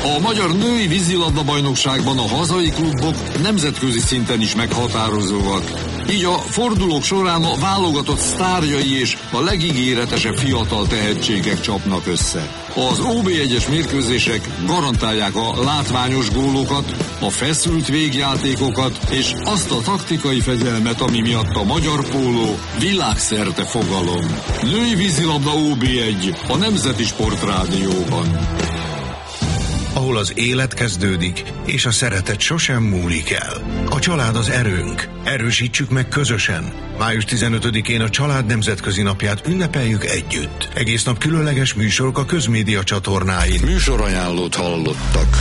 A magyar női vízilabda-bajnokságban a hazai klubok nemzetközi szinten is meghatározóak. Így a fordulók során a válogatott sztárjai és a legígéretesebb fiatal tehetségek csapnak össze. Az OB1-es mérkőzések garantálják a látványos gólokat, a feszült végjátékokat és azt a taktikai fegyelmet, ami miatt a magyar póló világszerte fogalom. Női vízilabda OB1 a Nemzeti Sportrádióban. Ahol az élet kezdődik, és a szeretet sosem múlik el. A család az erőnk. Erősítsük meg közösen. Május 15-én a Család Nemzetközi Napját ünnepeljük együtt. Egész nap különleges műsorok a közmédia csatornáin. Műsorajánlót hallottak.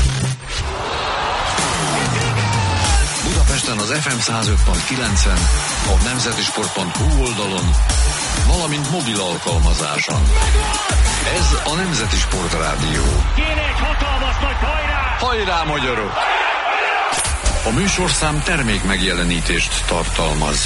Budapesten az FM 105.9-en, a nemzetisport.hu oldalon, valamint mobil alkalmazáson. Ez a Nemzeti Sportrádió. Kéne egy hatalmas nagy hajrá! Hajrá, magyarok! A műsorszám termék megjelenítést tartalmaz.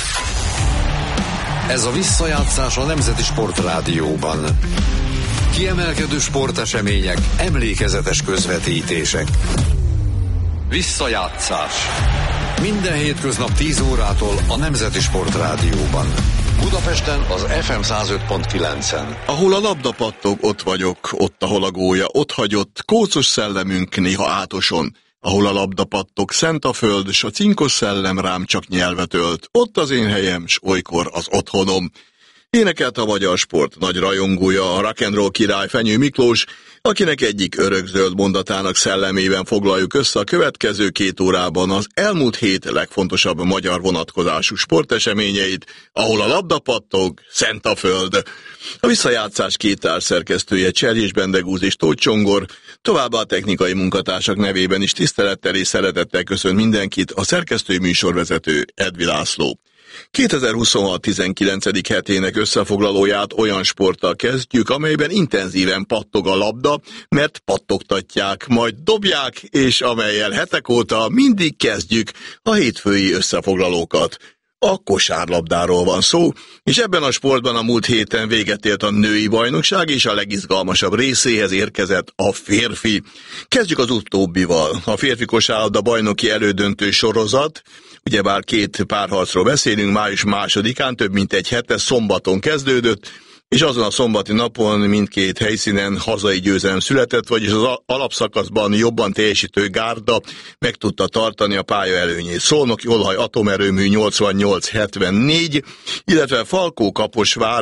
Ez a visszajátszás a Nemzeti Sportrádióban. Kiemelkedő sportesemények, emlékezetes közvetítések. Visszajátszás. Minden hétköznap 10 órától a Nemzeti Sportrádióban. Budapesten az FM 105.9-en. Ahol a labda pattog, ott vagyok, ott, ahol a gólya ott hagyott, kócos szellemünk néha átoson. Ahol a labda pattog, szent a föld, s a cinkos szellem rám csak nyelvet ölt. Ott az én helyem, s olykor az otthonom. Énekelt a magyar sport nagy rajongója, a rock'n'roll király Fenyő Miklós, akinek egyik örökzöld mondatának szellemében foglaljuk össze a következő 2 órában az elmúlt hét legfontosabb magyar vonatkozású sporteseményeit, ahol a labda pattog, szent a föld. A visszajátszás 2 társszerkesztője Cserjés Bendegúz és Tóth Csongor, továbbá a technikai munkatársak nevében is tisztelettel és szeretettel köszönt mindenkit a szerkesztői műsorvezető Edvi László. 2026 19. hetének összefoglalóját olyan sporttal kezdjük, amelyben intenzíven pattog a labda, mert pattogtatják, majd dobják, és amellyel hetek óta mindig kezdjük a hétfői összefoglalókat. A kosárlabdáról van szó, és ebben a sportban a múlt héten véget ért a női bajnokság, és a legizgalmasabb részéhez érkezett a férfi. Kezdjük az utóbbival. A férfi kosárlabda bajnoki elődöntő sorozat, ugyebár 2 párharcról beszélünk, május 2-án, több mint egy hete, szombaton kezdődött, és azon a szombati napon mindkét helyszínen hazai győzelem született, vagyis az alapszakaszban jobban teljesítő gárda meg tudta tartani a pálya előnyét. Szolnok-Jolhaj atomerőmű 88-74, illetve Falkó-Kaposvár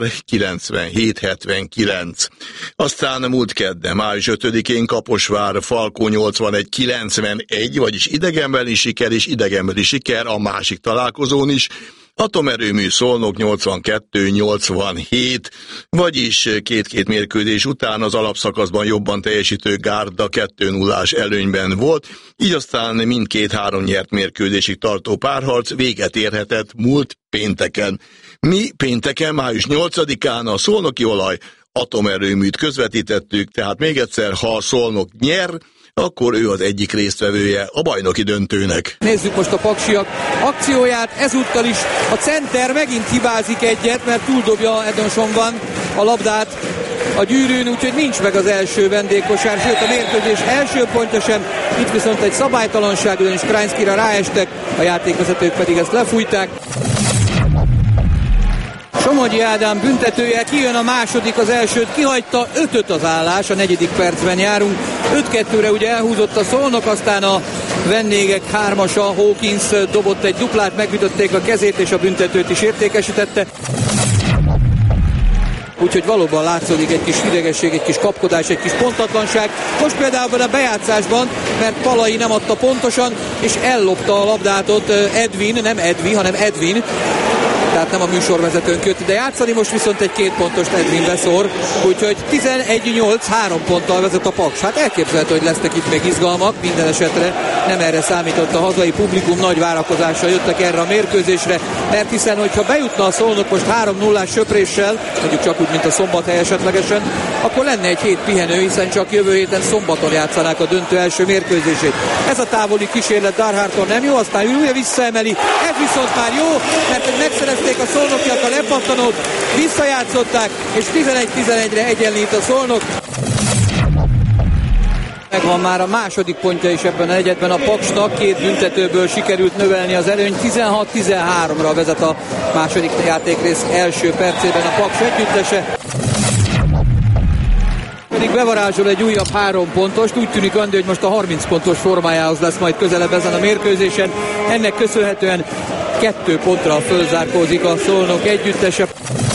97-79. Aztán múlt kedden, május 5-én Kaposvár-Falkó 81-91, vagyis idegenbeli siker és idegenbeli siker a másik találkozón is, atomerőmű Szolnok 82-87, vagyis 2-2 mérkőzés után az alapszakaszban jobban teljesítő gárda 2-0-ás előnyben volt, így aztán mindkét 3 nyert mérkőzésig tartó párharc véget érhetett múlt pénteken. Mi pénteken, május 8-án a Szolnok-Jolhaj atomerőműt közvetítettük, tehát még egyszer, ha a Szolnok nyer, akkor ő az egyik résztvevője a bajnoki döntőnek. Nézzük most a paksiak akcióját, ezúttal is a center megint hibázik egyet, mert túldobja Edonsonban a labdát a gyűrűn, úgyhogy nincs meg az első vendégkosár, sőt a mérkőzés első pontja sem, itt viszont egy szabálytalanság, ugyanis Krajnszkira ráestek, a játékvezetők pedig ezt lefújták. Somogyi Ádám büntetője, kijön a második, az elsőt kihagyta, 5-5 az állás, a 4. percben járunk. 5-2-re ugye elhúzott a Szolnok, aztán a vendégek 3-asa, Hawkins dobott egy duplát, megütötték a kezét, és a büntetőt is értékesítette. Úgyhogy valóban látszódik egy kis idegesség, egy kis kapkodás, egy kis pontatlanság. Most például a bejátszásban, mert Palai nem adta pontosan, és ellopta a labdát ott Edwin, nem Edvi, hanem Edwin. Tehát nem a műsorvezetőnk jött ide játszani, most viszont egy 2 pontos Edwin beszór, úgyhogy 11-8, 3 ponttal vezet a Paks. Hát elképzelhető, hogy lesznek itt még izgalmak, minden esetre nem erre számított a hazai publikum, nagy várakozással jöttek erre a mérkőzésre, mert hiszen, hogyha bejutna a Szolnok most 3-0-ás söpréssel, mondjuk csak úgy, mint a Szombathely esetlegesen, akkor lenne egy hét pihenő, hiszen csak jövő héten szombaton játszanák a döntő első mérkőzését. Ez a távoli kísérlet Darharton nem jó, aztán újra visszaemeli, ez viszont már jó, mert hogy megszerezték a szolnokiak a lepattanót, visszajátszották, és 11-11-re egyenlít a Szolnok. Megvan már a második pontja is ebben a negyedben a Paksnak, 2 büntetőből sikerült növelni az előny, 16-13-ra vezet a második játékrész első percében a Paks együttese. Pedig bevarázsol egy újabb 3 pontost, úgy tűnik Andi, hogy most a 30 pontos formájához lesz majd közelebb ezen a mérkőzésen. Ennek köszönhetően 2 pontra fölzárkózik a Szolnok együttese.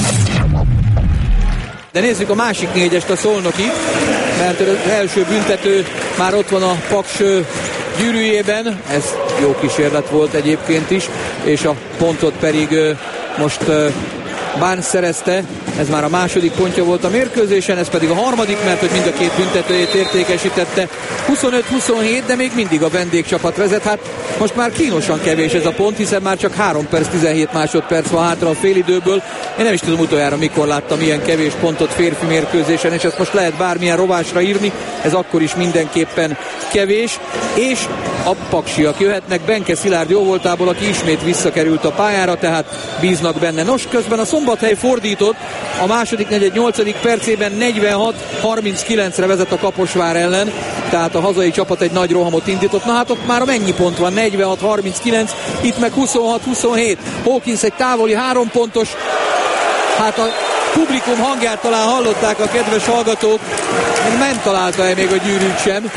De nézzük a másik 4-est, a Szolnoki, mert az első büntető már ott van a Paks gyűrűjében. Ez jó kísérlet volt egyébként is, és a pontot pedig most Barnes szerezte. Ez már a második pontja volt a mérkőzésen, ez pedig a harmadik, mert hogy mind a 2 büntetőjét értékesítette. 25-27, de még mindig a vendégcsapat vezet. Hát most már kínosan kevés ez a pont, hiszen már csak 3 perc 17 másodperc van hátra a félidőből. Én nem is tudom utoljára mikor láttam ilyen kevés pontot férfi mérkőzésen, és ezt most lehet bármilyen rovásra írni, ez akkor is mindenképpen kevés. És a paksiak jöhetnek Benke Szilárd jóvoltából, aki ismét visszakerült a pályára, tehát bíznak benne. Nos, közben a Szombathely fordított, a második negyed 8. percében 46-39-re vezet a Kaposvár ellen, tehát a hazai csapat egy nagy rohamot indított. Na hát ott már mennyi pont van? 46-39, itt meg 26-27. Hawkins egy távoli 3 pontos, hát a publikum hangját talán hallották a kedves hallgatók, nem találta el még a gyűrűt sem.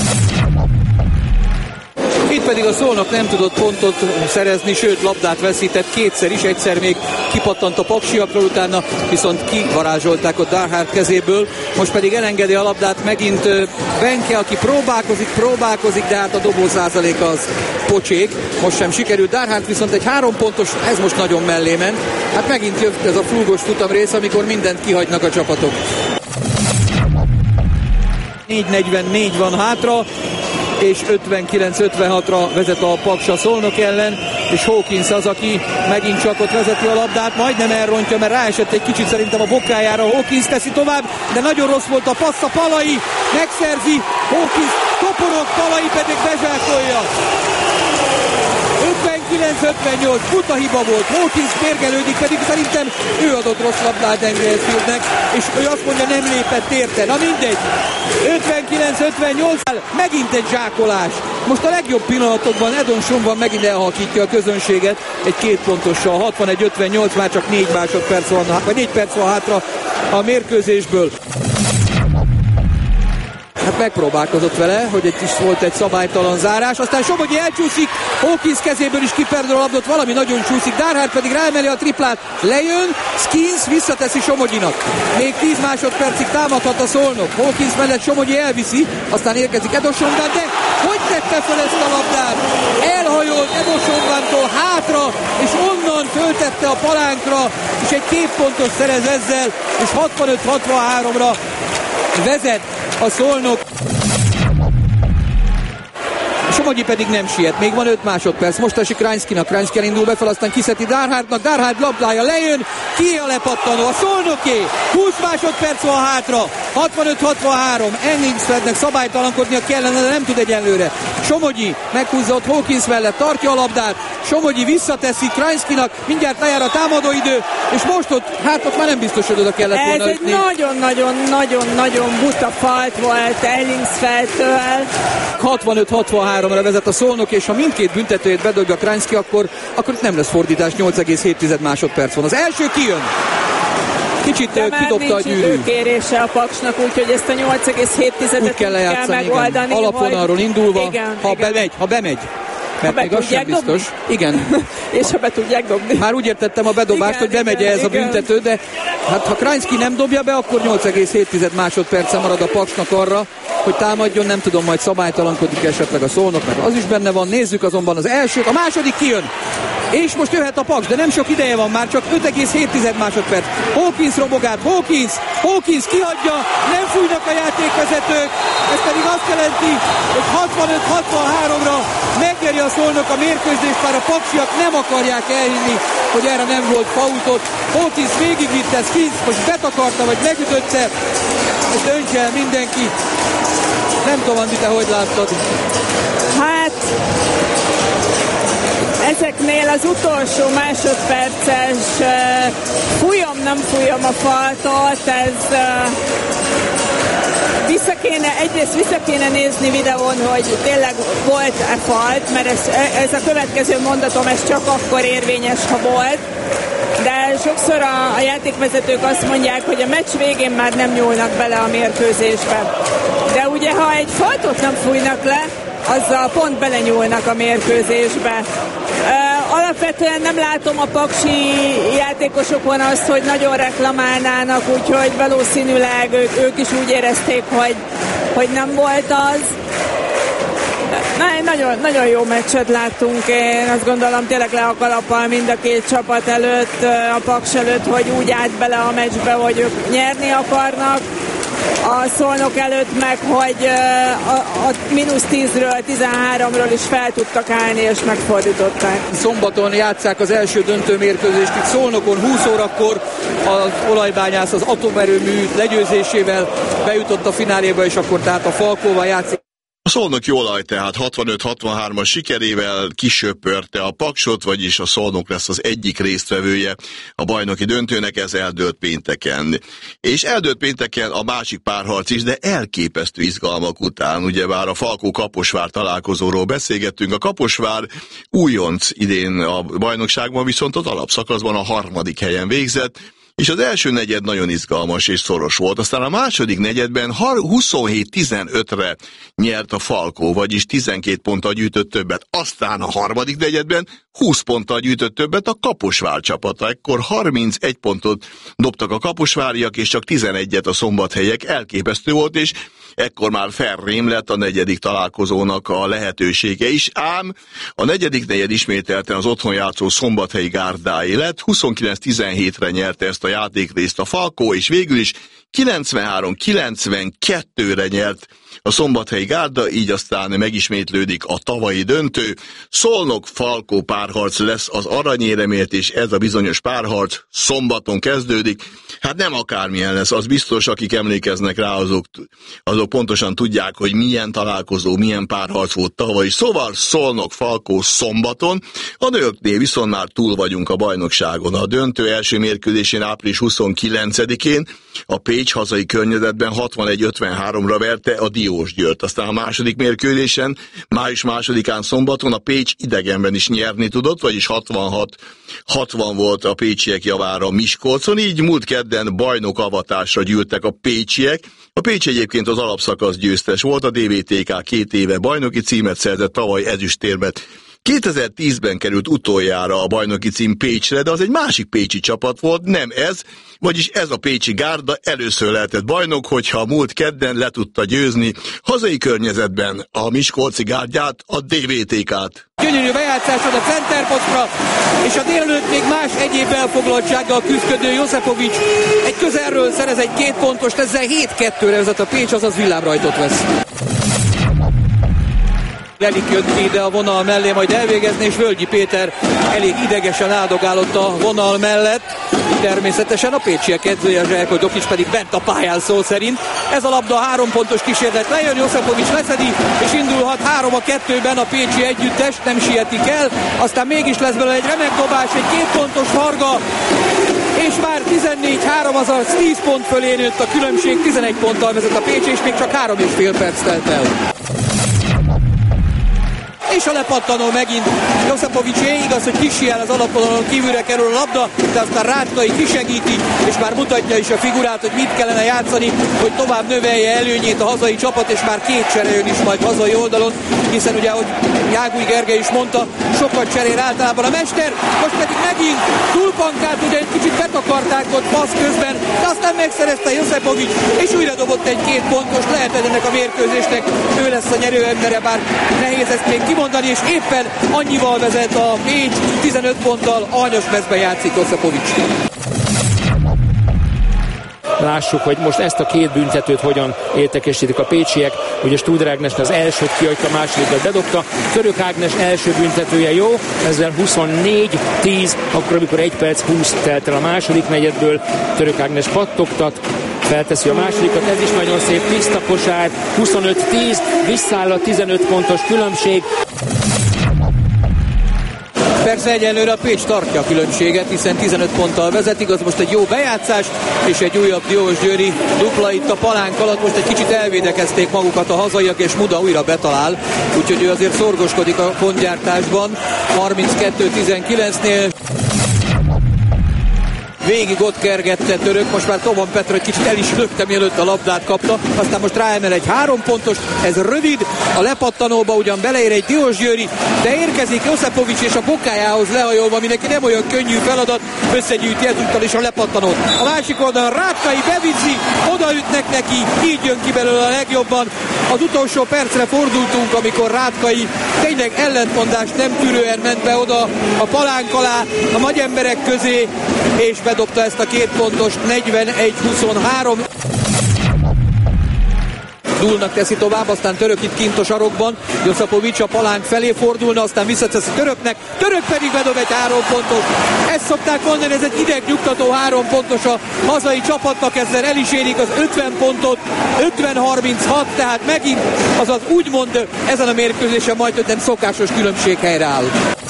Itt pedig a Szolnok nem tudott pontot szerezni, sőt labdát veszített kétszer is, egyszer még kipattant a paksiakról, utána viszont kivarázsolták a Darhart kezéből, most pedig elengedi a labdát megint Benke, aki próbálkozik, de hát a dobó százaléka az pocsék, most sem sikerült. Darhart viszont egy 3 pontos, ez most nagyon mellé ment, hát megint jött ez a flúgos futamrész, amikor mindent kihagynak a csapatok. 4:44 van hátra, és 59-56-ra vezet a Paks a Szolnok ellen, és Hawkins az, aki megint csak ott vezeti a labdát, majdnem elrontja, mert ráesett egy kicsit szerintem a bokájára. Hawkins teszi tovább, de nagyon rossz volt a passz, a Palai megszerzi, Hawkins toporog, Palai pedig bezsákolja. 59-58, buta hiba volt, Hawkins mérgelődik, pedig szerintem ő adott rossz labdát Engelfieldnek, és ő azt mondja, nem lépett érte. Na mindegy, 59-58, megint egy zsákolás. Most a legjobb pillanatokban Edon Sonban megint elhalkítja a közönséget egy 2 pontossal, 61-58, már csak 4 másodperc van, vagy 4 perc van hátra a mérkőzésből. Hát megpróbálkozott vele, hogy itt is volt egy szabálytalan zárás, aztán Somogyi elcsúszik, Hawkins kezéből is kiperdül a labdot, valami nagyon csúszik, Darhart pedig ráemeli a triplát, lejön, Skins visszateszi Somogyinak. Még 10 másodpercig támadhat a Szolnok, Hawkins mellett Somogyi elviszi, aztán érkezik Edo Sonban, de hogy tette fel ezt a labdát? Elhajolt Edo Sonbantól hátra, és onnan föltette a palánkra, és egy 2 pontos szerez ezzel, és 65-63-ra vezet a Szolnok. Somogyi pedig nem siet, még van 5 másodperc, most esik Krajnszkinak, Krajnszki elindul befel, aztán kiszedi Darhartnak, Darhart labdája lejön, ki a lepattanó, a Szolnoké, 20 másodperc van hátra, 65-63, Enningsfieldnek szabálytalankodnia kellene, de nem tud egyenlőre. Somogyi meghúzza ott Hawkins mellett, tartja a labdát, Somogyi visszateszi Krajnszkinak, mindjárt lejár a támadóidő, és most ott, hát ott már nem biztos, hogy oda kellett volna ütni. Ez egy nagyon-nagyon buta falt volt Enningsfieldtől. 65-63-ra vezet a Szolnok, és ha mindkét büntetőjét bedobja Krajnszki, akkor itt nem lesz fordítás, 8,7 másodperc van. Az első kijön. Kicsit kidobta a gyűrű. Nincs kérése a Paksnak, úgyhogy ezt a 8,7-et kell lejátszani, megoldani. Alapvonalról indulva, igen, ha bemegy. Mert még az sem biztos. Dobni? Igen. És ha be tudják dobni. Már úgy értettem a bedobást, hogy bemegy ez a büntető, de hát ha Krajnszki nem dobja be, akkor 8,7 másodperce marad a Paksnak arra, hogy támadjon, nem tudom, majd szabálytalankodik esetleg a Szolnok, mert az is benne van. Nézzük azonban az elsőt, a második kijön. És most jöhet a Paks, de nem sok ideje van, már csak 5,7 másodperc. Hawkins robogát, Hawkins kihagyja, nem fújnak a játékvezetők, ez pedig azt jelenti, hogy 65-63-ra megnyeri a Szolnok a mérkőzést, már a paksiak nem akarják elhinni, hogy erre nem volt faultot. Hawkins végigvitte, Skins most betakarta, vagy megütötte, és döntse el mindenki. Nem tudom, Andi, te hogy láttad? Hát ezeknél az utolsó másodperces nem fújom a faltot, Vissza kéne nézni videón, hogy tényleg volt-e falt, mert ez a következő mondatom, ez csak akkor érvényes, ha volt. De sokszor a játékvezetők azt mondják, hogy a meccs végén már nem nyúlnak bele a mérkőzésbe. De ugye, ha egy faltot nem fújnak le, azzal pont belenyúlnak a mérkőzésbe. Alapvetően nem látom a paksi játékosokon azt, hogy nagyon reklamálnának, úgyhogy valószínűleg ők is úgy érezték, hogy nem volt az. Nagyon, nagyon jó meccset láttunk, én azt gondolom tényleg le a kalappal mind a két csapat előtt, a Paks előtt, hogy úgy állt bele a meccsbe, hogy ők nyerni akarnak, a Szolnok előtt meg, hogy a -10-ről 13-ról is fel tudtak állni és megfordították. Szombaton játsszák az első döntőmérkőzést itt Szolnokon 20 órakor, az olajbányász az atomerőmű legyőzésével bejutott a fináléba, és akkor tehát a Falkóval játszik. A Szolnoki Olaj tehát 65-63-as sikerével kisöpörte a Paksot, vagyis a Szolnok lesz az egyik résztvevője a bajnoki döntőnek, ez eldőlt pénteken. És eldőlt pénteken a másik párharc is, de elképesztő izgalmak után. Ugyebár a Falkó-Kaposvár találkozóról beszélgettünk. A Kaposvár újonc idén a bajnokságban, viszont az alapszakaszban a 3. helyen végzett, és az első negyed nagyon izgalmas és szoros volt. Aztán a második negyedben 27-15-re nyert a Falkó, vagyis 12 ponttal gyűjtött többet. Aztán a harmadik negyedben 20 ponttal gyűjtött többet a Kaposvár csapata. Ekkor 31 pontot dobtak a kaposváriak, és csak 11-et a szombathelyek. Elképesztő volt, és ekkor már felrém lett a negyedik találkozónak a lehetősége is, ám a negyedik negyed ismételten az otthon játszó Szombathelyi gárdái lett, 29-17-re nyerte ezt a játékrészt a Falkó, és végül is 93-92-re nyert a Szombathelyi gárda, így aztán megismétlődik a tavalyi döntő. Szolnok-Falkó párharc lesz az aranyéremért, és ez a bizonyos párharc szombaton kezdődik. Hát nem akármilyen lesz, az biztos, akik emlékeznek rá, azok pontosan tudják, hogy milyen találkozó, milyen párharc volt tavaly. Szóval Szolnok-Falkó szombaton, a nőknél viszont már túl vagyunk a bajnokságon. A döntő első mérkőzésén április 29-én a Pécs hazai környezetben 61-53-ra verte a Diósgyőrt. Aztán a második mérkőzésen, május 2-án szombaton a Pécs idegenben is nyerni tudott, vagyis 66-60 volt a pécsiek javára Miskolcon, így múlt kedden bajnokavatásra gyűltek a pécsiek. A Pécs egyébként az alapszakasz győztes volt, a DVTK 2 éve bajnoki címet szerzett, tavaly ezüstérmet. 2010-ben került utoljára a bajnoki cím Pécsre, de az egy másik pécsi csapat volt, nem ez, vagyis ez a pécsi gárda először lehetett bajnok, hogyha múlt kedden le tudta győzni hazai környezetben a miskolci gárdját, a DVTK-t. Gyönyörű bejátszásod a centerposztra, és a délelőtt még más egyéb elfoglaltsággal küzdködő Josefovics egy közelről szerez egy 2 pontost, ezzel 7-2-re vezet a Pécs, azaz villámrajtot vesz. Lelik jött ki ide a vonal mellé majd elvégezni, és Völgyi Péter elég idegesen áldogálott a vonal mellett. Természetesen a pécsiek edzője Zselko Dokics pedig bent a pályán szó szerint. Ez a labda 3 pontos kísérlet lejön, Josefovics leszedi, és indulhat 3-2-ben a pécsi együttes, nem sietik el. Aztán mégis lesz belőle egy remek dobás, egy 2 pontos Varga, és már 14-3, azaz 10 pont fölé nőtt a különbség, 11 ponttal vezet a Pécs, és még csak 3,5 perc telt el. És a lepattanó megint Josefovicsé, igaz, hogy kisiel az alapvonalon, kívülre kerül a labda, de aztán Rátkai kisegíti, és már mutatja is a figurát, hogy mit kellene játszani, hogy tovább növelje előnyét a hazai csapat, és már 2 csere jön is majd hazai oldalon, hiszen ugye, ahogy Jágúj Gergely is mondta, sokat cserél általában a mester, most pedig megint túlpankát, ugye egy kicsit betakarták ott passz közben, de aztán megszerezte Josefovics, és újra dobott egy 2 pontos, lehet ennek a mérkőzésnek, ő lesz a nyerőembere, bár nehéz ezt még kimondani, és éppen annyival vezet a Pécs, 15 ponttal, aranyos mezben játszik Josefovics. Lássuk, hogy most ezt a 2 büntetőt hogyan értékesítik a pécsiek. Ugye Studer Ágnes az elsőt kihagyta, a másodikat bedobta. Török Ágnes első büntetője jó, ezzel 24-10, akkor amikor 1 perc 20 telt el a második negyedből. Török Ágnes pattogtat, felteszi a másodikat, ez is nagyon szép, tiszta kosár, 25-10, visszáll a 15 pontos különbség. Persze egyelőre a Pécs tartja a különbséget, hiszen 15 ponttal vezetik, az most egy jó bejátszás, és egy újabb diósgyőri dupla itt a palánk alatt. Most egy kicsit elvédekezték magukat a hazaiak, és Muda újra betalál, úgyhogy ő azért szorgoskodik a pontgyártásban. 32-19-nél végig ott kergette Török, most már Toman Petra egy kicsit el is lökte, mielőtt a labdát kapta, aztán most ráemel egy 3 pontos, ez rövid, a lepattanóba ugyan beleér egy Diósgyőri, de érkezik Josepovics és a bokájához lehajolva, mindenki nem olyan könnyű feladat, összegyűjti ezúttal is a lepattanót. A másik oldalon Rátkai beviszi, odaütnek neki, így jön ki belőle a legjobban. Az utolsó percre fordultunk, amikor Rátkai tényleg ellentmondást nem tűrően ment be oda a palánk alá, a nagy emberek közé, és bedobta ezt a 2 pontos 41-23. Dúlnak teszi tovább, aztán Török itt kint a sarokban, Josepovics a palánk felé fordulna, aztán visszateszi Töröknek, Török pedig bedob egy 3 pontos. Ezt szokták mondani, ez egy idegnyugtató 3 pontos a hazai csapatnak, ezzel el is érik az 50 pontot, 50-36, tehát megint, azaz úgymond ezen a mérkőzésen majd nem szokásos különbség helyreáll.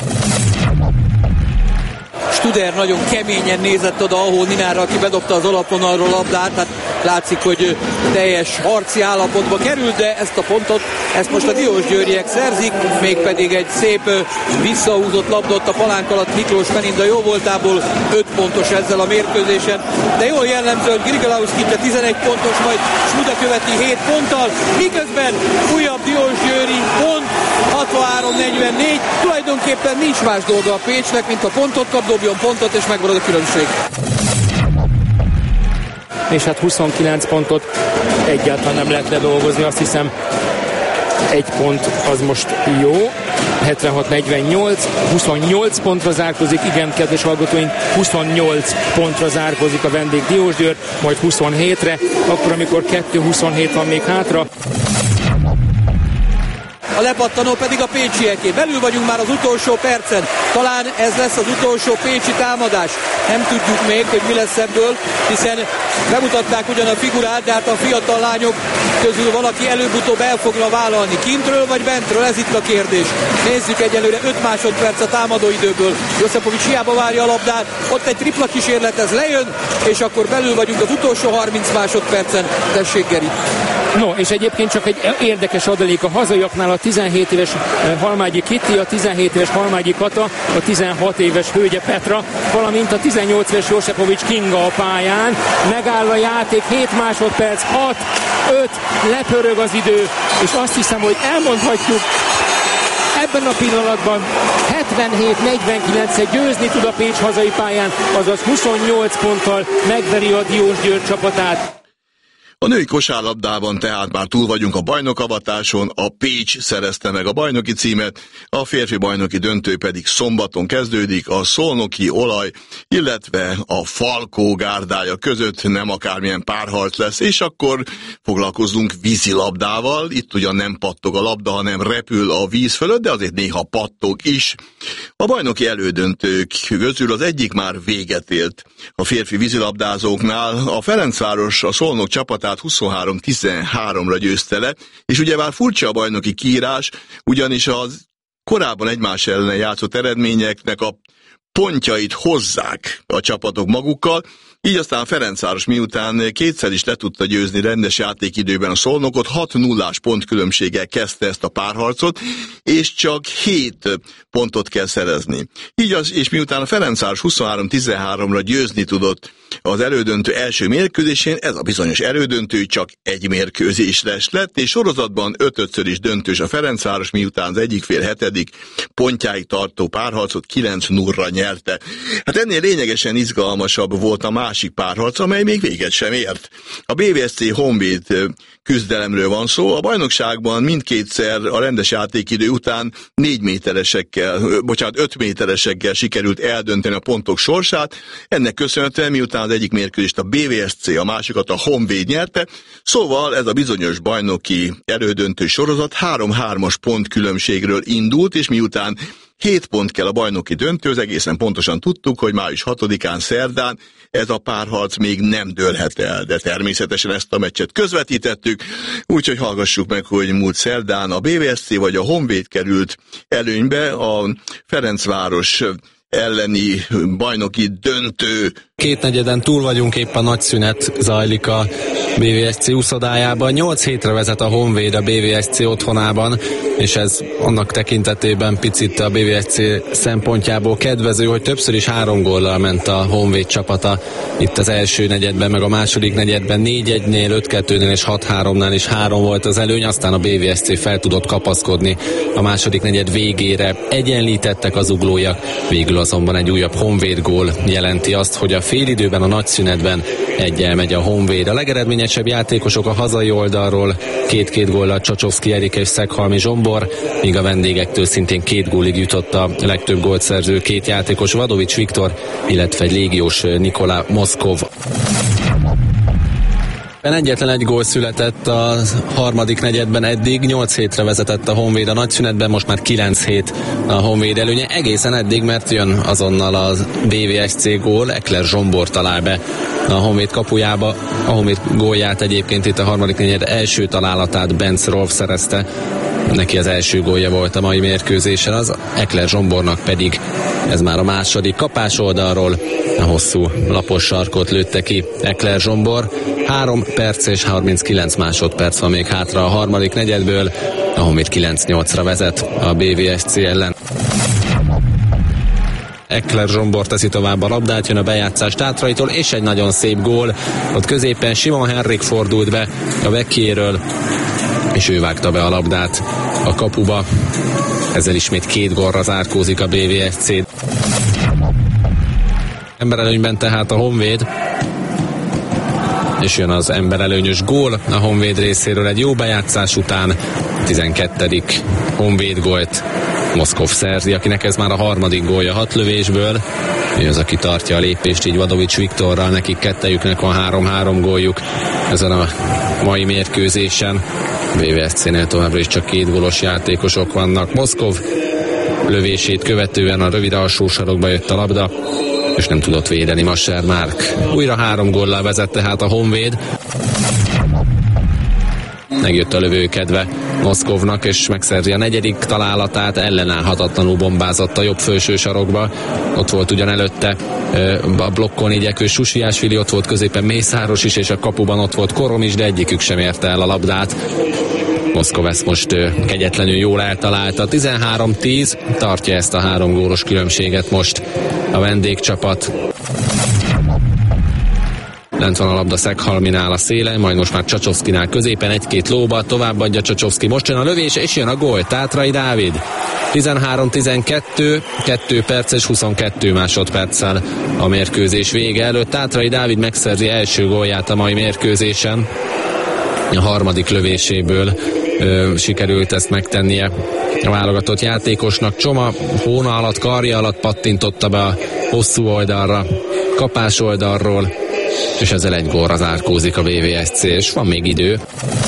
Studer nagyon keményen nézett oda, ahol Ninárra, aki bedobta az alapvonalról a labdát, hát látszik, hogy teljes harci állapotba került, de ezt a pontot, ezt most a diósgyőriek szerzik, mégpedig egy szép visszahúzott labdot a palánk alatt Miklós Meninda jó voltából, 5 pontos ezzel a mérkőzésen, de jól jellemző, hogy Grigalaus kintje 11 pontos, majd Smuda követi 7 ponttal, miközben újabb diósgyőri pont, 63-44, tulajdonképpen nincs más dolga a Pécsnek, mint a pontot kap, dobjon pontot, és megmarad a különbség. És hát 29 pontot egyáltalán nem lehet ledolgozni, azt hiszem 1 pont az most jó. 76-48, 28 pontra zárkozik, igen, kedves hallgatóink, 28 pontra zárkozik a vendég Diósgyőr, majd 27-re, akkor amikor 2-27 van még hátra. A lepattanó pedig a pécsieké. Belül vagyunk már az utolsó percen. Talán ez lesz az utolsó pécsi támadás. Nem tudjuk még, hogy mi lesz ebből, hiszen bemutatták ugyan a figurát, de hát a fiatal lányok közül valaki előbb-utóbb el fogja vállalni. Kintről vagy bentről? Ez itt a kérdés. Nézzük egyelőre 5 másodperc a támadóidőből. Josepovics hiába várja a labdát. Ott egy tripla kísérlet, ez lejön, és akkor belül vagyunk az utolsó 30 másodpercen. Tessék, Geri. No, és egyébként csak egy érdekes adalék a hazaiaknál: a 17 éves Halmágyi Kitti, a 17 éves Halmágyi Kata, a 16 éves Hölgye Petra, valamint a 18 éves Josepovics Kinga a pályán. Megáll a játék, 7 másodperc, 6, 5, lepörög az idő, és azt hiszem, hogy elmondhatjuk, ebben a pillanatban 77-49-et győzni tud a Pécs hazai pályán, azaz 28 ponttal megveri a Diósgyőr csapatát. A női kosárlabdában tehát már túl vagyunk a bajnokavatáson, a Pécs szerezte meg a bajnoki címet, a férfi bajnoki döntő pedig szombaton kezdődik, a Szolnoki Olaj, illetve a Falkó gárdája között nem akármilyen párharc lesz, és akkor foglalkozzunk vízilabdával. Itt ugyan nem pattog a labda, hanem repül a víz fölött, de azért néha pattog is. A bajnoki elődöntők közül az egyik már véget ért. A férfi vízilabdázóknál a Ferencváros a Szolnok csapatát 23-13-ra győzte le, és ugye már furcsa a bajnoki kiírás, ugyanis az korábban egymás ellen játszott eredményeknek a pontjait hozzák a csapatok magukkal, így aztán Ferencváros miután kétszer is le tudta győzni rendes játékidőben a Szolnokot, 6-0-ás pontkülönbséggel kezdte ezt a párharcot, és csak 7 pontot kell szerezni. Így az, és miután a Ferencváros 23-13-ra győzni tudott az elődöntő első mérkőzésén, ez a bizonyos elődöntő csak egy mérkőzésre lett, és sorozatban 5-5-ször is döntős a Ferencváros, miután az egyik fél 7. pontjáig tartó párharcot 9-0-ra nyerte. Hát ennél lényegesen izgalmasabb volt a másik párharc, amely még véget sem ért. A BVSC Honvéd küzdelemről van szó. A bajnokságban mindkétszer a rendes játékidő után 5 méteresekkel sikerült eldönteni a pontok sorsát. Ennek köszönhetően, miután az egyik mérkőzést a BVSC, a másikat a Honvéd nyerte, szóval ez a bizonyos bajnoki elődöntő sorozat 3-3-as pontkülönbségről indult, és miután 7 pont kell a bajnoki döntőhöz, egészen pontosan tudtuk, hogy május 6-án szerdán ez a párharc még nem dőlhet el, de természetesen ezt a meccset közvetítettük, úgyhogy hallgassuk meg, hogy múlt szerdán a BVSC vagy a Honvéd került előnybe a Ferencváros elleni bajnoki döntő. Kétnegyeden túl vagyunk, épp a nagy szünet zajlik a BVSC úszodájában. 8 hétre vezet a Honvéd a BVSC otthonában, és ez annak tekintetében picit a BVSC szempontjából kedvező, hogy többször is 3 góllal ment a Honvéd csapata itt az első negyedben, meg a második negyedben 4-1-nél, 5-2-nél és 6-3-nál is 3 volt az előny, aztán a BVSC fel tudott kapaszkodni a második negyed végére. Egyenlítettek az uglóiak, végül azonban egy újabb Honvéd gól jelenti azt, hogy a félidőben, a nagyszünetben eggyel megy a Honvéd. A legeredményesebb játékosok a hazai oldalról 2-2 góllal Csacsovszki Erik és Szeghalmi Zsombor, míg a vendégektől szintén 2 gólig jutott a legtöbb gólt szerző 2 játékos, Vadovics Viktor, illetve egy légiós Nikola Moszkov. Egyetlen egy gól született a harmadik negyedben eddig, 8 hétre vezetett a Honvéd a nagyszünetben, most már 9 hét a Honvéd előnye, egészen eddig, mert jön azonnal a BVSC gól, Ekler Zsombor talál be a Honvéd kapujába. A Honvéd gólját egyébként itt a harmadik negyed első találatát Benz Rolf szerezte, neki az első gólja volt a mai mérkőzésen, az Ekler Zsombornak pedig ez már a második kapás oldalról, a hosszú lapos sarkot lőtte ki Ekler Zsombor. 3 perc és 39 másodperc van még hátra a harmadik negyedből, a Honvéd 9-8-ra vezet a BVSC ellen. Ekler Zsombor teszi tovább a labdát, jön a bejátszás Tátraitól, és egy nagyon szép gól. Ott középen Simon Henrik fordult be a Vecchiéről, és ő vágta be a labdát a kapuba. Ezzel ismét 2 gólra zárkózik a BVSC. Emberelőnyben tehát a Honvéd, és jön az emberelőnyös gól a Honvéd részéről egy jó bejátszás után. 12. Honvéd gólt Moszkov szerzi, akinek ez már a harmadik gólja 6 lövésből. Ő az, aki tartja a lépést így Vadovics Viktorral, nekik kettejüknek van 3-3 góljuk ezen a mai mérkőzésen. BVSC-nél továbbra is csak 2 gólos játékosok vannak. Moszkov lövését követően a rövid alsó sarokba jött a labda, és nem tudott védeni Masser Márk. Újra 3 góllal vezet tehát a Honvéd. Megjött a lövőkedve Moszkovnak, és megszerzi a 4. találatát, ellenállhatatlanul bombázott a jobb felső sarokba. Ott volt ugyan előtte a blokkon igyekvő Susiásvili, ott volt középen Mészáros is, és a kapuban ott volt Korom is, de egyikük sem érte el a labdát. Moszkov ezt most kegyetlenül jól eltalálta. 13-10, tartja ezt a 3 gólos különbséget most a vendégcsapat. Lent van a labda Szeghalminál a szélen, majd most már Csacsovszkinál középen, 1-2 lóba, továbbadja Csacsovszki, most jön a lövés, és jön a gól, Tátrai Dávid. 13-12, 2 perc és 22 másodperccel a mérkőzés vége előtt. Tátrai Dávid megszerzi első gólját a mai mérkőzésen. A harmadik lövéséből sikerült ezt megtennie a válogatott játékosnak. Csoma hóna alatt, karja alatt pattintotta be a hosszú oldalra, kapás oldalról, és ezzel 1 gólra zárkózik a BVSC, és van még idő.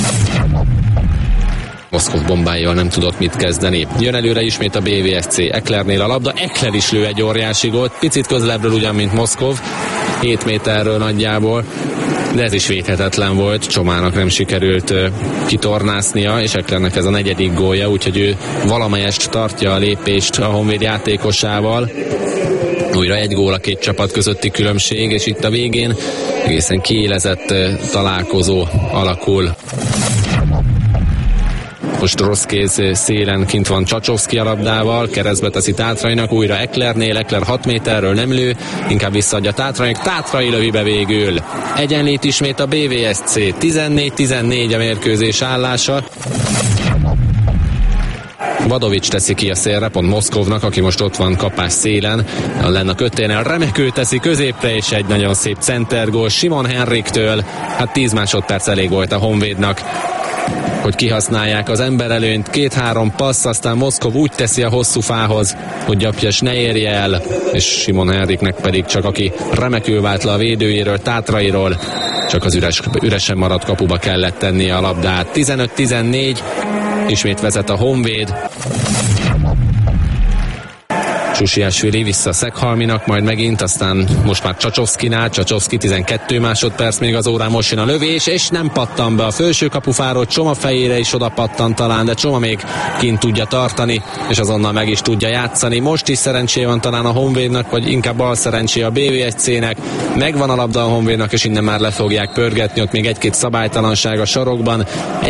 Moszkov bombájával nem tudott mit kezdeni. Jön előre ismét a BVSC, Eklernél a labda, Ekler is lő egy óriási gólt, picit közelebbről ugyan, mint Moszkov, 7 méterről nagyjából, de ez is védhetetlen volt, Csomának nem sikerült kitornásznia, és Eklernek ez a 4. gólja, úgyhogy ő valamelyest tartja a lépést a Honvéd játékosával. Újra 1 gól a 2 csapat közötti különbség, és itt a végén egészen kiélezett találkozó alakul. Most rossz kéz szélen kint van Csacsovszki a labdával, keresztbe teszi Tátrainak, újra Eklernél, Ekler 6 méterről nem lő, inkább visszaadja Tátrainak, Tátrai lövi be végül. Egyenlít ismét a BVSC, 14-14 a mérkőzés állása. Vadovics teszi ki a szélre, pont Moszkovnak, aki most ott van kapás szélen, lenne a köténél, remekül teszi középre, és egy nagyon szép centergól Simon Henriktől. Hát 10 másodperc elég volt a Honvédnak, hogy kihasználják az emberelőnyt. 2-3 passz, aztán Moszkov úgy teszi a hosszú fához, hogy Gyapjas ne érje el, és Simon Henriknek pedig csak, aki remekül vált le a védőjéről, Tátrairól, csak az üresen maradt kapuba kellett tennie a labdát. 15-14, ismét vezet a Honvéd. Susiásvili vissza Szeghalminak, majd megint, aztán most már Csacsovszkinál, Csacsovszki 12 másodperc még az órán, most jön a lövés, és nem pattan be a felső kapufáról, Csoma fejére is oda pattan talán, de Csoma még kint tudja tartani, és azonnal meg is tudja játszani. Most is szerencsé van talán a Honvédnak, vagy inkább bal szerencsé a BVSC-nek. Megvan a labda a Honvédnak, és innen már le fogják pörgetni, ott még egy-két szabálytalanság a sarokban.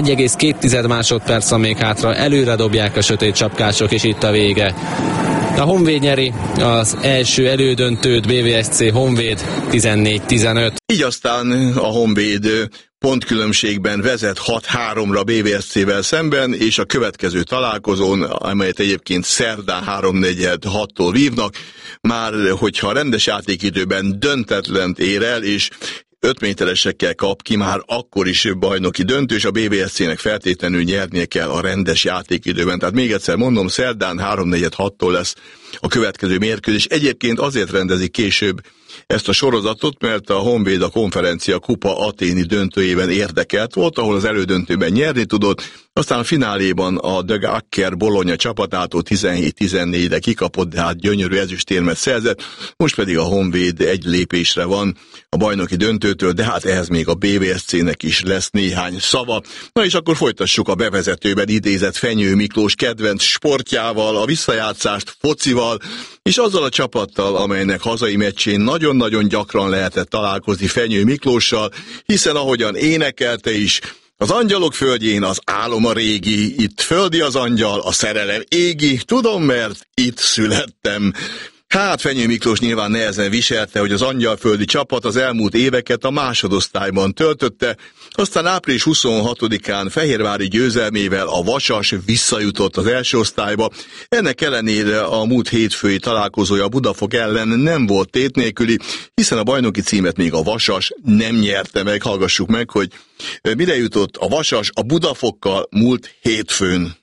1,2 másodperc van még hátra, előre dobják a sötét csapkások, és itt a vége. A Honvéd nyeri az első elődöntőt, BVSC Honvéd 14-15. Így aztán a Honvéd pontkülönbségben vezet 6-3-ra BVSC-vel szemben, és a következő találkozón, amelyet egyébként szerdán 3-4-6-tól vívnak, már hogyha a rendes játékidőben döntetlent ér el, és 5 méteresekkel kap ki, már akkor is bajnoki döntő, és a BVSC-nek feltétlenül nyernie kell a rendes játékidőben. Tehát még egyszer mondom, szerdán 3-4-6-tól lesz a következő mérkőzés. Egyébként azért rendezik később ezt a sorozatot, mert a Honvéd a Konferencia Kupa aténi döntőjében érdekelt volt, ahol az elődöntőben nyerni tudott, aztán a fináléban a De Akker Bologna csapatától 17-14-re kikapott, de hát gyönyörű ezüstérmet szerzett, most pedig a Honvéd egy lépésre van a bajnoki döntőtől, de hát ehhez még a BVSC-nek is lesz néhány szava. Na és akkor folytassuk a bevezetőben idézett Fenyő Miklós kedvenc sportjával, a visszajátszást focival, és azzal a csapattal, amelynek hazai meccsén nagyon-nagyon gyakran lehetett találkozni Fenyő Miklóssal, hiszen ahogyan énekelte is, az angyalok földjén az álom a régi, itt földi az angyal, a szerelem égi, tudom, mert itt születtem. Hát Fenyő Miklós nyilván nehezen viselte, hogy az angyalföldi csapat az elmúlt éveket a másodosztályban töltötte, aztán április 26-án fehérvári győzelmével a Vasas visszajutott az első osztályba. Ennek ellenére a múlt hétfői találkozója a Budafok ellen nem volt tét nélküli, hiszen a bajnoki címet még a Vasas nem nyerte meg. Hallgassuk meg, hogy mire jutott a Vasas a Budafokkal múlt hétfőn.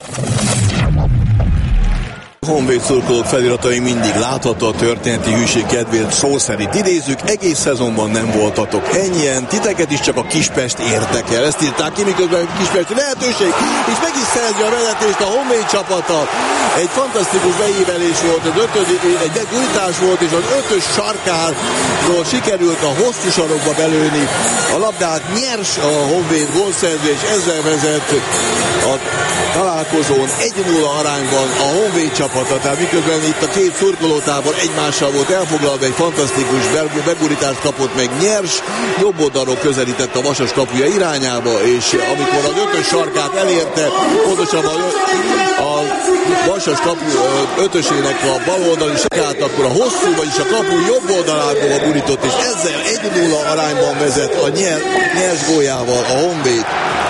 Honvéd szurkolók feliratai mindig látható, a történeti hűség kedvéért szó szerint idézzük, egész szezonban nem voltatok ennyien, titeket is csak a Kispest érdekel. Ezt írták ki, miközben Kispesti lehetőség, és meg is szerzi a vezetést a Honvéd csapata. Egy fantasztikus beívelés volt, egy újítás volt, és az 5-ös sarkáról sikerült a hosszú sarokba belőni. A labdát nyers a Honvéd gólszerző, és ezzel vezet a találkozón 1-0 arányban a Honvéd csapata. Tehát miközben itt a két szurkolótábor egymással volt elfoglalva, egy fantasztikus begurítást kapott meg nyers, jobb oldalról közelített a Vasas kapuja irányába, és amikor az 5-ös sarkát elérte, pontosabban a Vasas kapu 5-ösének a bal oldali sarkát, akkor a hosszú, vagyis a kapu jobb oldalából gurított, és ezzel 1-0 arányban vezet a nyers góljával a Honvéd.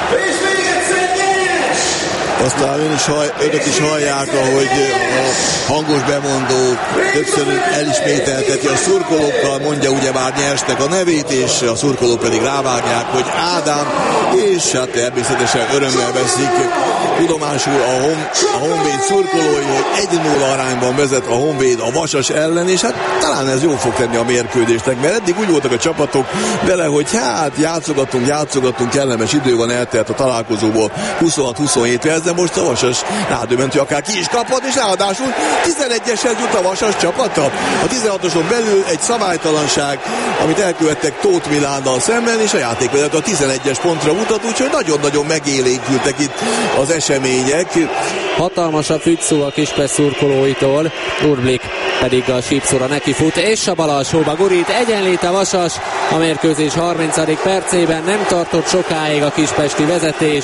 Aztán önök is hallják, ahogy a hangos bemondó többször elismételteti a szurkolókkal, mondja ugye már nyersnek a nevét, és a szurkolók pedig rávágják, hogy Ádám, és hát természetesen örömmel veszik tudomásul a Honvéd szurkolói, hogy 1-0 arányban vezet a Honvéd a Vasas ellen, és hát talán ez jól fog tenni a mérkőzésnek, mert eddig úgy voltak a csapatok vele, hogy hát játszogatunk, kellemes idő van, eltelt a találkozóból 26-27 perc, de most a Vasas rádöbbent, akár ki is kapott, és ráadásul 11-eshez jut a Vasas csapata. A 16-oson belül egy szabálytalanság, amit elkövettek Tóth Milánnal szemben, és a játékvezető a 11-es pontra mutat, úgyhogy nagyon-nagyon megélénkültek itt az események. Hatalmas a fügyszó a Kispest szurkolóitól, Urblik pedig a sípszóra neki fut, és a bal alsóba gurít, egyenlít a Vasas, a mérkőzés 30. percében, nem tartott sokáig a kispesti vezetés.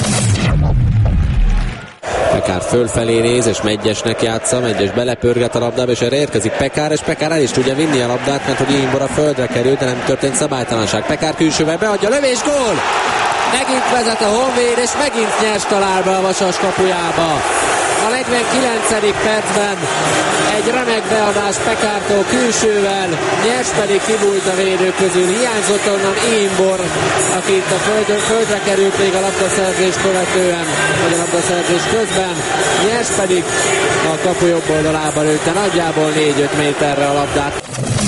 Pekár fölfelé néz, és Megyesnek játsza, Megyes belepörget a labdába, és erre érkezik Pekár, és Pekár el is tudja vinni a labdát, mert hogy Imbor a földre került, de nem történt szabálytalanság. Pekár külsővel beadja, lövés, gól! Megint vezet a Honvéd, és megint nyers talál be a Vasas kapujába. A 49. percben egy remek beadás Pekártól külsővel, nyers pedig kibújt a védők közül, hiányzott onnan Imbor, aki itt a földre került még a labdaszerzés követően, vagy a labdaszerzés közben, nyers pedig a kapu jobb oldalába lőtte nagyjából 4-5 méterre a labdát.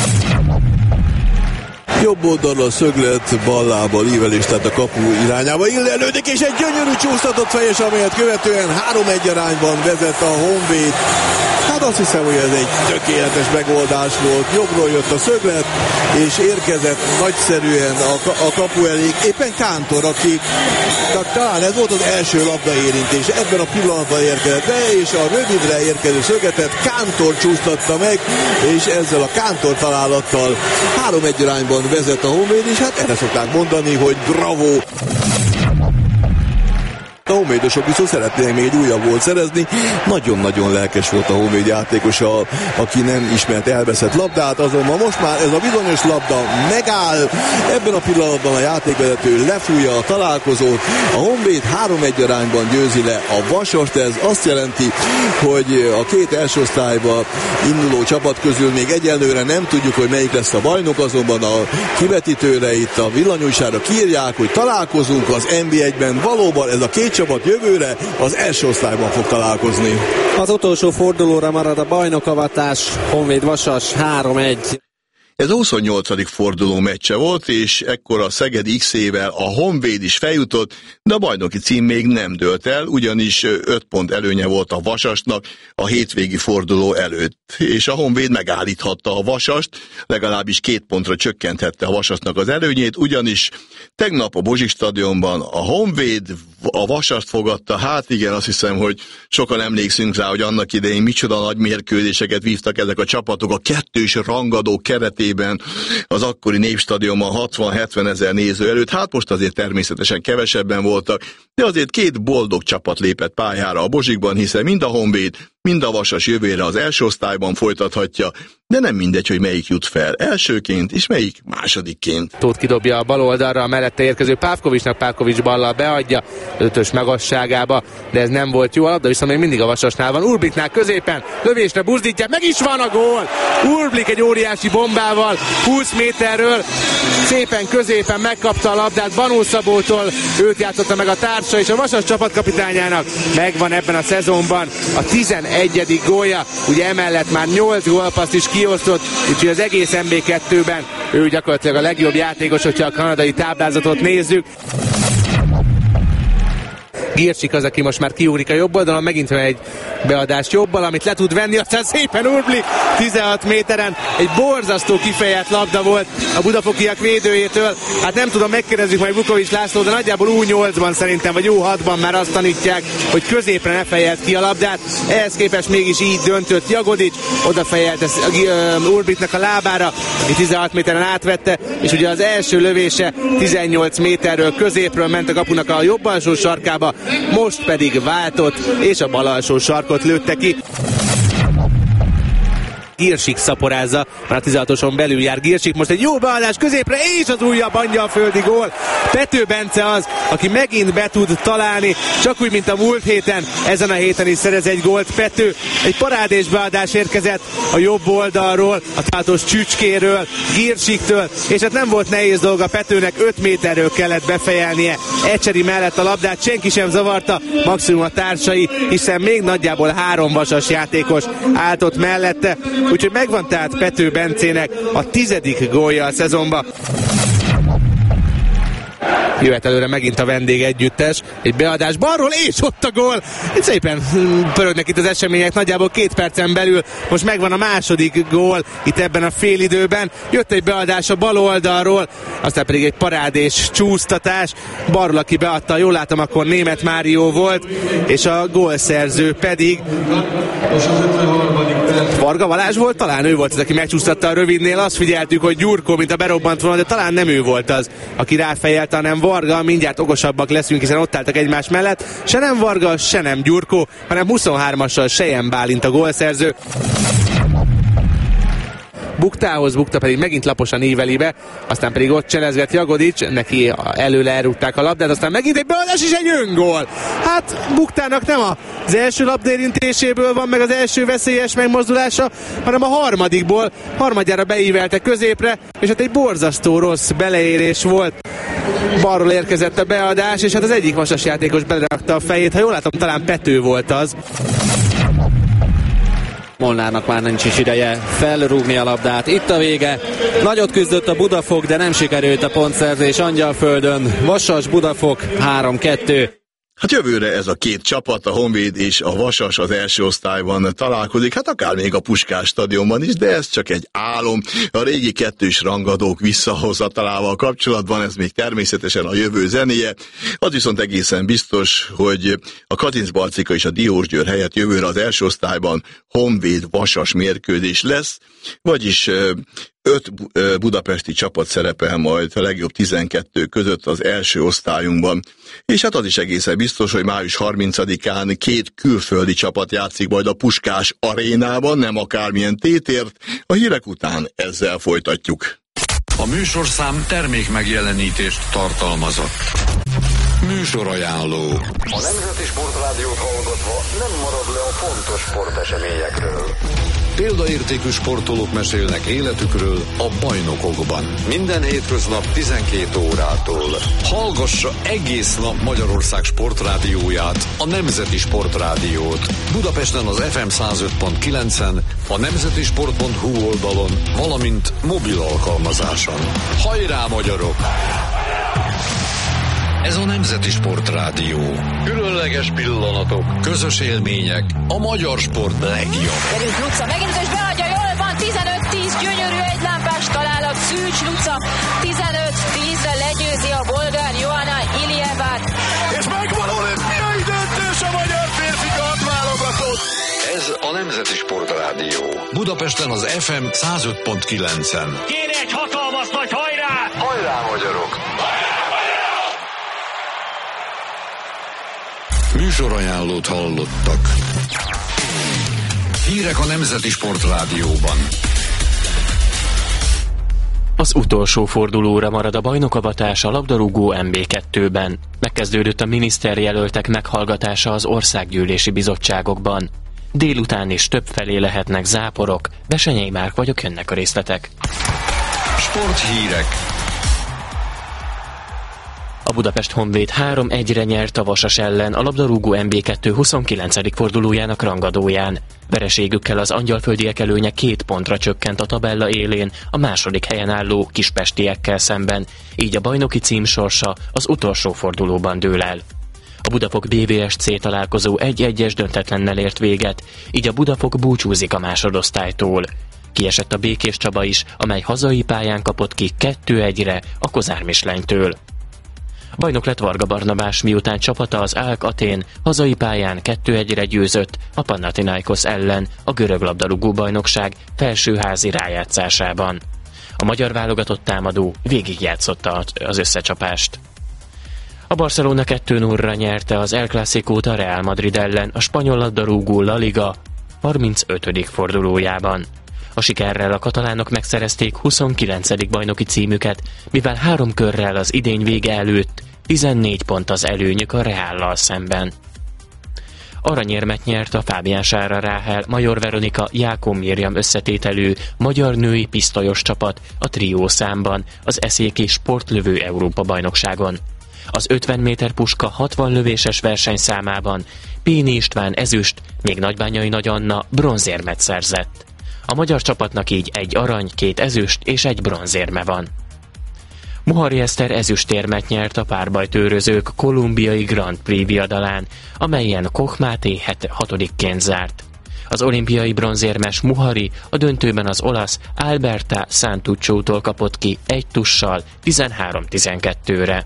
Jobb oldalra szöglet, ballábbal ívelés, tehát a kapu irányába illelődik, és egy gyönyörű csúsztatott fejes, amelyet követően 3-1 arányban vezet a Honvéd. Hát a azt hiszem, hogy ez egy tökéletes megoldás volt. Jobbról jött a szöglet, és érkezett nagyszerűen a kapu elé. Éppen Kántor, aki talán ez volt az első labdaérintés. Ebben a pillanatban érkezett be, és a rövidre érkező szögletet Kántor csúsztatta meg, és ezzel a Kántor találattal 3-1 arányban vezet a Honvéd, és hát erre szokták mondani, hogy bravo! A honvédosok viszont szeretnének még egy újabb gólt szerezni. Nagyon-nagyon lelkes volt a Honvéd játékosa, aki nem ismert elveszett labdát, azonban most már ez a bizonyos labda megáll. Ebben a pillanatban a játékvezető lefújja a találkozót. A Honvéd 3-1 arányban győzi le a Vasast. Ez azt jelenti, hogy a két első osztályba induló csapat közül még egyelőre nem tudjuk, hogy melyik lesz a bajnok, azonban a kivetítőre itt a villanyújságra kiírják, hogy találkozunk az NB1-ben. Valóban ez a két csapat jövőre az első osztályban fog találkozni. Az utolsó fordulóra marad a bajnokavatás, Honvéd Vasas 3-1. Ez a 28. forduló meccse volt, és ekkor a Szeged X-ével a Honvéd is feljutott, de a bajnoki cím még nem dőlt el, ugyanis 5 pont előnye volt a Vasasnak a hétvégi forduló előtt. És a Honvéd megállíthatta a Vasast, legalábbis 2 pontra csökkenthette a Vasasnak az előnyét, ugyanis tegnap a Bozsik stadionban a Honvéd a Vasast fogadta. Hát igen, azt hiszem, hogy sokan emlékszünk rá, hogy annak idején micsoda nagy mérkőzéseket vívtak ezek a csapatok a kettős rangadó keretében az akkori Népstadionban 60-70 ezer néző előtt. Hát most azért természetesen kevesebben voltak, de azért 2 boldog csapat lépett pályára a Bozsikban, hiszen mind a Honvéd, mind a Vasas jövőre az első osztályban folytathatja, de nem mindegy, hogy melyik jut fel elsőként, és melyik másodikként. Tóth kidobja a bal oldalra, a mellette érkező Pávkovicsnak, Pávkovics ballal beadja 5-ös magasságába, de ez nem volt jó, a labda viszont még mindig a Vasasnál van. Urbliknál középen, lövésre buzdítja, meg is van a gól! Urblik egy óriási bombával, 20 méterről, szépen középen megkapta a labdát Banó Szabótól, őt játszotta meg a társa, és a Vasas csapatkapitányának megvan ebben a szezonban a 11. gólja, ugye emellett már 8 gólpaszt is kiosztott, úgyhogy az egész MB2-ben ő gyakorlatilag a legjobb játékos, hogyha a kanadai táblázatot nézzük. Girsik az, aki most már kiugrik a jobb oldalon, megint van egy beadás jobbal, amit le tud venni, aztán szépen Urblik 16 méteren, egy borzasztó kifejelt labda volt a budafokiak védőjétől. Hát nem tudom, megkérdezzük majd Vukovics László, de nagyjából U8-ban szerintem, vagy U6-ban már azt tanítják, hogy középre ne fejelt ki a labdát. Ehhez képest mégis így döntött Jagodics, odafejelt Urbliknak a lábára, aki 16 méteren átvette, és ugye az első lövése 18 méterről középről ment a kapunak a jobb alsó sarkába, most pedig váltott, és a bal alsó sarkot lőtte ki. Girsik szaporázza, már a 16-oson belül jár Girsik, most egy jó beadás középre, és az újabb angyalföldi gól. Pető Bence az, aki megint be tud találni, csak úgy, mint a múlt héten, ezen a héten is szerez egy gólt. Pető, egy parádés beadás érkezett a jobb oldalról, a tátos csücskéről, Girsiktől, és hát nem volt nehéz dolga Petőnek, 5 méterről kellett befejelnie Ecseri mellett a labdát, senki sem zavarta, maximum a társai, hiszen még nagyjából 3 vasas játékos állt ott mellette. Úgyhogy megvan tehát Pető Bencének a 10. gólja a szezonban. Jöhet előre megint a vendég együttes, egy beadás balról, és ott a gól! Itt szépen pörögnek itt az események, nagyjából 2 percen belül most megvan a második gól itt ebben a félidőben. Jött egy beadás a bal oldalról, aztán pedig egy parádés csúsztatás. Balról, aki beadta, jól látom, akkor Németh Mário volt, és a gólszerző pedig Varga Balázs volt, talán ő volt az, aki megcsúsztatta a rövidnél. Azt figyeltük, hogy Gyurkó, mint a berobbant volna, de talán nem ő volt az, aki ráfejelte, hanem Varga. Mindjárt okosabbak leszünk, hiszen ott álltak egymás mellett. Se nem Varga, se nem Gyurkó, hanem 23-assal Sejem Bálint a gólszerző. Buktához, Bukta pedig megint laposan íveli be, aztán pedig ott cselezget Jagodics, neki előle elrúgták a labdát, aztán megint egy beadás és egy öngól. Hát Buktának nem az első labdérintéséből van meg az első veszélyes megmozdulása, hanem a harmadikból, harmadjára beívelte középre, és hát egy borzasztó rossz beleérés volt. Balról érkezett a beadás, és hát az egyik vasas játékos belerakta a fejét, ha jól látom, talán Pető volt az. Molnárnak már nincs is ideje felrúgni a labdát. Itt a vége. Nagyot küzdött a Budafok, de nem sikerült a pontszerzés Angyalföldön. Vasas Budafok 3-2. Hát jövőre ez a két csapat, a Honvéd és a Vasas az első osztályban találkozik, hát akár még a Puskás stadionban is, de ez csak egy álom. A régi kettős rangadók visszahozatalával kapcsolatban ez még természetesen a jövő zenéje. Az viszont egészen biztos, hogy a Kazincbarcika és a Diósgyőr helyett jövőre az első osztályban Honvéd-Vasas mérkőzés lesz, vagyis 5 budapesti csapat szerepel majd a legjobb 12 között az első osztályunkban. És hát az is egészen biztos, hogy május 30-án 2 külföldi csapat játszik majd a Puskás arénában, nem akármilyen tétért. A hírek után ezzel folytatjuk. A műsorszám termék megjelenítést tartalmazott. Műsorajánló. A Nemzeti Sportrádiót hallgatva nem marad le a fontos sporteseményekről. Példaértékű sportolók mesélnek életükről a bajnokokban. Minden hétköznap 12 órától. Hallgassa egész nap Magyarország sportrádióját, a Nemzeti Sportrádiót. Budapesten az FM 105.9-en, a nemzetisport.hu oldalon, valamint mobil alkalmazáson. Hajrá, magyarok! Ez a Nemzeti Sportrádió. Különleges pillanatok, közös élmények, a magyar sport legjobb. Gyerünk Luca, megint és beadja, jól van, 15-10, gyönyörű egylámpás találat, Szűcs Luca, 15-10-re legyőzi a bolgár Johanna Ilievát. És megvan olimpiai döntős a magyar férfi kardválogatott. Ez a Nemzeti Sportrádió. Budapesten az FM 105.9-en. Kéne egy hatalmas nagy hajrá! Hajrá, magyarok! Műsorajánlót hallottak. Hírek a Nemzeti Sportrádióban. Az utolsó fordulóra marad a bajnokavatás a labdarúgó MB2-ben. Megkezdődött a miniszterjelöltek meghallgatása az országgyűlési bizottságokban. Délután is többfelé lehetnek záporok. Besenyei Márk vagyok, jönnek a részletek. Sporthírek. A Budapest Honvéd 3-1-re nyert a Vasas ellen a labdarúgó MB2 29. fordulójának rangadóján. Vereségükkel az angyalföldiek előnye 2 pontra csökkent a tabella élén a második helyen álló kispestiekkel szemben, így a bajnoki cím sorsa az utolsó fordulóban dől el. A Budafok BVSC találkozó 1-1-es döntetlennel ért véget, így a Budafok búcsúzik a másodosztálytól. Kiesett a Békés Csaba is, amely hazai pályán kapott ki 2-1-re a Kozár Mislenytől. Bajnok lett Varga Barnabás, miután csapata az AEK Atén hazai pályán 2-1-re győzött a Panathinaikos ellen a görög labdarúgó bajnokság felsőházi rájátszásában. A magyar válogatott támadó végigjátszotta az összecsapást. A Barcelona 2-0-ra nyerte az El Clasicót a Real Madrid ellen a spanyol labdarúgó La Liga 35. fordulójában. A sikerrel a katalánok megszerezték 29. bajnoki címüket, mivel 3 körrel az idény vége előtt 14 pont az előnyük a Reállal szemben. Aranyérmet nyert a Fábián Sára Ráhel, Major Veronika, Jákó Mirjam összetételű magyar női pisztolyos csapat a trió számban az eszéki sportlövő Európa-bajnokságon. Az 50 méter puska 60 lövéses versenyszámában Péni István ezüst, még Nagybányai Nagy Anna bronzérmet szerzett. A magyar csapatnak így 1 arany, 2 ezüst és 1 bronzérme van. Muhari Eszter ezüstérmet nyert a párbajtőrözők kolumbiai Grand Prix viadalán, amelyen Koch Máté 6-ként zárt. Az olimpiai bronzérmes Muhari a döntőben az olasz Alberta Santuccio-tól kapott ki 1 tussal 13-12-re.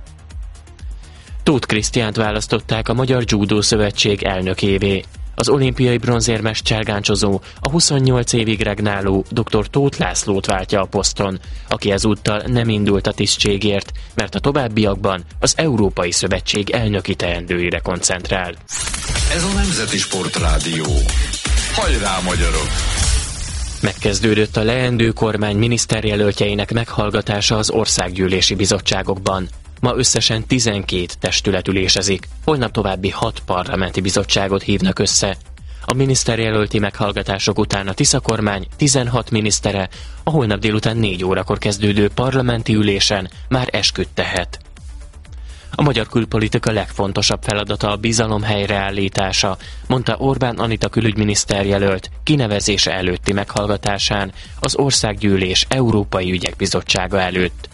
Tóth Krisztiánt választották a Magyar Judó Szövetség elnökévé. Az olimpiai bronzérmes cselgáncsozó a 28 évig regnáló dr. Tóth Lászlót váltja a poszton, aki ezúttal nem indult a tisztségért, mert a továbbiakban az Európai Szövetség elnöki teendőire koncentrál. Ez a Nemzeti Sportrádió. Hajrá, magyarok! Megkezdődött a leendő kormány miniszterjelöltjeinek meghallgatása az országgyűlési bizottságokban. Ma összesen 12 testület ülésezik, holnap további 6 parlamenti bizottságot hívnak össze. A miniszterjelölti meghallgatások után a Tisza kormány 16 minisztere a holnap délután 4 órakor kezdődő parlamenti ülésen már esküt tehet. A magyar külpolitika legfontosabb feladata a bizalom helyreállítása, mondta Orbán Anita külügyminiszterjelölt kinevezése előtti meghallgatásán az Országgyűlés Európai Ügyek Bizottsága előtt.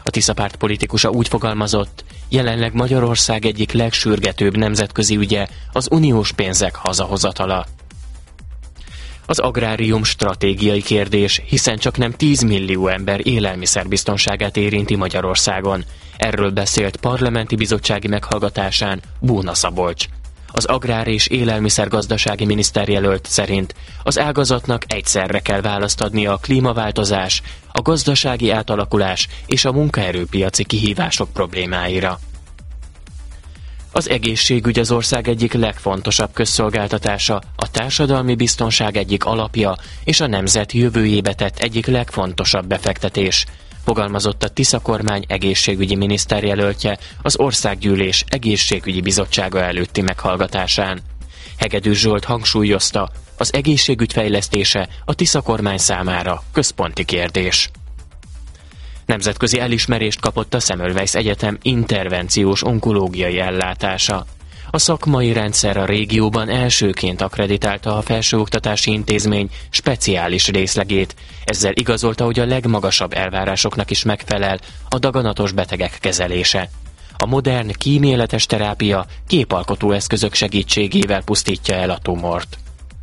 A Tisza párt politikusa úgy fogalmazott, jelenleg Magyarország egyik legsürgetőbb nemzetközi ügye az uniós pénzek hazahozatala. Az agrárium stratégiai kérdés, hiszen csak nem 10 millió ember élelmiszerbiztonságát érinti Magyarországon. Erről beszélt parlamenti bizottsági meghallgatásán Bóna Szabolcs. Az agrár- és élelmiszergazdasági miniszterjelölt szerint az ágazatnak egyszerre kell választ adnia a klímaváltozás, a gazdasági átalakulás és a munkaerőpiaci kihívások problémáira. Az egészségügy az ország egyik legfontosabb közszolgáltatása, a társadalmi biztonság egyik alapja és a nemzet jövőjébe tett egyik legfontosabb befektetés, fogalmazott a Tisza kormány egészségügyi miniszterjelöltje az Országgyűlés egészségügyi bizottsága előtti meghallgatásán. Hegedűs Zsolt hangsúlyozta, az egészségügy fejlesztése a Tisza kormány számára központi kérdés. Nemzetközi elismerést kapott a Semmelweis Egyetem intervenciós onkológiai ellátása. A szakmai rendszer a régióban elsőként akkreditálta a felsőoktatási intézmény speciális részlegét, ezzel igazolta, hogy a legmagasabb elvárásoknak is megfelel a daganatos betegek kezelése. A modern kíméletes terápia képalkotó eszközök segítségével pusztítja el a tumort.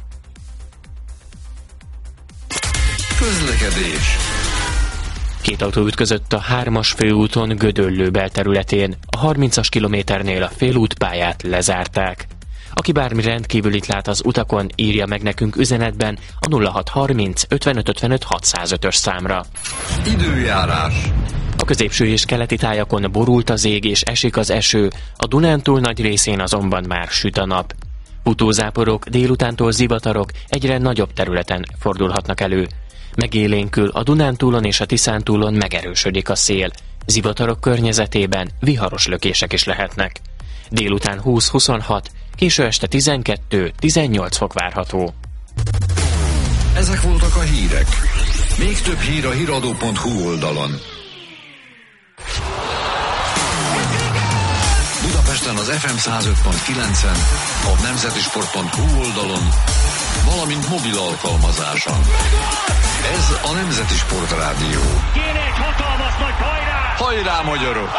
Közlekedés. 2 autó ütközött a 3-as főúton Gödöllő belterületén, a 30-as kilométernél a félútpályát lezárták. Aki bármi rendkívülit lát az utakon, írja meg nekünk üzenetben a 0630 55 55 605-ös számra. Időjárás. A középső és keleti tájakon borult az ég és esik az eső, a Dunántúl nagy részén azonban már süt a nap. Futózáporok, délutántól zivatarok egyre nagyobb területen fordulhatnak elő. Megélénkül a Dunántúlon és a Tiszántúlon megerősödik a szél. Zivatarok környezetében viharos lökések is lehetnek. Délután 20-26, késő este 12-18 fok várható. Ezek voltak a hírek. Még több hír a hiradó.hu oldalon. Budapesten az FM 105.9-en, a nemzetisport.hu oldalon, valamint mobil alkalmazáson. Ez a Nemzeti Sport Rádió. Kéne egy hatalmas nagy hajrá! Hajrá, magyarok!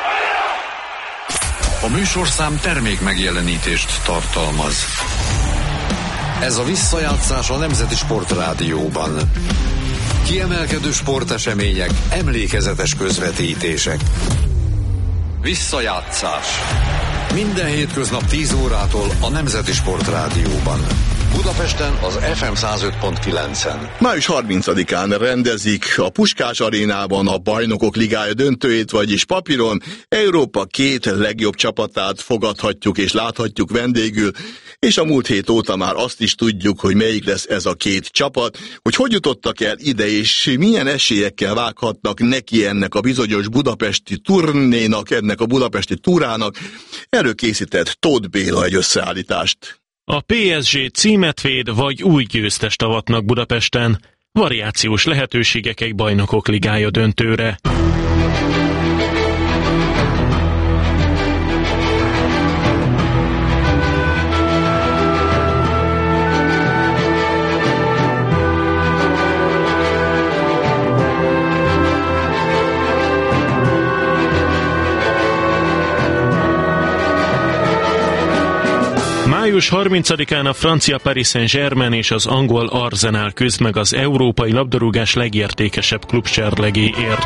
A műsorszám termék megjelenítést tartalmaz. Ez a visszajátszás a Nemzeti Sport Rádióban. Kiemelkedő sportesemények, emlékezetes közvetítések. Visszajátszás. Minden hétköznap 10 órától a Nemzeti Sport Rádióban. Budapesten az FM 105.9-en. Május 30-án rendezik a Puskás Arénában a Bajnokok Ligája döntőjét, vagyis papíron Európa 2 legjobb csapatát fogadhatjuk és láthatjuk vendégül, és a múlt hét óta már azt is tudjuk, hogy melyik lesz ez a 2 csapat, hogy jutottak el ide, és milyen esélyekkel vághatnak neki ennek a bizonyos budapesti turnénak, ennek a budapesti túrának. Erről készített Tóth Béla egy összeállítást. A PSG címet véd, vagy új győztest avatnak Budapesten. Variációs lehetőségek egy Bajnokok Ligája döntőre. Május 30-án a francia Paris Saint-Germain és az angol Arsenal küzd meg az európai labdarúgás legértékesebb klubserlegéért.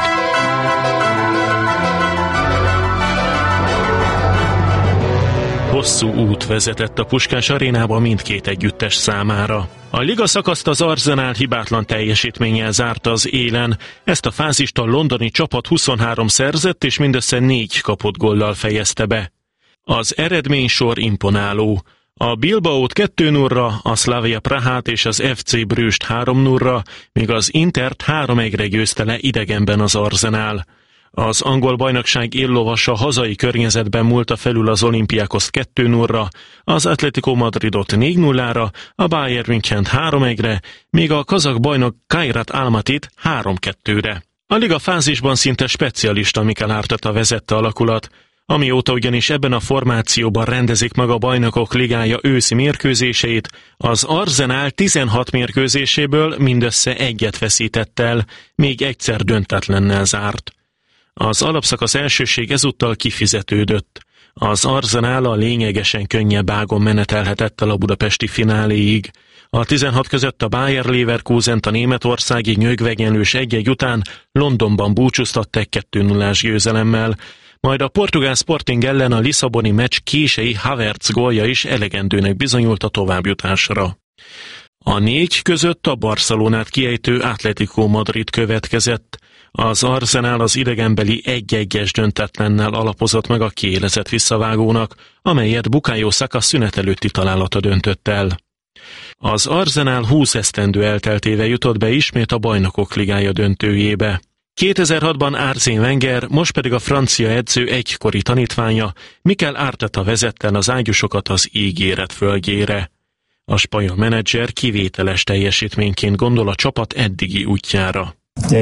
Hosszú út vezetett a Puskás Arénába mindkét együttes számára. A liga szakaszt az Arsenal hibátlan teljesítménnyel zárta az élen. Ezt a fázist a londoni csapat 23 szerzett és mindössze 4 kapott góllal fejezte be. Az eredménysor imponáló. A Bilbaót 2-0-ra, a Slavia Prahát és az FC Brüsst 3-0-ra, míg az Intert 3-1-re győzte le idegenben az Arsenal. Az angol bajnokság éllovasa hazai környezetben múlta felül az Olympiakoszt 2-0-ra, az Atletico Madridot 4-0-ra, a Bayern Münchent 3-1-re, míg a kazak bajnok Kairat Almatit 3-2-re. A liga fázisban szinte specialista Mikel Arteta vezette alakulat, amióta ugyanis ebben a formációban rendezik meg a Bajnokok Ligája őszi mérkőzéseit, az Arsenal 16 mérkőzéséből mindössze 1 veszített el, még egyszer döntetlennel zárt. Az alapszakasz elsőség ezúttal kifizetődött. Az Arsenal a lényegesen könnyebb ágon menetelhetett el a budapesti fináléig. A 16 között a Bayer Leverkusent a németországi nyögvegenős 1-1 után Londonban búcsúztatták 2-0-ás győzelemmel, majd a portugál Sporting ellen a lisszaboni meccs kései Havertz gólja is elegendőnek bizonyult a továbbjutásra. A 4 között a Barcelonát kiejtő Atlético Madrid következett. Az Arsenal az idegenbeli 1-1-es döntetlennel alapozott meg a kiélezett visszavágónak, amelyet Bukayo Saka szünet előtti találata döntött el. Az Arsenal 20 esztendő elteltével jutott be ismét a Bajnokok Ligája döntőjébe. 2006-ban Arsène Wenger, most pedig a francia edző egykori tanítványa, Mikel Arteta vezette az ágyusokat az ígéret földjére. A spanyol menedzser kivételes teljesítményként gondol a csapat eddigi útjára.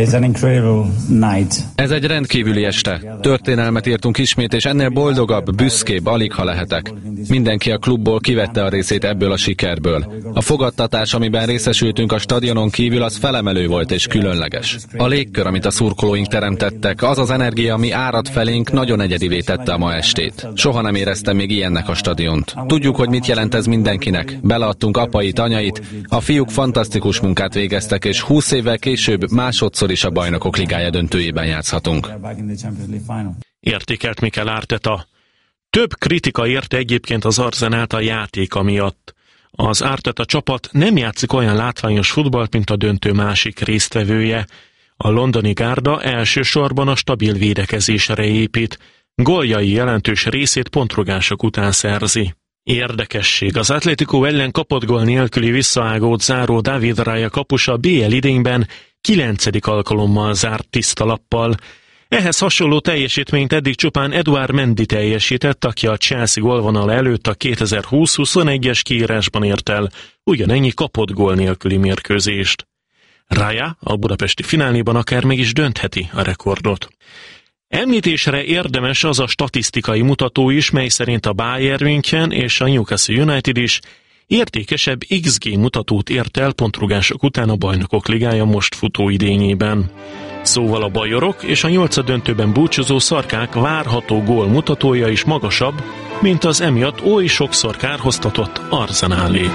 Ez egy rendkívüli este. Történelmet írtunk ismét, és ennél boldogabb, büszkébb alig ha lehetek. Mindenki a klubból kivette a részét ebből a sikerből. A fogadtatás, amiben részesültünk a stadionon kívül, az felemelő volt és különleges. A légkör, amit a szurkolóink teremtettek, az az energia, ami árad felénk, nagyon egyedivé tette a ma estét. Soha nem éreztem még ilyennek a stadiont. Tudjuk, hogy mit jelent ez mindenkinek. Beleadtunk apait, anyait, a fiúk fantasztikus munkát végeztek, és 20 évvel később másodszor is a Bajnokok Ligája döntőjében játszhatunk. Értékelt Mikel Arteta. Több kritika érte egyébként az Arsenalt a játéka miatt. Az Arteta csapat nem játszik olyan látványos futballt, mint a döntő másik résztvevője. A londoni gárda elsősorban a stabil védekezésre épít. Góljai jelentős részét pontrugások után szerzi. Érdekesség, az Atlético ellen kapott gól nélküli visszaágót záró David Raya kapusa BL idényben 9. alkalommal zárt tiszta lappal. Ehhez hasonló teljesítményt eddig csupán Eduard Mendy teljesített, aki a Chelsea gólvonal előtt a 2020-21-es kiírásban ért el ugyanennyi kapott gól nélküli mérkőzést. Raya a budapesti fináléban akár meg is döntheti a rekordot. Említésre érdemes az a statisztikai mutató is, mely szerint a Bayern München és a Newcastle United is értékesebb XG mutatót ért el pontrugások után a Bajnokok Ligája most futó idényében. Szóval a bajorok és a 8. döntőben búcsúzó szarkák várható gól mutatója is magasabb, mint az emiatt oly sokszor kárhoztatott Arsenalé.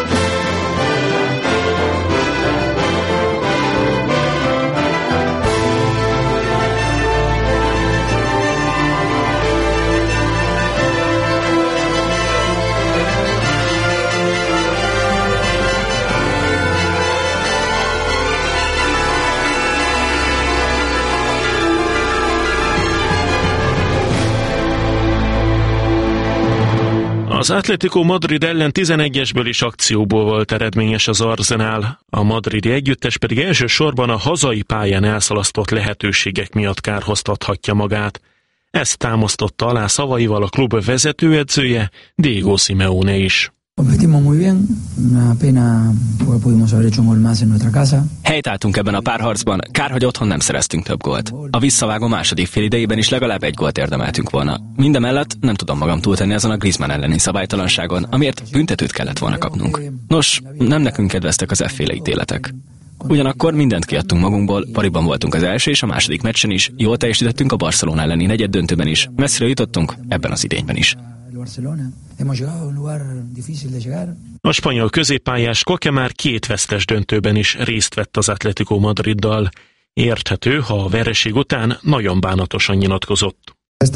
Az Atlético Madrid ellen 11-esből is akcióból volt eredményes az Arsenal, a madridi együttes pedig elsősorban a hazai pályán elszalasztott lehetőségek miatt kárhoztathatja magát. Ezt támasztotta alá szavaival a klub vezetőedzője, Diego Simeone is. Helytálltunk ebben a párharcban, kár, hogy otthon nem szereztünk több gólt. A visszavágó második félidejében is legalább 1 gólt érdemeltünk volna. Mindemellett nem tudom magam túltenni azon a Griezmann elleni szabálytalanságon, amiért büntetőt kellett volna kapnunk. Nos, nem nekünk kedveztek az efféle ítéletek. Ugyanakkor mindent kiadtunk magunkból, pariban voltunk az első és a második meccsen is, jól teljesítettünk a Barcelona elleni negyed döntőben is, messzire jutottunk ebben az idényben is. A spanyol középpályás Koke már 2 vesztes döntőben is részt vett az Atlético Madriddal. Érthető, ha a vereség után nagyon bánatosan nyilatkozott.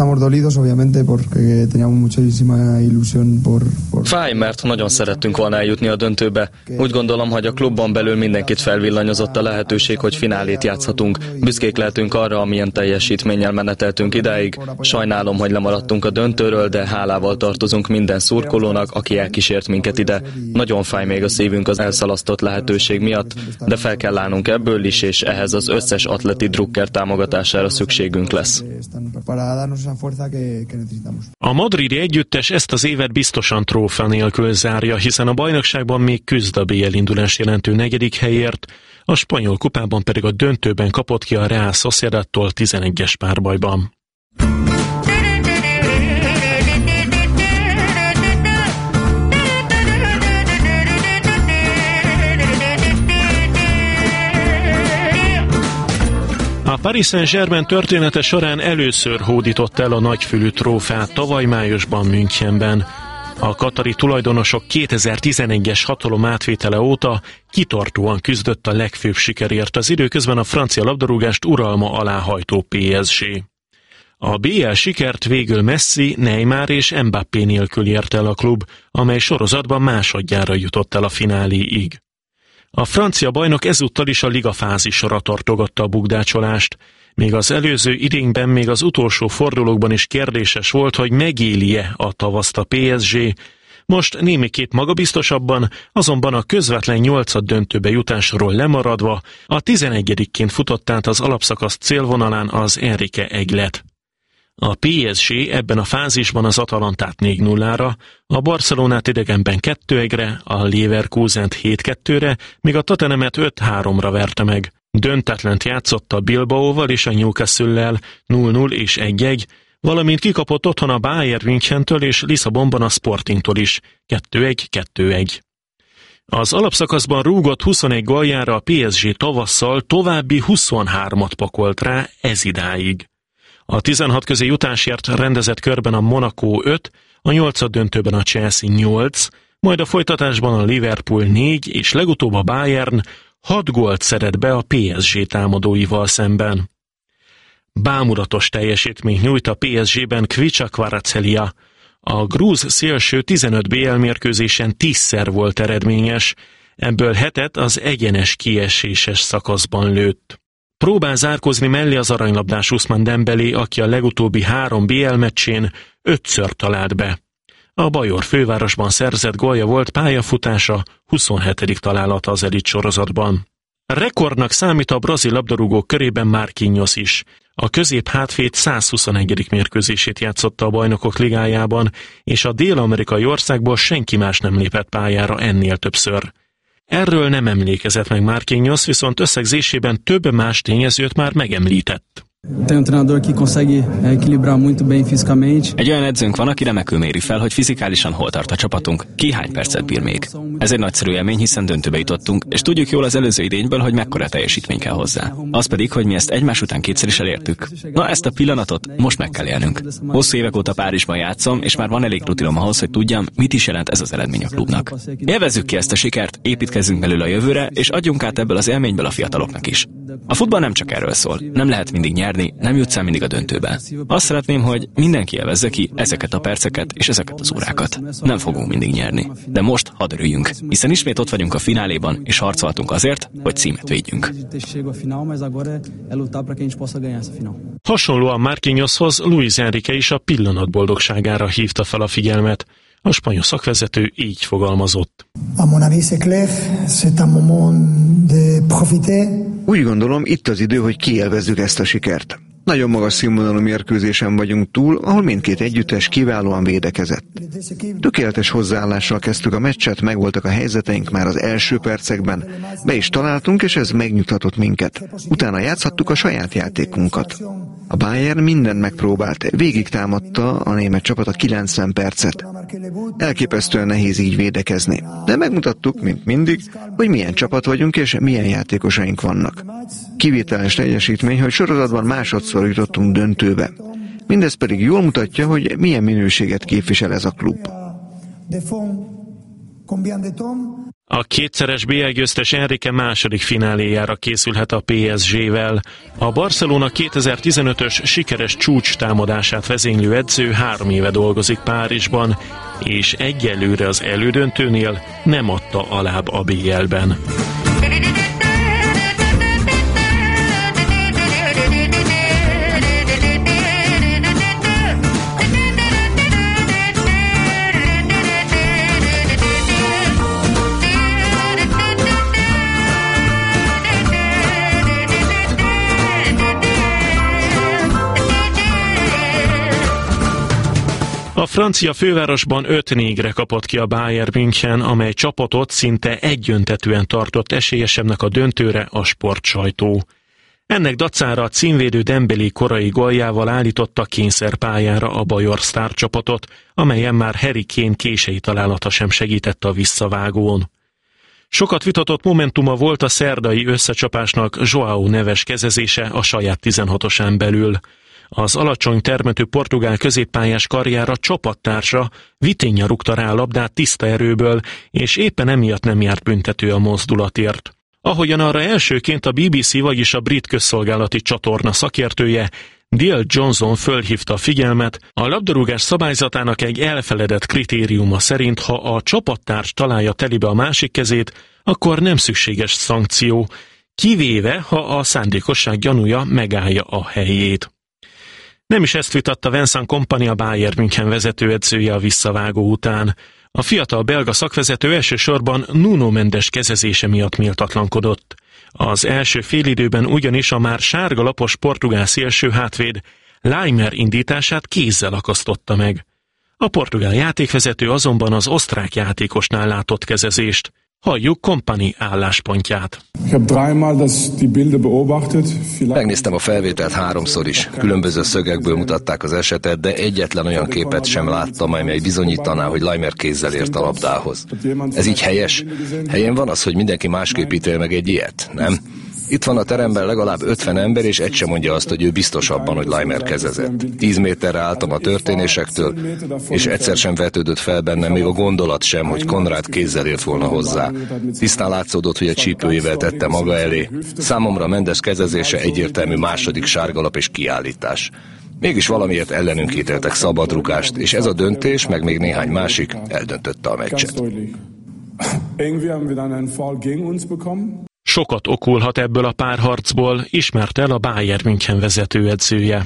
Fáj, mert nagyon szerettünk volna eljutni a döntőbe. Úgy gondolom, hogy a klubban belül mindenkit felvillanyozott a lehetőség, hogy finálét játszhatunk. Büszkék lehetünk arra, amilyen teljesítménnyel meneteltünk idáig. Sajnálom, hogy lemaradtunk a döntőről, de hálával tartozunk minden szurkolónak, aki elkísért minket ide. Nagyon fáj még a szívünk az elszalasztott lehetőség miatt, de fel kell állnunk ebből is, és ehhez az összes atleti drukker támogatására szükségünk lesz. A madridi együttes ezt az évet biztosan trófea nélkül zárja, hiszen a bajnokságban még küzd a BL indulás jelentő 4. helyért, a spanyol kupában pedig a döntőben kapott ki a Real Sociedadtól 11-es párbajban. A Paris Saint-Germain története során először hódított el a nagyfülű trófeát tavaly májusban Münchenben. A katari tulajdonosok 2011-es hatalom átvétele óta kitartóan küzdött a legfőbb sikerért, az időközben a francia labdarúgást uralma alá hajtó PSG. A BL sikert végül Messi, Neymar és Mbappé nélkül ért el a klub, amely sorozatban másodjára jutott el a fináléig. A francia bajnok ezúttal is a liga fázisra tartogatta a bukdácsolást. Még az előző idényben, még az utolsó fordulókban is kérdéses volt, hogy megéli-e a tavaszt a PSG. Most némiképp magabiztosabban, azonban a közvetlen 8. döntőbe jutásról lemaradva, a 11-ként futott át az alapszakasz célvonalán az Enrique Eglet. A PSG ebben a fázisban az Atalantát 4-0-ra, a Barcelonát idegenben 2-1-re, a Leverkusent 7-2-re, míg a Tottenhamet 5-3-ra verte meg. Döntetlent játszott a Bilbaóval és a Newcastle-lel 0-0 és 1-1, valamint kikapott otthon a Bayern Münchentől és Lisszabonban a Sportingtól is 2-1-2-1. Az alapszakaszban rúgott 21 góljára a PSG tavasszal további 23-at pakolt rá ezidáig. A 16 közé jutásért rendezett körben a Monaco 5, a 8. döntőben a Chelsea 8, majd a folytatásban a Liverpool 4 és legutóbb a Bayern 6 gólt szedett be a PSG támadóival szemben. Bámulatos teljesítményt nyújt a PSG-ben Kvicha Kvaratskhelia. A grúz szélső 15 BL mérkőzésen 10-szer volt eredményes, ebből 7-et az egyenes kieséses szakaszban lőtt. Próbál zárkozni mellé az aranylabdás Ousmane Dembélé, aki a legutóbbi 3 BL meccsén 5-ször talált be. A bajor fővárosban szerzett gólja volt pályafutása 27. találata az elit sorozatban. Rekordnak számít a brazil labdarúgók körében Marquinhos is. A közép-hátvéd 121. mérkőzését játszotta a Bajnokok Ligájában, és a dél-amerikai országból senki más nem lépett pályára ennél többször. Erről nem emlékezett meg Marquinhos, viszont összegzésében több más tényezőt már megemlített. Egy olyan edzőnk van, aki remekül méri fel, hogy fizikálisan hol tart a csapatunk, ki hány percet bír még. Ez egy nagyszerű élmény, hiszen döntőbe jutottunk, és tudjuk jól az előző idényből, hogy mekkora teljesítmény kell hozzá. Az pedig, hogy mi ezt egymás után kétszer is elértük. Na, ezt a pillanatot most meg kell élnünk. Hosszú évek óta Párizsban játszom, és már van elég rutinom ahhoz, hogy tudjam, mit is jelent ez az eredmény a klubnak. Élvezzük ki ezt a sikert, építkezzünk belőle a jövőre, és adjunk át ebből az élményből a fiataloknak is. A futball nem csak erről szól. Nem lehet mindig nyerni, nem jutsz el mindig a döntőbe. Azt szeretném, hogy mindenki élvezze ki ezeket a perceket és ezeket az órákat. Nem fogunk mindig nyerni, de most hadd örüljünk, hiszen ismét ott vagyunk a fináléban, és harcoltunk azért, hogy címet védjünk. Hasonlóan Marquinhoshoz Luis Enrique is a pillanat boldogságára hívta fel a figyelmet. A spanyol szakvezető így fogalmazott. Úgy gondolom, itt az idő, hogy kiélvezzük ezt a sikert. Nagyon magas színvonalú mérkőzésen vagyunk túl, ahol mindkét együttes kiválóan védekezett. Tökéletes hozzáállással kezdtük a meccset, megvoltak a helyzeteink már az első percekben, be is találtunk, és ez megnyugtatott minket. Utána játszhattuk a saját játékunkat. A Bayern mindent megpróbált, végig támadta a német csapat a 90 percet. Elképesztően nehéz így védekezni, de megmutattuk, mint mindig, hogy milyen csapat vagyunk és milyen játékosaink vannak. Kivételes teljesítmény, hogy sorozatban másodszor jutottunk döntőbe. Mindez pedig jól mutatja, hogy milyen minőséget képvisel ez a klub. A kétszeres BL győztes Enrique második fináléjára készülhet a PSG-vel. A Barcelona 2015-ös sikeres csúcs támadását vezénylő edző 3 éve dolgozik Párizsban, és egyelőre az elődöntőnél nem adta alább a BL-ben. A francia fővárosban 5-4-re kapott ki a Bayern München, amely csapatot szinte egyöntetűen tartott esélyesebbnek a döntőre a sportsajtó. Ennek dacára a címvédő Dembélé korai góljával állította kényszerpályára a bajor sztárcsapatot, amelyen már Harry Kane kései találata sem segített a visszavágón. Sokat vitatott momentuma volt a szerdai összecsapásnak João Neves kezezése a saját 16-osán belül. Az alacsony termetű portugál középpályás karjára csapattársa Vitinha rúgta rá a labdát tiszta erőből, és éppen emiatt nem járt büntető a mozdulatért. Ahogyan arra elsőként a BBC, vagyis a brit közszolgálati csatorna szakértője, Dale Johnson fölhívta a figyelmet, a labdarúgás szabályzatának egy elfeledett kritériuma szerint, ha a csapattárs találja telibe a másik kezét, akkor nem szükséges szankció, kivéve, ha a szándékosság gyanúja megállja a helyét. Nem is ezt vitatta Vincent Kompany, a Bayern München vezetőedzője a visszavágó után. A fiatal belga szakvezető elsősorban Nuno Mendes kezezése miatt méltatlankodott. Az első félidőben ugyanis a már sárga lapos portugál szélső hátvéd Laimer indítását kézzel akasztotta meg. A portugál játékvezető azonban az osztrák játékosnál látott kezezést. Halljuk Kompany álláspontját. Megnéztem a felvételt 3-szor is. Különböző szögekből mutatták az esetet, de egyetlen olyan képet sem láttam, amely bizonyítaná, hogy Laimer kézzel ért a labdához. Ez így helyes? Helyen van az, hogy mindenki másképp ítél meg egy ilyet, nem? Itt van a teremben legalább 50 ember, és egy sem mondja azt, hogy ő biztos abban, hogy Laimer kezezett. 10 méterre álltam a történésektől, és egyszer sem vetődött fel bennem még a gondolat sem, hogy Konrád kézzel ért volna hozzá. Tisztán látszódott, hogy a csípőjével tette maga elé. Számomra Mendes kezezése egyértelmű második sárgalap és kiállítás. Mégis valamiért ellenünk ítéltek szabadrúgást, és ez a döntés, meg még néhány másik eldöntötte a meccset. Sokat okulhat ebből a párharcból, ismerte el a Bayern München vezetőedzője.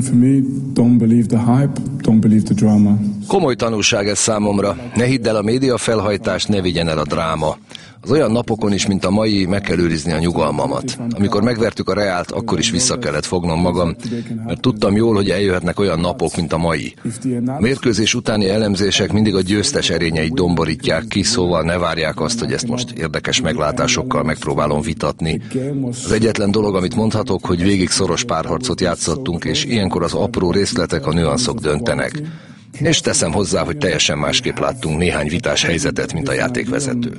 Komoly tanulság ez számomra. Ne hidd el a média felhajtást, ne vigyen el a dráma. Az olyan napokon is, mint a mai, meg kell őrizni a nyugalmamat. Amikor megvertük a Reált, akkor is vissza kellett fognom magam, mert tudtam jól, hogy eljöhetnek olyan napok, mint a mai. A mérkőzés utáni elemzések mindig a győztes erényeit domborítják ki, szóval ne várják azt, hogy ezt most érdekes meglátásokkal megpróbálom vitatni. Az egyetlen dolog, amit mondhatok, hogy végig szoros párharcot játszottunk, és ilyenkor az apró részletek, a nüanszok döntenek. És teszem hozzá, hogy teljesen másképp láttunk néhány vitás helyzetet, mint a játékvezető.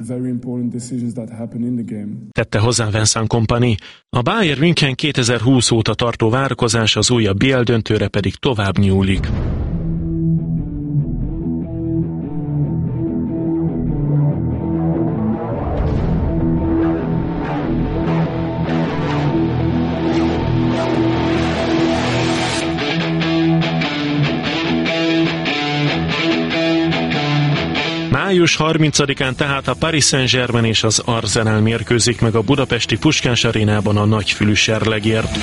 Tette hozzá Vincent Kompany. A Bayern München 2020 óta tartó várakozás az újabb BL döntőre pedig tovább nyúlik. Május 30-án tehát a Paris Saint-Germain és az Arsenal mérkőzik meg a budapesti Puskás arénában a nagyfülű serlegért.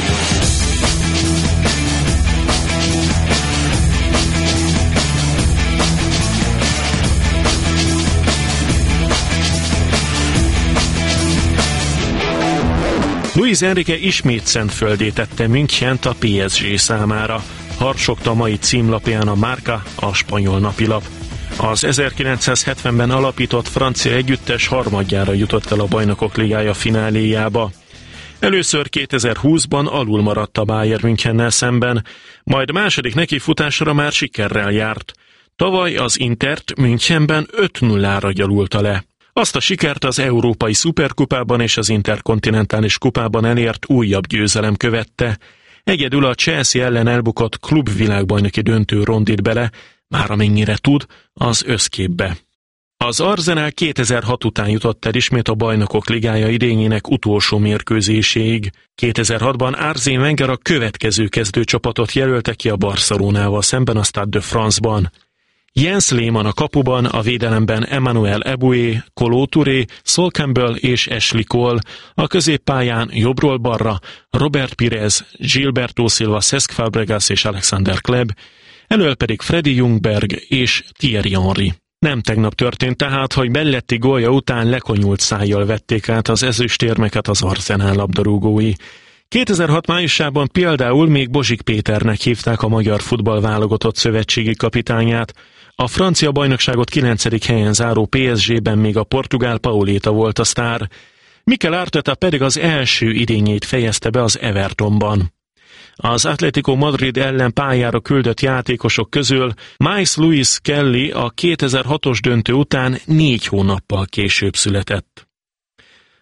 Luis Enrique ismét szentföldé tette Münchent a PSG számára. Harsogta a mai címlapján a Marca, a spanyol napilap. Az 1970-ben alapított francia együttes harmadjára jutott el a Bajnokok Ligája fináléjába. Először 2020-ban alul maradt a Bayern Münchennel szemben, majd második nekifutásra már sikerrel járt. Tavaly az Intert Münchenben 5-0-ra gyalulta le. Azt a sikert az Európai Szuperkupában és az Interkontinentális kupában elért újabb győzelem követte. Egyedül a Chelsea ellen elbukott klubvilágbajnoki döntő rondít bele, már amennyire tud, az összképbe. Az Arsenal 2006 után jutott el ismét a Bajnokok Ligája idényének utolsó mérkőzéséig. 2006-ban Arsène Wenger a következő kezdőcsapatot jelölte ki a Barcelonával szemben a Stade de France-ban. Jens Lehmann a kapuban, a védelemben Emmanuel Eboué, Kolo Touré, Sol Campbell és Ashley Cole, a középpályán jobbról balra Robert Pires, Gilberto Silva, Cesc Fabregas és Alexander Kleb, elől pedig Freddy Ljungberg és Thierry Henry. Nem tegnap történt tehát, hogy Belletti gólja után lekonyult szájjal vették át az ezüstérmeket az Arsenal labdarúgói. 2006 májusában például még Bozsik Péternek hívták a magyar futballválogatott szövetségi kapitányát. A francia bajnokságot 9. helyen záró PSG-ben még a portugál Pauleta volt a sztár. Mikel Arteta pedig az első idényét fejezte be az Evertonban. Az Atlético Madrid ellen pályára küldött játékosok közül Miles Lewis Kelly a 2006-os döntő után 4 hónappal később született.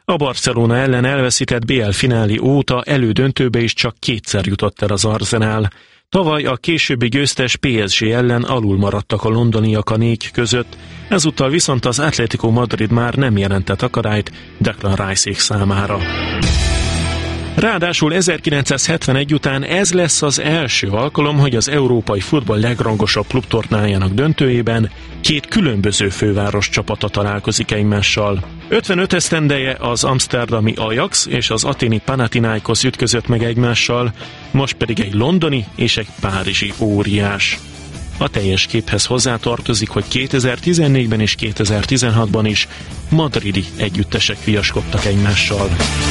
A Barcelona ellen elveszített BL finálé óta elődöntőbe is csak 2-szer jutott el az Arsenal. Tavaly a későbbi győztes PSG ellen alul maradtak a londoniak a 4 között, ezúttal viszont az Atlético Madrid már nem jelentett akadályt Declan Rice-ék számára. Ráadásul 1971 után ez lesz az első alkalom, hogy az európai futball legrangosabb klubtornájának döntőjében 2 különböző főváros csapata találkozik egymással. 55 esztendeje az amszterdami Ajax és az athéni Panathinaikos ütközött meg egymással, most pedig egy londoni és egy párizsi óriás. A teljes képhez hozzátartozik, hogy 2014-ben és 2016-ban is madridi együttesek viaskodtak egymással.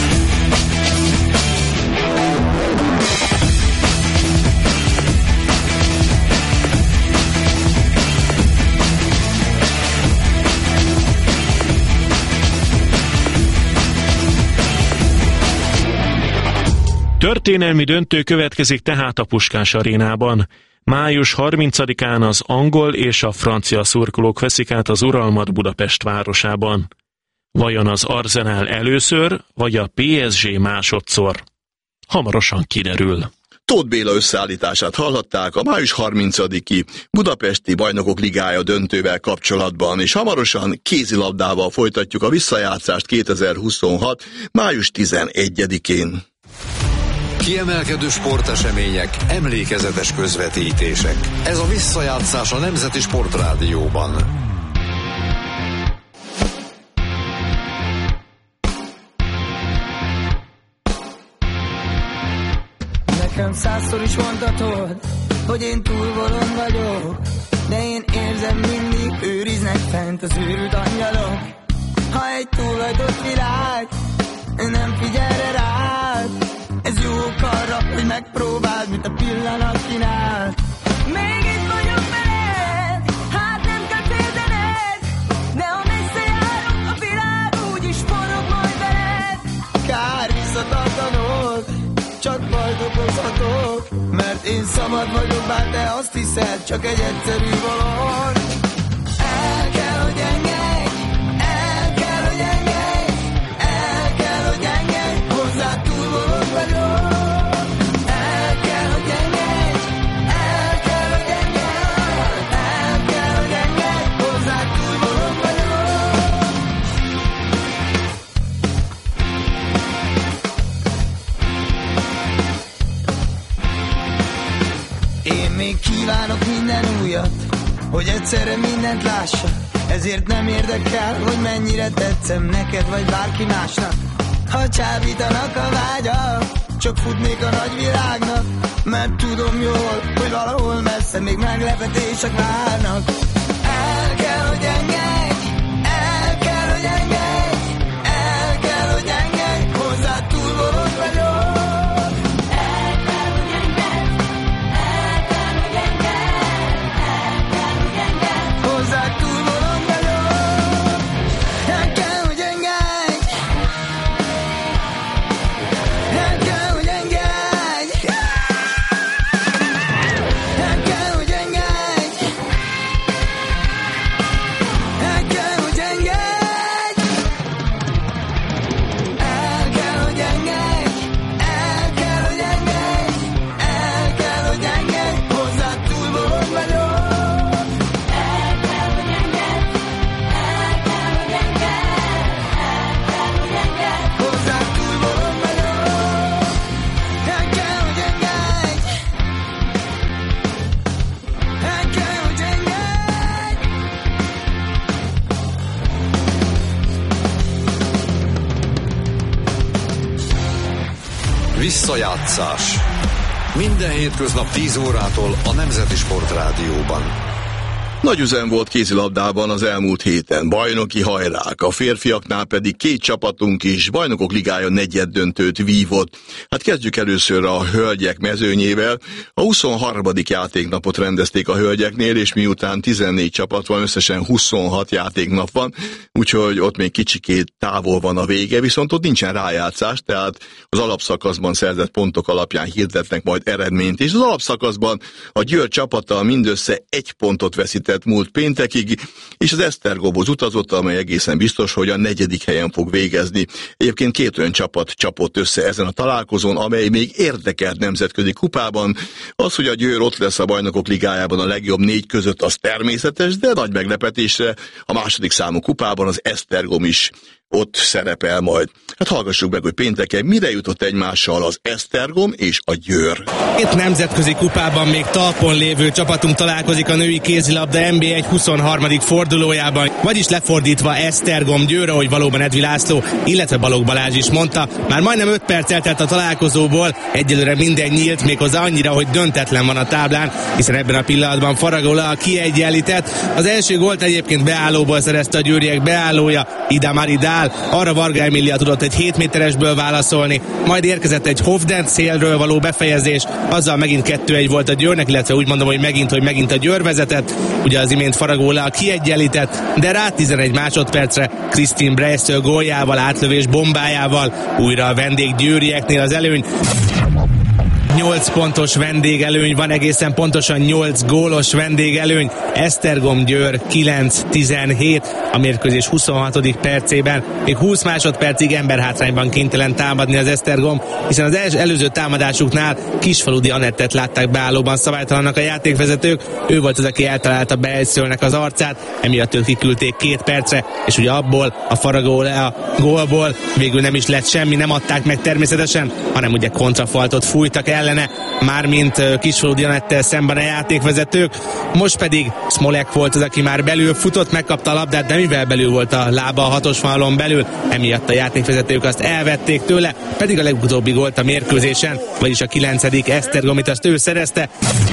Történelmi döntő következik tehát a Puskás arénában. Május 30-án az angol és a francia szurkolók veszik át az uralmat Budapest városában. Vajon az Arsenal először, vagy a PSG másodszor? Hamarosan kiderül. Tóth Béla összeállítását hallhatták a május 30-i Budapesti Bajnokok Ligája döntővel kapcsolatban, és hamarosan kézilabdával folytatjuk a visszajátszást 2026. május 11-én. Kiemelkedő sportesemények, emlékezetes közvetítések. Ez a visszajátszás a Nemzeti Sportrádióban. Nekem 100-szor is mondhatod, hogy én túl bolond vagyok, de én érzem, mindig őriznek fent az őrült angyalok. Ha egy túlhajtott világ nem figyel rád, ez jó ok arra, hogy megpróbáld, mit a pillanat kínált. Még itt vagyok veled, hát nem kell féltened, de ha messze járok, a világ úgyis forog majd veled. Kár visszatartanod, csak bajt okozhatok, mert én szabad vagyok, bár te azt hiszed, csak egy egyszerű bolond. El kell, hogy engedj, el kell, hogy engedj, el kell, hogy engedj, hozzá túl bolond vagyok. El kell, hogy engedj, el kell, hogy engedj, el kell, hogy engedj, hozzá túl bolond vagyok. Én még kívánok minden újat, hogy egyszerre mindent lássak. Ezért nem érdekel, hogy mennyire tetszem neked vagy bárki másnak. Ha csábítanak a vágyak, csak futnék a nagyvilágnak, mert tudom jól, hogy valahol messze még meglepetések várnak. El kell, hogy engedj, el kell, hogy engedj, el kell, hogy engedj, hozzá túl bolond vagyok. Visszajátszás. Minden hétköznap 10 órától a Nemzeti Sportrádióban. Nagy üzem volt kézilabdában az elmúlt héten, bajnoki hajrák, a férfiaknál pedig 2 csapatunk is Bajnokok Ligája negyeddöntőt vívott. Hát kezdjük először a hölgyek mezőnyével. A 23. játéknapot rendezték a hölgyeknél, és miután 14 csapat van, összesen 26 játéknap van, úgyhogy ott még kicsikét távol van a vége, viszont ott nincsen rájátszás, tehát az alapszakaszban szerzett pontok alapján hirdetnek majd eredményt, és az alapszakaszban a Győr csapata mindössze 1 pontot veszített vezetett múlt péntekig, és az Esztergomhoz utazott, amely egészen biztos, hogy a 4. helyen fog végezni. Egyébként 2 olyan csapat csapott össze ezen a találkozón, amely még érdekelt nemzetközi kupában. Az, hogy a Győr ott lesz a Bajnokok Ligájában a legjobb 4 között, az természetes, de nagy meglepetésre a 2. számú kupában az Esztergom is ott szerepel majd. Hát hallgassuk meg, hogy pénteken mire jutott egymással az Esztergom és a Győr. Itt nemzetközi kupában még talpon lévő csapatunk találkozik a női kézilabda NB1 23. fordulójában, vagyis lefordítva Esztergom Győr, ahogy valóban Edvi László, illetve Balogh Balázs is mondta. Már majdnem 5 perc eltelt a találkozóból, egyelőre minden nyílt, méghozzá annyira, hogy döntetlen van a táblán, hiszen ebben a pillanatban Faragó Lea kiegyenlített. Az első gólt egyébként beállóból szerezte a győriek beállója, Ida Maridál. Arra Varga Emília tudott egy 7 méteresből válaszolni, majd érkezett egy Hovden szélről való befejezés, azzal megint 2-1 volt a Győrnek, illetve úgy mondom, hogy megint a Győr vezetett. Ugye az imént Faragó Lea kiegyenlített, de rá 11 másodpercre Christine Breistől góljával, átlövés bombájával újra a vendég győrieknél az előny. 8 pontos vendégelőny van, egészen pontosan 8 gólos vendégelőny. Esztergom Győr 9-17 a mérkőzés 26. percében. Még 20 másodpercig emberhátrányban kénytelen támadni az Esztergom, hiszen az előző támadásuknál Kisfaludi Anettet látták beállóban szabálytalannak a játékvezetők. Ő volt az, aki eltalálta Beelszölnek az arcát, emiatt őt kiküldték 2 percre, és ugye abból a Faragó Lea gólból végül nem is lett semmi, nem adták meg természetesen, hanem ugye kontrafaltot fújtak ellene, mármint Kisfaludi Anettel szemben a játékvezetők. Most pedig Smolek volt az, aki már belül futott, megkapta a labdát, de mivel belül volt a lába a 6-os vonalon belül, emiatt a játékvezetők azt elvették tőle, pedig a legutóbbi gólt a mérkőzésen, vagyis a 9. Esztergomit azt ő szerezte.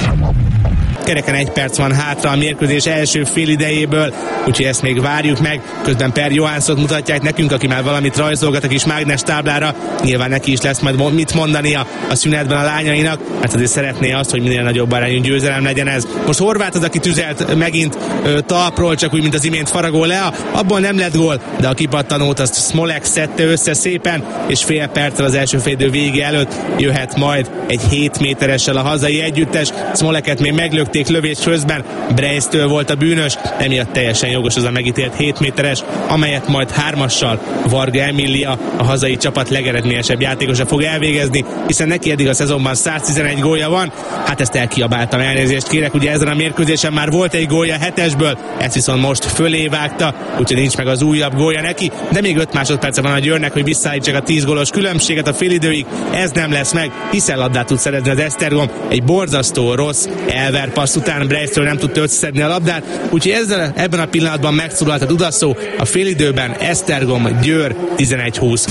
Kereken 1 perc van hátra a mérkőzés első félidejéből, úgyhogy ezt még várjuk meg. Közben Per Johanssont mutatják nekünk, aki már valamit rajzolgat a kis mágnes táblára. Nyilván neki is lesz majd mit mondania a szünetben a lányainak, mert azért szeretné azt, hogy minél nagyobb arányú győzelem legyen ez. Most Horváth az, aki tüzelt megint talpról, csak úgy, mint az imént Faragó Lea. Abból nem lett gól, de a kipattanót azt Smolek szedte össze szépen, és fél perccel az első félidő vége előtt jöhet majd egy 7 méteressel a hazai együttes. Smoleket még meglökték lövés közben, Breistől volt a bűnös, emiatt teljesen jogos az a megítélt 7 méteres, amelyet majd 3-assal Varga Emília, a hazai csapat legeredményesebb játékosa fog elvégezni, hiszen neki eddig a szezonban 111 gólja van. Hát ezt elkiabáltam, elnézést kérek, ugye ezen a mérkőzésen már volt egy gólja 7-esből, ezt viszont most fölé vágta, úgyhogy nincs meg az újabb gólja neki, de még 5 másodperce van a Győrnek, hogy visszaállítsák a 10 gólos különbséget a félidőig. Ez nem lesz meg, hiszen labdát tud szerezni az Esztergom, egy borzasztó rossz elverpassz után Breistről nem tudta összeszedni a labdát, úgyhogy ebben a pillanatban megszólalt a dudaszó, a félidőben Esztergom Győr 11-20.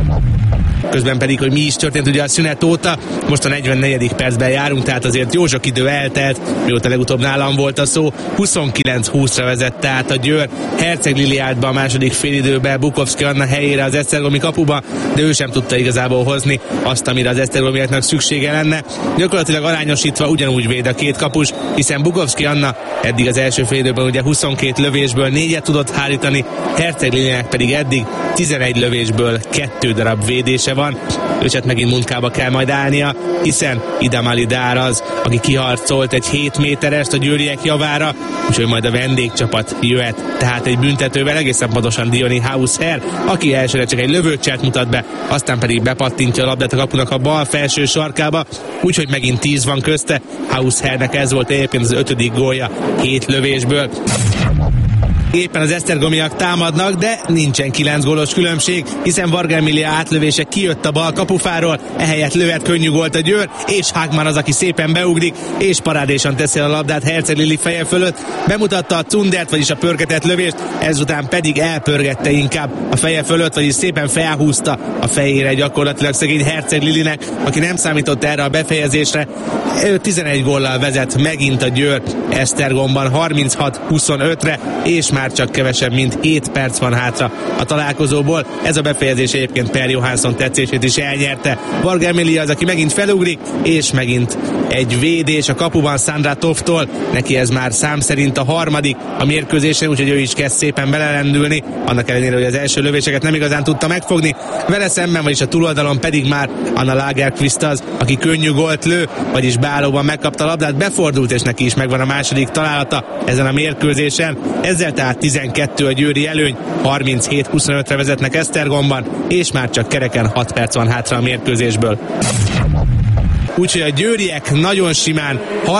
Közben pedig, hogy mi is történt ugye a szünet óta, most a 44. percben járunk, tehát azért jó sok idő eltelt, mióta legutóbb nálam volt a szó. 29-20-ra vezette át a Győr, Herceg Lili állt be a második félidőben Bukovszki Anna helyére az esztergomi kapuba, de ő sem tudta igazából hozni azt, amire az esztergomiaknak szüksége lenne. Gyakorlatilag arányosítva ugyanúgy véd a két kapus, hiszen Bukovszki Anna eddig az első félidőben ugye 22 lövésből 4-et tudott hárítani, Herceg Lilinek pedig eddig 11 lövésből 2 darab védése van, és hát megint munkába kell majd állnia, hiszen Ida Maridál az, aki kiharcolt egy 7 méterest a győriek javára, úgyhogy majd a vendégcsapat jöhet, tehát egy büntetővel, egészen pontosan Diony Hausher, aki elsőre csak egy lövőcselt mutat be, aztán pedig bepattintja a labdát a kapunak a bal felső sarkába, úgyhogy megint 10 van közte. Haushernek ez volt egyébként az 5. gólja 7 lövésből. Éppen az esztergomiak támadnak, de nincsen 9 gólos különbség, hiszen Varga Emília átlövése kijött a bal kapufáról, ehelyett lövet könnyű gólt a Győr, és Hagman az, aki szépen beugrik, és parádésan teszi a labdát Herceg Lili feje fölött, bemutatta a cundert, vagyis a pörgetett lövést, ezután pedig elpörgette inkább a feje fölött, vagyis szépen felhúzta a fejére gyakorlatilag szegény Herceg Lilinek, aki nem számított erre a befejezésre. 11 góllal vezet megint a Győr Esztergomban 36-25-re, és már már csak kevesebb, mint 7 perc van hátra a találkozóból. Ez a befejezés egyébként Per Johansson tetszését is elnyerte. Varga Emilia az, aki megint felugrik, és megint egy védés a kapuban Sandra Tofttól. Neki ez már szám szerint a harmadik a mérkőzésen, úgyhogy ő is kezd szépen belelendülni, annak ellenére, hogy az első lövéseket nem igazán tudta megfogni. Vele szemben, vagyis a túloldalon pedig már Anna Lagerqvist az, aki könnyű gólt lő, vagyis beállóban megkapta a labdát, befordult, és neki is megvan a második találata ezen a mérkőzésen. Ezzel tehát 12 a győri előny, 37-25-re vezetnek Esztergomban, és már csak kereken 6 perc van hátra a mérkőzésből. Úgyhogy a győriek nagyon simán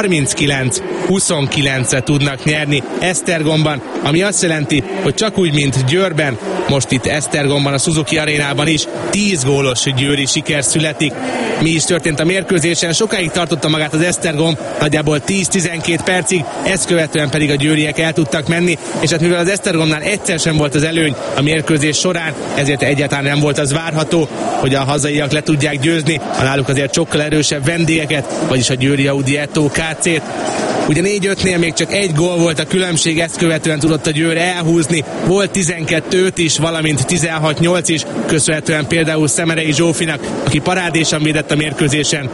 39-29-re tudnak nyerni Esztergomban, ami azt jelenti, hogy csak úgy, mint Győrben, most itt Esztergomban, a Suzuki Arénában is 10 gólos győri siker születik. Mi is történt a mérkőzésen? Sokáig tartotta magát az Esztergom, nagyjából 10-12 percig, ezt követően pedig a győriek el tudtak menni, és hát mivel az Esztergomnál egyszer sem volt az előny a mérkőzés során, ezért egyáltalán nem volt az várható, hogy a hazaiak le tudják győzni a náluk azért sokkal erősebb vendégeket, vagyis a Győri Audi Etto KC-t. Ugye 4-5-nél még csak egy gól volt a különbség, ezt követően tudott a Győr elhúzni. Volt 12-5 is, valamint 16-8 is, köszönhetően például Szemerei Zsófinak, aki parádésan védett a mérkőzésen,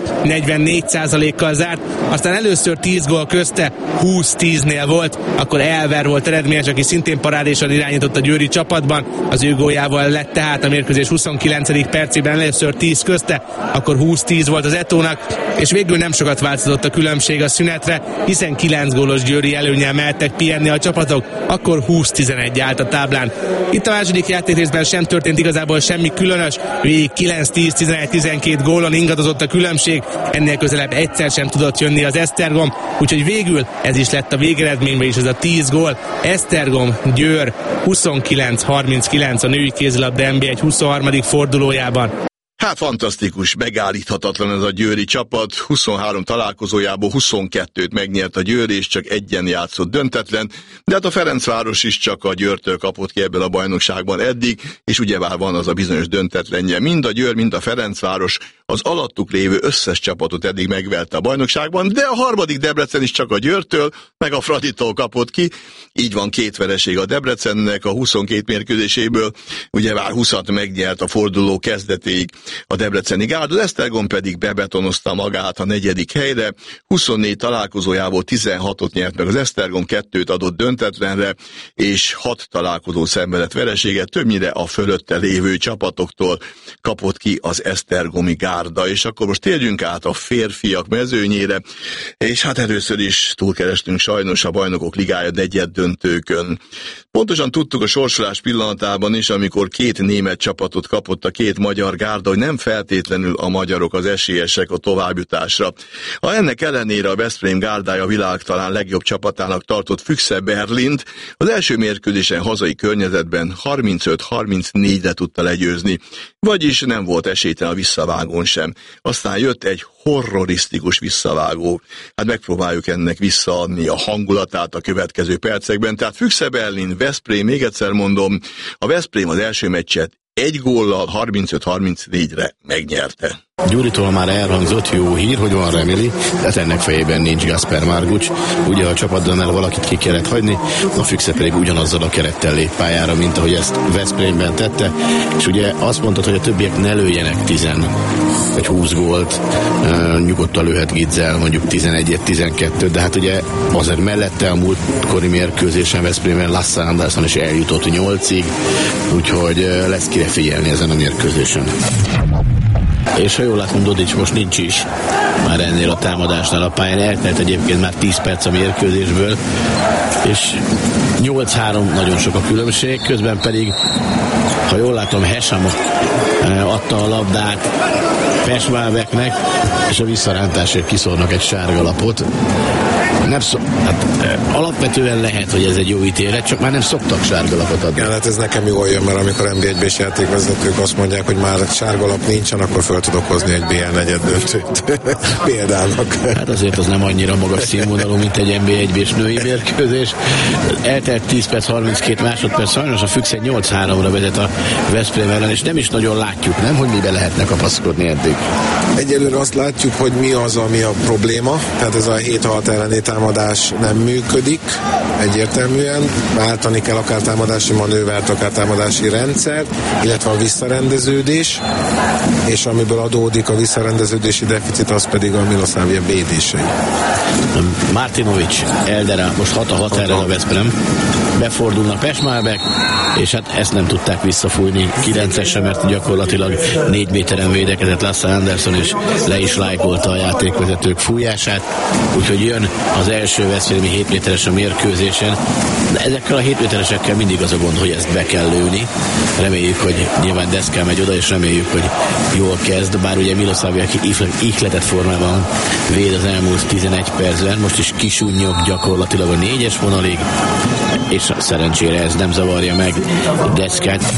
44%-kal zárt, aztán először 10 gól közte 20-10-nél volt, akkor Elver volt eredményes, aki szintén parádésan irányított a győri csapatban, az ő góljával lett tehát a mérkőzés 29. percében először 10 közte, akkor 20-10 volt az Ettónak, és végül nem sokat változott a különbség a szünetre, hiszen 9 gólos győri előnnyel mehettek pihenni a csapatok, akkor 20-11 állt a táblán. Itt a második játékrészben sem történt igazából semmi különös, végig 9-10-11-12 gólon ingadozott a különbség, ennél közelebb egyszer sem tudott jönni az Esztergom, úgyhogy végül ez is lett a végeredményben is, ez a 10 gól. Esztergom, Győr 29-39 a női kézilabda NB1 23. fordulójában. Hát fantasztikus, megállíthatatlan ez a győri csapat, 23 találkozójából 22-t megnyert a Győr, és csak egyen játszott döntetlen, de hát a Ferencváros is csak a Győrtől kapott ki ebben a bajnokságban eddig, és ugyebár van az a bizonyos döntetlenje. Mind a Győr, mind a Ferencváros az alattuk lévő összes csapatot eddig megverte a bajnokságban, de a harmadik Debrecen is csak a Győrtől, meg a Fraditól kapott ki, így van 2 vereség a Debrecennek a 22 mérkőzéséből, ugyebár 20-at megnyert a forduló kezdetéig a debreceni gárda, az Esztergom pedig bebetonozta magát a 4. helyre, 24 találkozójából 16-ot nyert meg az Esztergom, 2-t adott döntetlenre, és 6 találkozó szenvedett vereséget, többnyire a fölötte lévő csapatoktól kapott ki az esztergomi gárda. És akkor most térjünk át a férfiak mezőnyére, és hát először is túlkerestünk sajnos a Bajnokok Ligája negyeddöntőkön. Pontosan tudtuk a sorsolás pillanatában is, amikor 2 német csapatot kapott a 2 magyar gárda, hogy nem feltétlenül a magyarok az esélyesek a továbbjutásra. Ha ennek ellenére a Veszprém gárdája világ talán legjobb csapatának tartott Füchse Berlint, az első mérkőzésen hazai környezetben 35-34-re tudta legyőzni, vagyis nem volt esélytelen a visszavágón sem. Aztán jött egy horrorisztikus visszavágó. Hát megpróbáljuk ennek visszaadni a hangulatát a következő percekben. Tehát Füchse Berlin, Veszprém, még egyszer mondom, a Veszprém az első meccset 1 góllal 35-34-re megnyerte. Gyuritól már elhangzott jó hír, hogy van Remili, tehát ennek fejében nincs Gasper Margucs. Ugye a csapatdánál valakit ki kellett hagyni, a Füchse pedig ugyanazzal a kerettel lép pályára, mint ahogy ezt Veszprémben tette, és ugye azt mondtad, hogy a többiek ne lőjenek 10 vagy 20 gólt, nyugodtan lőhet Gidzel mondjuk 11-12, de hát ugye azért mellette a múltkori mérkőzésen Veszprémben Lasse Andersson is eljutott 8-ig, úgyhogy lesz kire figyelni ezen a mérkőzésen. És ha jól látom, Dodics most nincs is már ennél a támadásnál a pályán, eltelt egyébként már 10 perc a mérkőzésből, és 8-3 nagyon sok a különbség, közben pedig, ha jól látom, Hesham adta a labdát Pesmáveknek, és a visszarántásért kiszórnak egy sárga lapot. Alapvetően lehet, hogy ez egy jó ítélet, csak már nem szoktak sárgalapot adni. Ja, hát ez nekem jól jön, mert amikor NB1-ben játékvezetők azt mondják, hogy már sárgalap nincsen, akkor fel tudok hozni egy BL negyeddöntőt példának. Hát azért az nem annyira magas színvonalú, mint egy NB1-bés női mérkőzés. Eltelt 10 perc, 32 másodperc, sajnos a Füchse 8-3-ra vezet a Veszprém ellen, és nem is nagyon látja látjuk, nem? Hogy mibe lehetne kapaszkodni eddig. Egyelőre azt látjuk, hogy mi az, ami a probléma. Tehát ez a 7-6 elleni támadás nem működik egyértelműen. Váltani kell akár támadási manővert, akár támadási rendszert, illetve a visszarendeződés, és amiből adódik a visszarendeződési deficit, az pedig a Miloslavia védései. Martinovic, Eldera, most 6-6 erre a Veszprém. Befordulnak Pešmálbek, és hát ezt nem tudták visszafújni 9-esre, mert gyakorlatilag 4 méteren védekezett Lasse Andersson, és le is lájkolta a játékvezetők fújását, úgyhogy jön az első veszprémi 7 méteres a mérkőzésen, de ezekkel a 7 méteresekkel mindig az a gond, hogy ezt be kell lőni. Reméljük, hogy nyilván Deszka megy oda, és reméljük, hogy jól kezd, bár ugye Miloslavia ihletett formában véd az elmúlt 11 percben, most is kisúnyog gyakorlatilag a 4-es vonalig, és szerencsére ez nem zavarja meg Deszkát.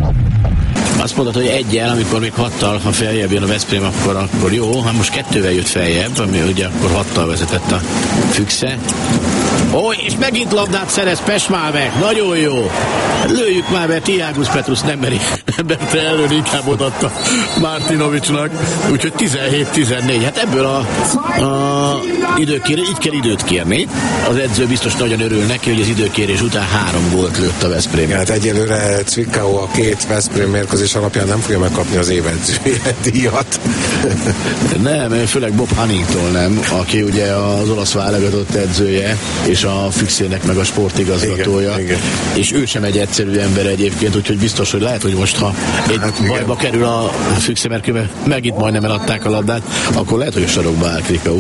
Azt mondod, hogy egyel, amikor még 6-tal, ha feljebb jön a Veszprém, akkor jó. Ha most 2-vel jött feljebb, ami ugye akkor 6-tal vezetett a Füchse. És megint labdát szerez Pešmálbek, nagyon jó. Lőjük már be, Tiagus Petrus nem merte előn, inkább odaadta Martinovicsnak, úgyhogy 17-14. Hát ebből a időkérés, így kell időt kérni. Az edző biztos nagyon örül neki, hogy az időkérés után 3 gólt lőtt a Veszprém. Hát egyelőre Zwickau a 2 Veszprém mérkőzés alapján nem fogja megkapni az évedzője díjat. Nem, főleg Bob Huntington nem, aki ugye az olasz válogatott edzője, és a Füchsének meg a sportigazgatója. Igen. És ő sem egy egyszerű ember egyébként, úgyhogy biztos, hogy lehet, hogy most, ha egy bajba kerül a Füchse, mert megint majdnem eladták a labdát, akkor lehet, hogy a sarokba áll Krikau.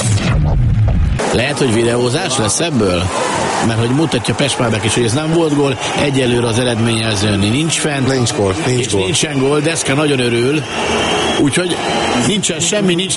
Lehet, hogy videózás lesz ebből? Mert hogy mutatja Pešmálbek is, hogy ez nem volt gól, egyelőre az eredményezőn nincs fent. Nincs gól. Nincsen gól, Deszka nagyon örül. Úgyhogy nincsen semmi, nincs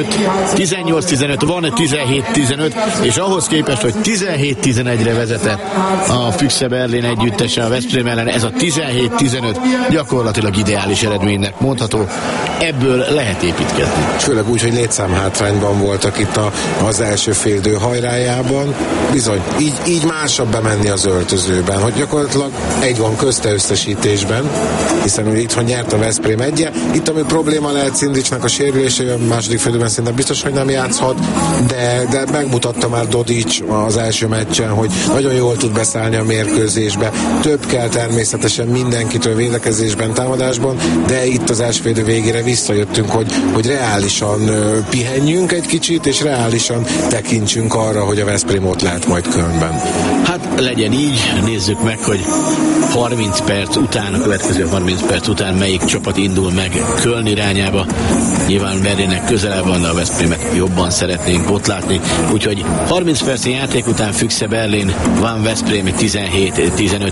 18-15, van 17-15, és ahhoz képest, hogy 17-11-re vezetett a Füchse Berlin együttese a Veszprém ellen, ez a 17-15 gyakorlatilag ideális eredménynek mondható. Ebből lehet építkezni. Főleg úgy, hogy létszámhátrányban voltak itt az első félidő hajrájában. Bizony, így másabb bemenni az öltözőben, hogy gyakorlatilag egy van közte összesítésben, hiszen ugye itthon nyert a Veszprém egye. Itt ami probléma lehet Szindricsnak a sérülése, a második félidőben szinte biztos, hogy nem játszhat, de megmutatta már Dodic az első meccsen, hogy nagyon jól tud beszállni a mérkőzésbe. Több kell természetesen mindenkitől védekezésben, támadásban, de itt az első félidő végére visszajöttünk, hogy reálisan pihenjünk egy kicsit, és reálisan tekintsünk arra, hogy a Veszprém ott lehet majd Kölnben. Hát legyen így, nézzük meg, hogy 30 perc után, a következő 30 perc után melyik csapat indul meg Köln irányába. Nyilván Berlinnek közelebb van, de a Veszprémet jobban szeretnénk ott látni. Úgyhogy 30 perc játék után Füchse Berlin, van Veszprém 17-15.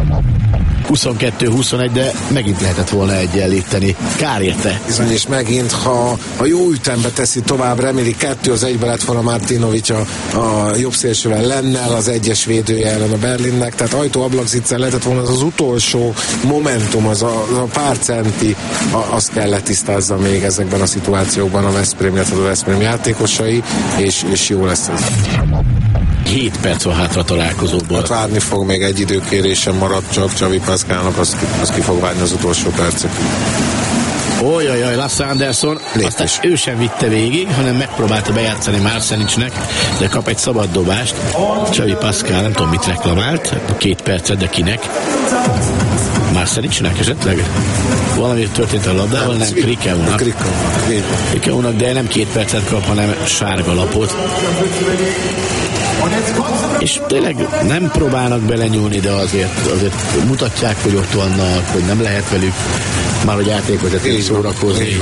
22-21, de megint lehetett volna egyenlíteni. Kár érte. Bizony, és megint, ha a jó ütembe teszi tovább, reméli 2-1 lett volna Martinovic a jobb szélsővel Lennel, az egyes védője ellen a Berlinnek, tehát ajtó-ablakziccel lehetett volna az utolsó momentum, az a pár centi, azt kell letisztázza még ezekben a szituációkban a Veszprém, illetve a Veszprém játékosai, és jó lesz ez. 7 perc van hátra találkozóból. Hát várni fog, még egy időkérésen maradt csak Xavi Pascalnak, az ki fog várni az utolsó percet. Ojajaj, Lasse Andersson, aztán ő sem vitte végig, hanem megpróbálta bejátszani Marsenicnek, de kap egy szabad dobást. Xavi Pascal, nem tudom mit reklamált, 2 percet, de kinek? Marsenicnek esetleg? Valami történt a labdával, nem Krikaunak. Krikaunak, de nem 2 percet kap, hanem sárga lapot. És tényleg nem próbálnak belenyúlni, de azért mutatják, hogy ott vannak, hogy nem lehet velük már a játékvezetőt szórakozni.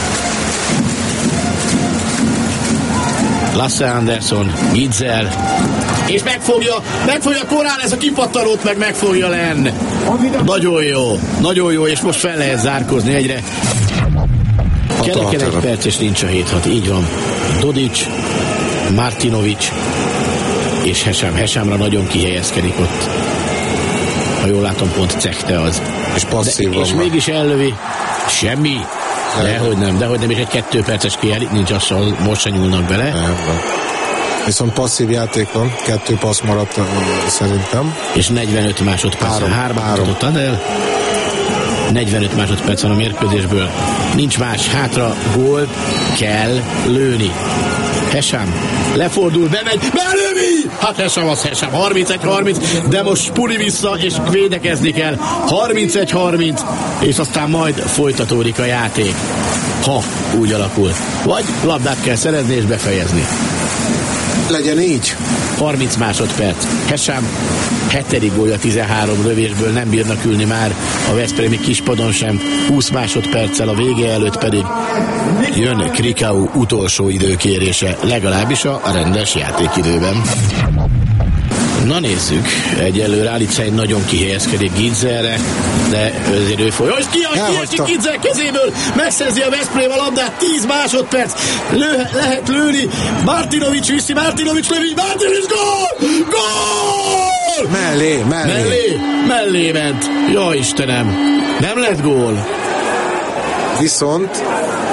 Lasse Andersson, Gitzel, és megfogja Korán, ez a kipattanót megfogja Lenn. Nagyon jó, és most fel lehet zárkozni egyre. Kereken 1 perc, és nincs a 7-6, így van. Dodic, Martinovic, és Hesámra nagyon kihelyezkedik ott. Ha jól látom, pont Cechte az. És passzív van. És mégis ellövi. Semmi. Dehogy nem, és egy 2 perces kiállít, nincs az, most se nyúlnak bele. Nem. Viszont passzív játék van, 2 passz maradt szerintem. És 45 másodperc. 3 el. 45 másodperc van a mérkőzésből. Nincs más, hátra gólt kell lőni. Hesam lefordul, bemegy, belővi! Hát Hesam az Hesam, 31-30, de most Spuri vissza, és védekezni kell. 31-30, és aztán majd folytatódik a játék. Ha úgy alakul. Vagy labdát kell szerezni és befejezni. Legyen így. 30 másodperc. Hesam 7. gólja 13 lövésből, nem bírnak ülni már a veszprémi kispadon sem. 20 másodperccel a vége előtt pedig jön Krikau utolsó időkérése, legalábbis a rendes játékidőben. Na nézzük, egyelőre Alicein nagyon kihelyezkedik Gidzerre, de azért ő folyam. Kiesik Gidzer kezéből, megszerzi a Veszprém a labdát, 10 másodperc, lehet lőni, Martinovic viszi, Martinovic lövi, Martinovic gól! Gól! Mellé ment. Jó Istenem, nem lett gól. Viszont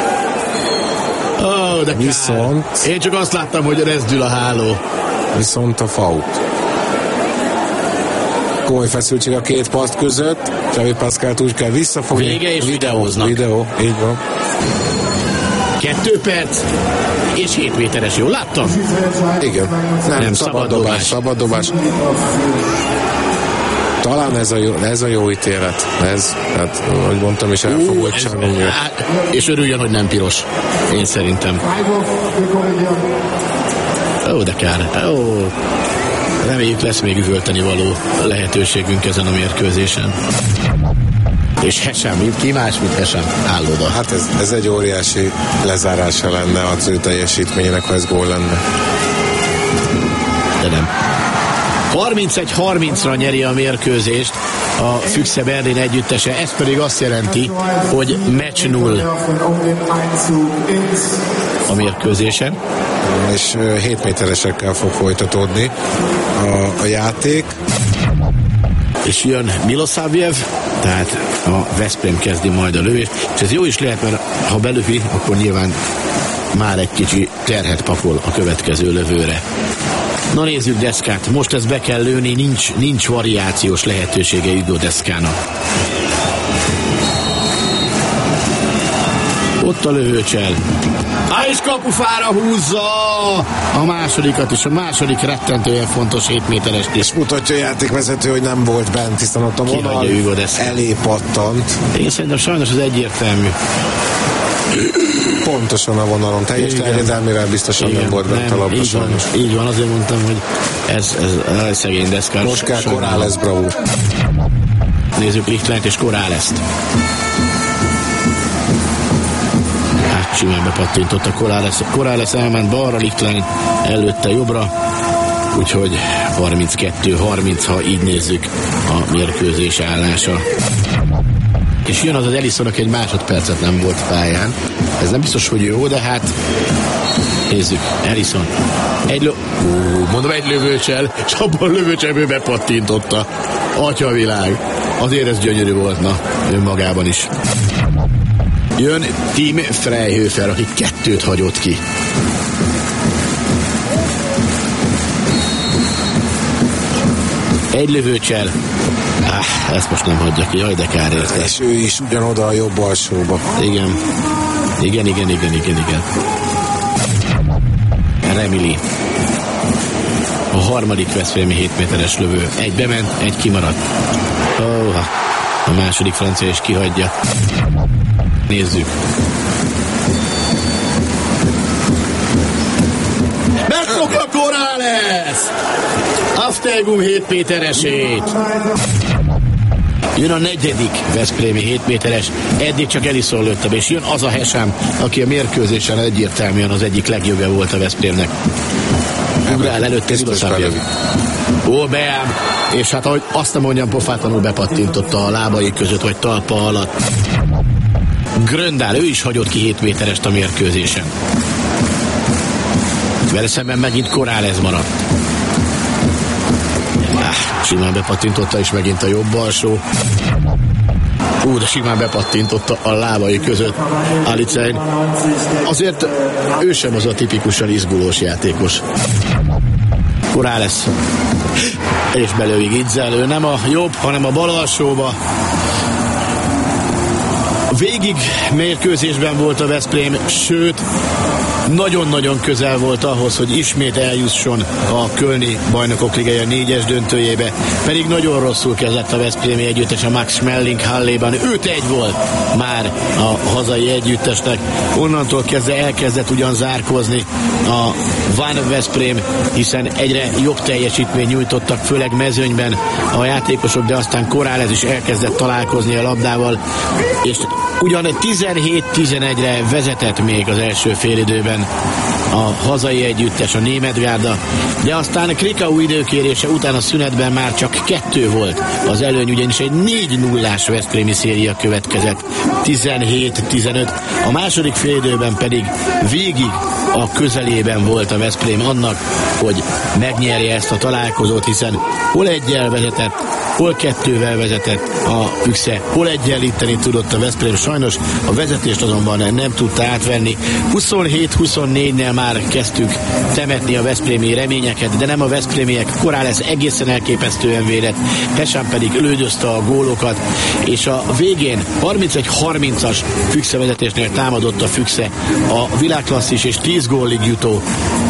de kár. Én csak azt láttam, hogy rezdül a háló. Viszont a fault. Komoly feszültség a két paszt között. Xavi Pascalt úgy kell visszafogni. Vége és videóznak. Videó, így van. 2 perc és 7 méteres, jól láttam? Igen. Nem szabad dobás. Talán ez a jó ítélet. Ez, hát, ahogy mondtam, és elfogult Csarnogyi. És örüljön, hogy nem piros. Én szerintem. De kár. Reméljük lesz még üvölteni való lehetőségünk ezen a mérkőzésen. És Hesam, ki más, mint Hesam? Álloda. Hát ez egy óriási lezárása lenne az ő teljesítményének, ha ez gól lenne. De nem. 31-30-ra nyeri a mérkőzést a Füchse Berlin együttese, ez pedig azt jelenti, hogy meccs 0 a mérkőzésen. És 7 méteresekkel fog folytatódni a játék. És jön Milosavljev, tehát a Veszprém kezdi majd a lövést, és ez jó is lehet, mert ha belövi, akkor nyilván már egy kicsi terhet pakol a következő lövőre. Na nézzük Deszkát, most ezt be kell lőni, nincs variációs lehetősége Hugo Deszkának. Ott a lövőcsel. És kapufára húzza a másodikat, és a második rettentően fontos 7 méteres. És mutatja a játékvezető, hogy nem volt bent, hiszen ott a vonal elé pattant. Én szerintem sajnos az egyértelmű. Pontosan a vonalon, teljes terjedelmével biztosan nem volt bent a labda sajnos. Így van, azért mondtam, hogy ez szegény Deszkár. Most kell Corrales bravo. Nézzük Lichtleint és Corralest. Simán bepattintott a Corrales elment balra, Lichtlein előtte jobbra, úgyhogy 32-30, ha így nézzük a mérkőzés állása. És jön az Ellison, aki egy másodpercet nem volt pályán. Ez nem biztos, hogy jó, de hát nézzük, Ellison. Egy lövőcsel, és abban a lövőcselből bepattintotta. Atyavilág. Azért ez gyönyörű volt, önmagában is. Jön Tim Freyhofer, aki 2 hagyott ki. Egy lövőcsel. Ezt most nem hagyja ki, jaj de kár érte. És ő is ugyanoda a jobb alsóba. Igen. Remili. A harmadik veszprémi 7 méteres lövő. Egy bement, egy kimaradt. A második francia is kihagyja. Nézzük. Megfogja Corrales! Aftergum 7 méteresét. Jön a 4. veszprémi 7 méteres, eddig csak Ellison lőtte be, és jön az a Hesam, aki a mérkőzésen egyértelműen az egyik legjobbja volt a Veszprémnek. Ugrál előtte Milosavljev. Beám, és hát ahogy azt nem mondjam, pofátlanul bepattintotta a lábai között, vagy talpa alatt. Gröndál, ő is hagyott ki 7 méterest a mérkőzésen. Vele szemben megint Corrales maradt. Simán bepattintotta, és megint a jobb alsó. De simán bepattintotta a lábai között Alicein. Azért ő sem az a tipikusan izgulós játékos. Corrales. És belővi Gidzel, ő nem a jobb, hanem a bal alsóba. Végig mérkőzésben volt a Veszprém, sőt, nagyon-nagyon közel volt ahhoz, hogy ismét eljusson a kölni Bajnokok Ligája 4-es döntőjébe, pedig nagyon rosszul kezdett a veszprémi együttes a Max Schmeling Halléban. 5-1 volt már a hazai együttesnek. Onnantól kezdve elkezdett ugyan zárkózni a Van Veszprém, hiszen egyre jobb teljesítmény nyújtottak, főleg mezőnyben a játékosok, de aztán Corrales is elkezdett találkozni a labdával, és ugyan 17-11-re vezetett még az első félidőben a hazai együttes, a Németgárda, de aztán Krikau időkérése után a szünetben már csak 2 volt az előny, ugyanis egy 4-0-ás veszprémi széria következett, 17-15. A második félidőben pedig végig a közelében volt a Veszprém annak, hogy megnyerje ezt a találkozót, hiszen hol 1-jel vezetett, hol 2-vel vezetett a Füchse, hol egyenlíteni tudott a Veszprém. Sajnos a vezetést azonban nem tudta átvenni. 27-24-nél már kezdtük temetni a veszprémi reményeket, de nem a veszprémiek. Corrales egészen elképesztően védett, Pesán pedig lődözte a gólokat, és a végén 31-30-as Füchse vezetésnél támadott a Füchse. A világklasszis és 10 gólig jutó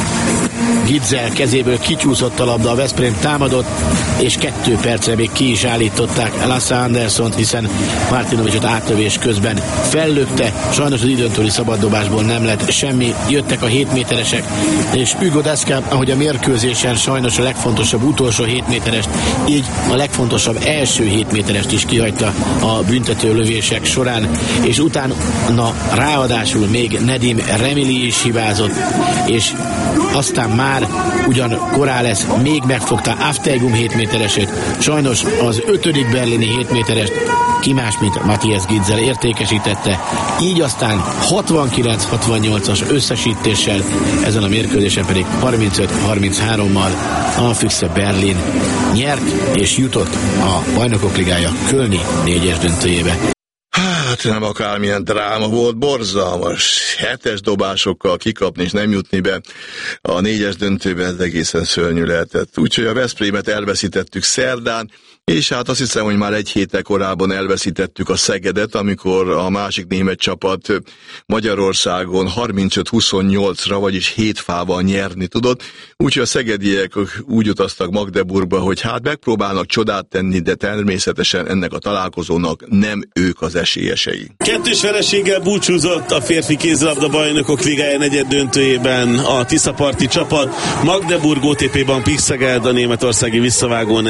Gitzel kezéből kicsúszott a labda, a Veszprém támadott, és 2 percre még ki is állították Lasse Andersont, hiszen Martinovicsot átlövés közben fellökte, sajnos az időntúli szabaddobásból nem lett semmi, jöttek a 7 méteresek, és Hugo Deszka, ahogy a mérkőzésen sajnos a legfontosabb utolsó 7 méterest, így a legfontosabb első 7 méterest is kihagyta a büntető lövések során, és utána ráadásul még Nedim Remili is hibázott, és aztán már ugyan Corrales még megfogta Afteigum 7 méteresét, sajnos az 5. berlini 7 méterest ki más, mint Matthias Gitzel értékesítette, így aztán 69-68-as összesítéssel, ezen a mérkőzésen pedig 35-33-mal a Füchse Berlin nyert és jutott a Bajnokok Ligája kölni 4-es döntőjébe. Hát nem akármilyen dráma volt, borzalmas. 7-es dobásokkal kikapni és nem jutni be a 4-es döntőbe, ez egészen szörnyű lehetett. Úgyhogy a Veszprémet elveszítettük szerdán, és hát azt hiszem, hogy már egy héttel korábban elveszítettük a Szegedet, amikor a másik német csapat Magyarországon 35-28-ra, vagyis 7 fával nyerni tudott. Úgyhogy a szegediek úgy utaztak Magdeburgba, hogy hát megpróbálnak csodát tenni, de természetesen ennek a találkozónak nem ők az esélyesei. 2 vereséggel búcsúzott a férfi kézilabda Bajnokok Ligája negyed döntőjében a tiszaparti csapat. Magdeburg OTP-ban Pikszeged a németországi visszavágón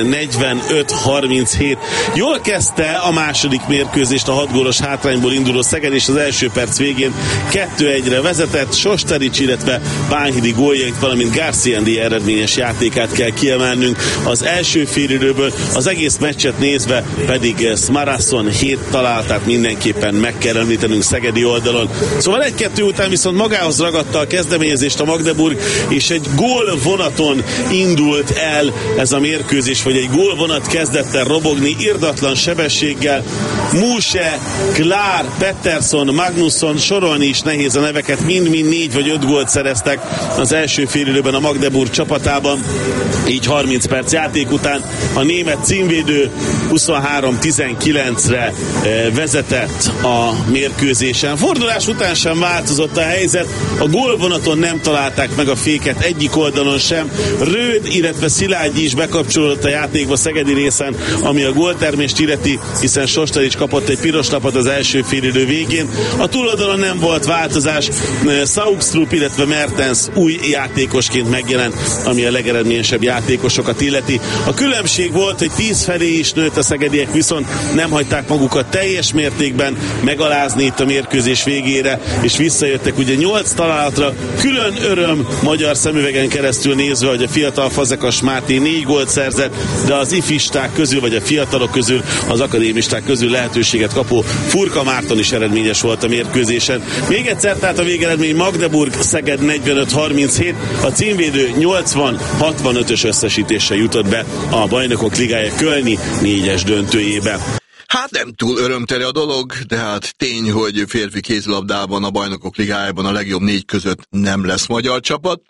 45-37. Jól kezdte a második mérkőzést a 6 gólos hátrányból induló Szeged, és az első perc végén 2-1-re vezetett. Sosterics, illetve Bánhidi góljait, valamint Garciendi eredményes játékát kell kiemelnünk az első félidőből. Az egész meccset nézve pedig Smarasson 7 találtát mindenképpen meg kell említenünk szegedi oldalon. Szóval 1-2 után viszont magához ragadta a kezdeményezést a Magdeburg, és egy gólvonaton indult el ez a mérkőzés, vagy egy gólvonat kezdett el robogni irdatlan sebességgel. Muse, Klár, Pettersson, Magnusson, sorolni is nehéz a neveket, mind-mind 4 vagy 5 gólt szereztek az első félidőben a Magdeburg csapatában. Így 30 perc játék után a német címvédő 23-19-re vezetett a mérkőzésen. Fordulás után sem változott a helyzet, a gólvonaton nem találták meg a féket egyik oldalon sem. Röd, illetve Szilágyi is bekapcsolódott a játékba szegedi részen, ami a góltermést illeti, hiszen Sosterics kapott egy piros lapot az első félidő végén. A túloldalon nem volt változás, Saugstrup, illetve Mertens új játékosként megjelent, ami a legeredményesebb játékosokat illeti. A különbség volt, hogy 10 felé is nőtt a szegediek, viszont nem hagyták magukat teljes mértékben megalázni itt a mérkőzés végére, és visszajöttek ugye 8 találatra. Külön öröm magyar szemüvegen keresztül nézve, hogy a fiatal Fazekas Máté 4 gólt szerzett, de az ifisták közül, vagy a fiatalok közül, az akadémisták közül lehetőséget kapó Furka Márton is eredményes volt a mérkőzésen. Még egyszer, tehát a végeredmény Magdeburg Szeged 45-37, a címvédő 80-65-ös összesítéssel jutott be a Bajnokok Ligája kölni 4-es döntőjébe. Hát nem túl örömteli a dolog, de hát tény, hogy férfi kézilabdában a Bajnokok Ligájában a legjobb 4 között nem lesz magyar csapat.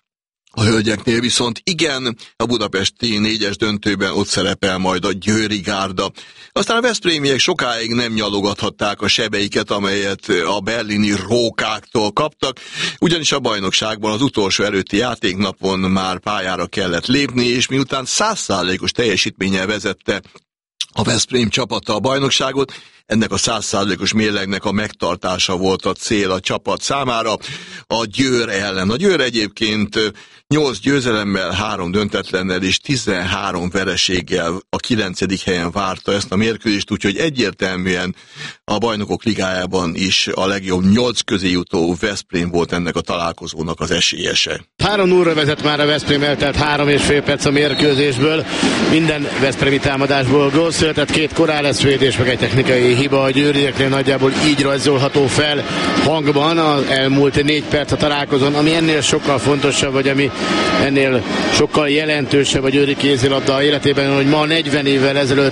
A hölgyeknél viszont igen, a budapesti 4-es döntőben ott szerepel majd a győri gárda. Aztán a veszprémiek sokáig nem nyalogathatták a sebeiket, amelyet a berlini rókáktól kaptak, ugyanis a bajnokságban az utolsó előtti játéknapon már pályára kellett lépni, és miután 100%-os teljesítménnyel vezette a Veszprém csapata a bajnokságot, ennek a 100%-os mérlegnek a megtartása volt a cél a csapat számára a Győr ellen. A Győr egyébként 8 győzelemmel, 3 döntetlennel és 13 vereséggel a 9. helyen várta ezt a mérkőzést, úgyhogy egyértelműen a Bajnokok Ligájában is a legjobb 8 közé jutó Veszprém volt ennek a találkozónak az esélyese. 3-0-ra vezet már a Veszprém, eltelt 3,5 perc a mérkőzésből. Minden veszprémi támadásból gól született, 2 Corrales védés, meg egy technikai hiba a győrieknél, nagyjából így rajzolható fel hangban az elmúlt 4 perc a találkozón, ami ennél sokkal fontosabb, vagy ami ennél sokkal jelentősebb a győri kézilabda életében, hogy ma 40 évvel ezelőtt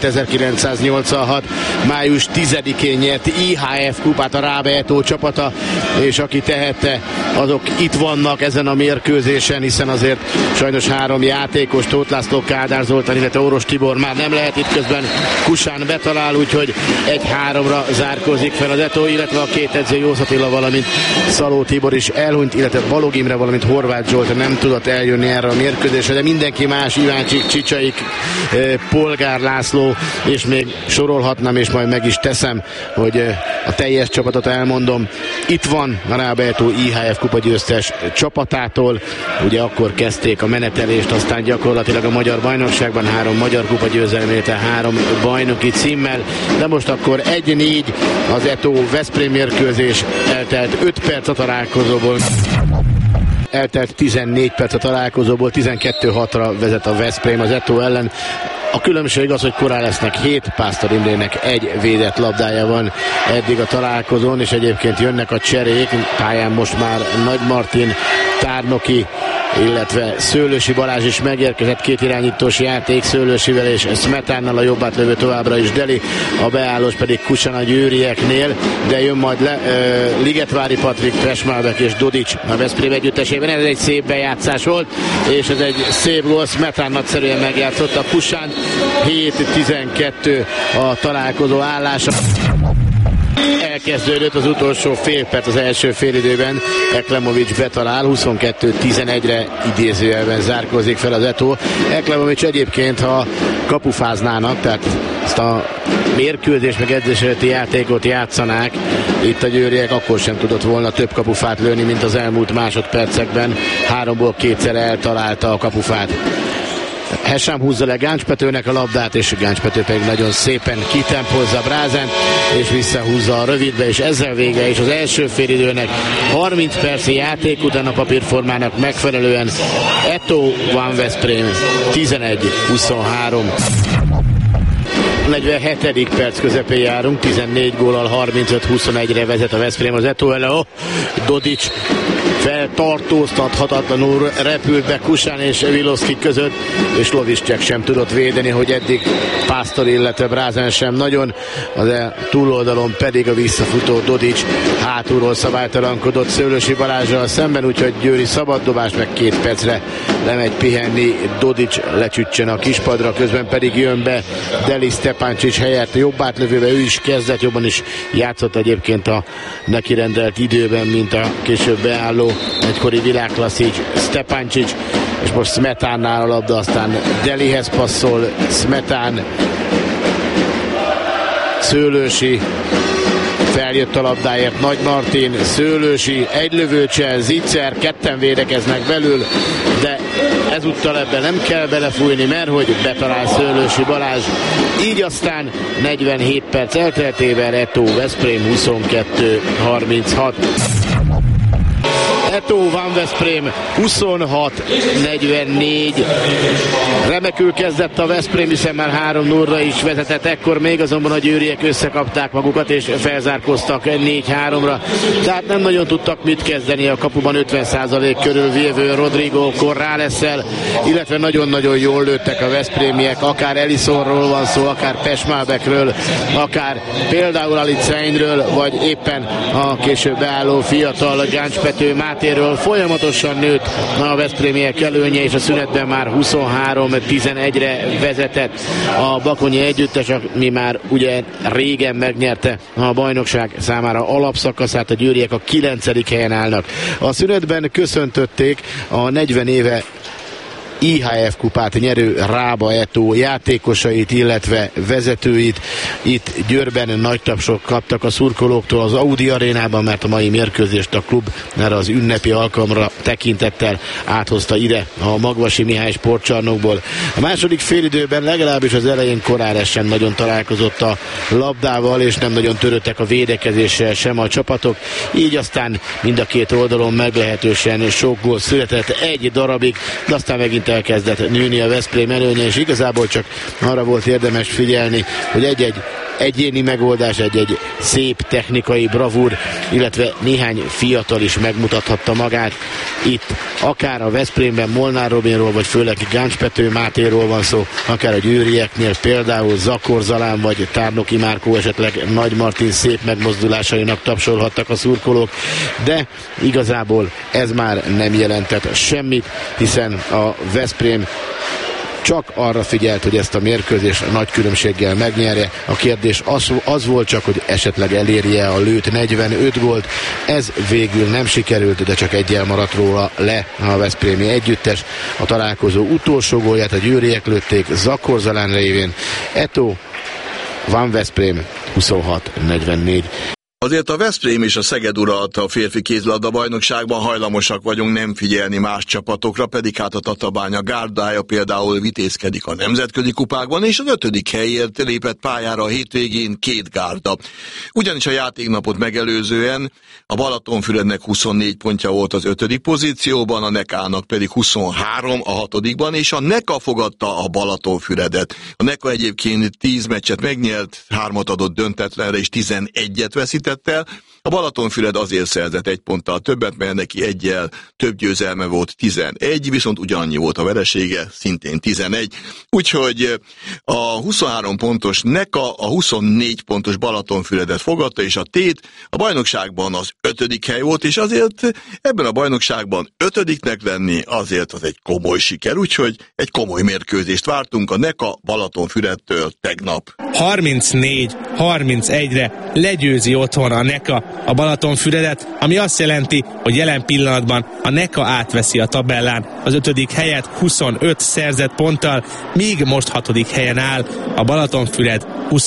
1986. május 10-én nyert IHF kupát a Rábe Eto csapata, és aki tehette, azok itt vannak ezen a mérkőzésen, hiszen azért sajnos 3 játékos, Tóth László, Kádár Zoltán, illetve Oros Tibor már nem lehet itt, közben Kusán betalál, úgyhogy 1-3-ra zárkózik fel az Eto, illetve a 2 edző Jósz Attila, valamint Szaló Tibor is elhunyt, illetve Balog Imre, valamint Horváth Zsolt nem tudott eljönni erre a mérkőzésre, de mindenki más, Iváncsik, Csicsaik, Polgár László, és még sorolhatnám, és majd meg is teszem, hogy a teljes csapatot elmondom. Itt van a Rábe Eto IHF kupa győztes csapatától, ugye akkor kezdték a menetelést, aztán gyakorlatilag a magyar bajnokságban 3 magyar kupa győzelmét, 3 bajnoki címmel, de most akkor 1-4 az Eto Veszprém mérkőzés, eltelt 5 perc a találkozóból. Eltelt 14 perc a találkozóból, 12-6-ra vezet a Veszprém az Eto ellen. A különbség az, hogy Corralesnek 7, Pásztor Imrének 1 védett labdája van eddig a találkozón, és egyébként jönnek a cserék, pályán most már Nagy Martin, Tárnoki, illetve Szőlősi Balázs is megérkezett, 2 irányítós játék, Szőlősivel és Smetánnal, a jobb átlövő továbbra is Deli, a beállós pedig Kusan a győrieknél, de jön majd Ligetvári Patrik, Presmálbek és Dodics a Veszprém együttesében. Ez egy szép bejátszás volt, és ez egy szép gól, Smetán nagyszerűen megjátszott a Kusán, 7-12 a találkozó állása. Elkezdődött az utolsó fél perc az első félidőben, Eklemovics betalál, 22-11-re idézőjelben zárkózik fel az Eto. Eklemovics egyébként, ha kapufáznának, tehát ezt a mérkőzés meg edzés előtti játékot játszanák, itt a győriek, akkor sem tudott volna több kapufát lőni, mint az elmúlt másodpercekben. 3-ból 2-szer eltalálta a kapufát. Hesám húzza le Gáncs-Petőnek a labdát, és Gáncs-Pető pedig nagyon szépen kitempozza Brázent, és visszahúzza a rövidbe, és ezzel vége is az első félidőnek. 30 perci játék után a papírformának megfelelően Eto van Veszprém 11-23. 47. perc közepén járunk, 14 góllal 35-21-re vezet a Veszprém az Eto ellen. Dodics feltartóztathatatlanul repült be Kusán és Vilovszki között, és Loviszcsek sem tudott védeni, hogy eddig Pásztor, illetve Brázen sem nagyon, az túloldalon pedig a visszafutó Dodics hátulról szabálytalankodott Szőlősi Balázsral szemben, úgyhogy győri szabaddobás, meg 2 percre lemegy pihenni Dodics, lecsütsen a kispadra, közben pedig jön be Deli Stepáncsics helyett jobb átlövőbe, ő is kezdett, jobban is játszott egyébként a neki rendelt időben, mint a később beálló egykori világklasszics Stepáncsics, és most Smetánnál a labda, aztán Delihez passzol, Smetán, Szőlősi, feljött a labdáért Nagy Martin, Szőlősi, egy lövőcsel, Zicser, 2 védekeznek belül, de ezúttal ebben nem kell belefújni, mert hogy betalál Szőlősi Balázs. Így aztán 47 perc elteltével Eto Veszprém 22-36. Eto van Veszprém 26-44. Remekül kezdett a Veszprém, hiszen már 3-0-ra is vezetett, ekkor még azonban a győriek összekapták magukat és felzárkóztak 4-3-ra. Tehát nem nagyon tudtak mit kezdeni, a kapuban 50% körül vévő Rodrigo Corralessel, illetve nagyon-nagyon jól lőttek a veszprémiek, akár Elisonról van szó, akár Pesmálbekről, akár például Alice Seinről, vagy éppen a később beálló fiatal Gáncs-Pető Mátéről, részéről. Folyamatosan nőtt a veszprémiek előnye, és a szünetben már 23-11-re vezetett a bakonyi együttes, ami már ugye régen megnyerte a bajnokság számára alapszakaszát. A győriek a 9. helyen állnak. A szünetben köszöntötték a 40 éve IHF kupát nyerő Rába Eto játékosait, illetve vezetőit. Itt Győrben nagy tapsok kaptak a szurkolóktól az Audi arénában, mert a mai mérkőzést a klub erre az ünnepi alkalomra tekintettel áthozta ide a Magvasi Mihály sportcsarnokból. A második félidőben legalábbis az elején Koráres sem nagyon találkozott a labdával, és nem nagyon törődtek a védekezéssel sem a csapatok. Így aztán mind a két oldalon meglehetősen sok gól született egy darabig, de aztán megint elkezdett nőni a Veszprém előnye, és igazából csak arra volt érdemes figyelni, hogy egy-egy egyéni megoldás, egy-egy szép technikai bravúr, illetve néhány fiatal is megmutathatta magát. Itt akár a Veszprémben Molnár Robinról, vagy főleg Gáncspető Mátéról van szó, akár a győrieknél például Zakor Zalán vagy Tárnoki Márkó, esetleg Nagy Martin szép megmozdulásainak tapsolhattak a szurkolók, de igazából ez már nem jelentett semmit, hiszen a Veszprém csak arra figyelt, hogy ezt a mérkőzést nagy különbséggel megnyerje. A kérdés az volt csak, hogy esetleg elérje a lőtt 45 gólt. Ez végül nem sikerült, de csak egyel maradt róla le a veszprémi együttes. A találkozó utolsó gólját a győriek lőtték Zakor Zalán révén. Eto Van Veszprém 26-44. Azért a Veszprém és a Szeged uralta a férfi kézilabda bajnokságban, hajlamosak vagyunk nem figyelni más csapatokra, pedig hát a Tatabánya gárdája például vitézkedik a nemzetközi kupákban, és az 5. helyért lépett pályára a hétvégén 2 gárda. Ugyanis a játéknapot megelőzően a Balatonfürednek 24 pontja volt az 5. pozícióban, a Nekának pedig 23 a 6-ban, és a Neka fogadta a Balatonfüredet. A Neka egyébként 10 meccset megnyert, 3-at adott döntetlenre, és 11-et veszített el. A Balatonfüred azért szerzett 1 ponttal többet, mert neki egyel több győzelme volt, 11, viszont ugyanannyi volt a veresége, szintén 11. Úgyhogy a 23 pontos Neka a 24 pontos Balatonfüredet fogadta, és a Tét a bajnokságban az 5. hely volt, és azért ebben a bajnokságban 5-nek lenni azért az egy komoly siker, úgyhogy egy komoly mérkőzést vártunk a Neka Balatonfüredtől tegnap. 34-31-re legyőzi otthon a Neka a Balatonfüredet, ami azt jelenti, hogy jelen pillanatban a Neka átveszi a tabellán az 5. helyet 25 szerzett ponttal, míg most 6. helyen áll a Balatonfüred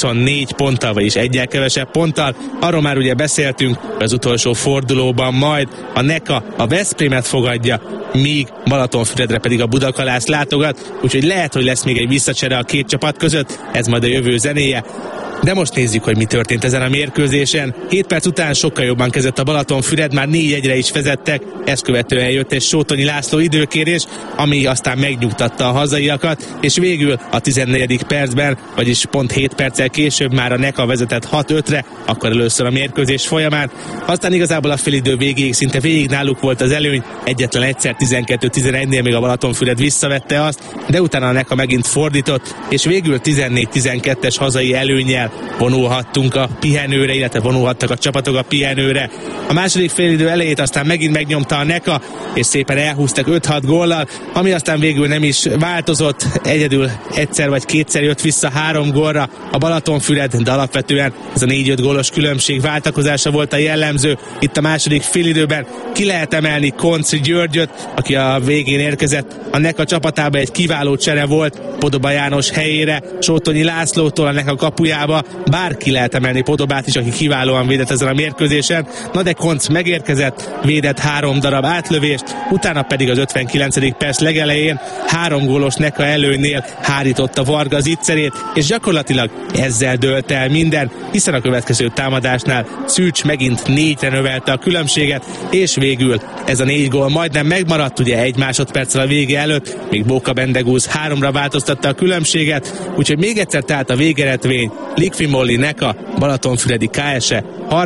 24 ponttal, vagyis egyel kevesebb ponttal. Arról már ugye beszéltünk, hogy az utolsó fordulóban majd a Neka a Veszprémet fogadja, míg Balatonfüredre pedig a Budakalász látogat, úgyhogy lehet, hogy lesz még egy visszacsere a két csapat között, ez majd a jövő zenéje. De most nézzük, hogy mi történt ezen a mérkőzésen. 7 perc után sokkal jobban kezdett a Balatonfüred, már 4-1-re is vezettek, ezt követően jött egy Sótonyi László időkérés, ami aztán megnyugtatta a hazaiakat, és végül a 14. percben, vagyis pont 7 perccel később már a Neka vezetett 6-5-re, akkor először a mérkőzés folyamán. Aztán igazából a félidő végéig szinte végig náluk volt az előny, egyetlen egyszer 12-11-nél még a Balatonfüred visszavette azt, de utána a Neka megint fordított, és végül 14-12-es hazai előnnyel vonulhattunk a pihenőre, illetve vonulhattak a csapatok a pihenőre. A második félidő elejét aztán megint megnyomta a Neka, és szépen elhúztak 5-6 góllal, ami aztán végül nem is változott. Egyedül egyszer vagy kétszer jött vissza 3 gólra a Balatonfüred, de alapvetően ez a 4-5 gólos különbség váltakozása volt a jellemző. Itt a második félidőben ki lehet emelni Konczi Györgyöt, aki a végén érkezett. A Neka csapatába egy kiváló csere volt Podoba János helyére, Sótonyi Lászlótól a Neka kapujába, bárki lehet emelni Podobát is, aki kiválóan védett ezen a mérkőzésen. Na de Koncz megérkezett, védett 3 darab átlövést, utána pedig az 59. perc legelején 3 gólos Neka előnynél hárította Varga Zicserét, és gyakorlatilag ezzel dőlt el minden, hiszen a következő támadásnál Szűcs megint 4-re növelte a különbséget, és végül ez a 4 gól majdnem megmaradt, ugye 1 másodperccel a vége előtt, még Bóka Bendegúz 3-ra változtatta a különbséget, úgyhogy még egyszer tehát a végeredmény Likfimolli Neka, Balatonfüredi KSE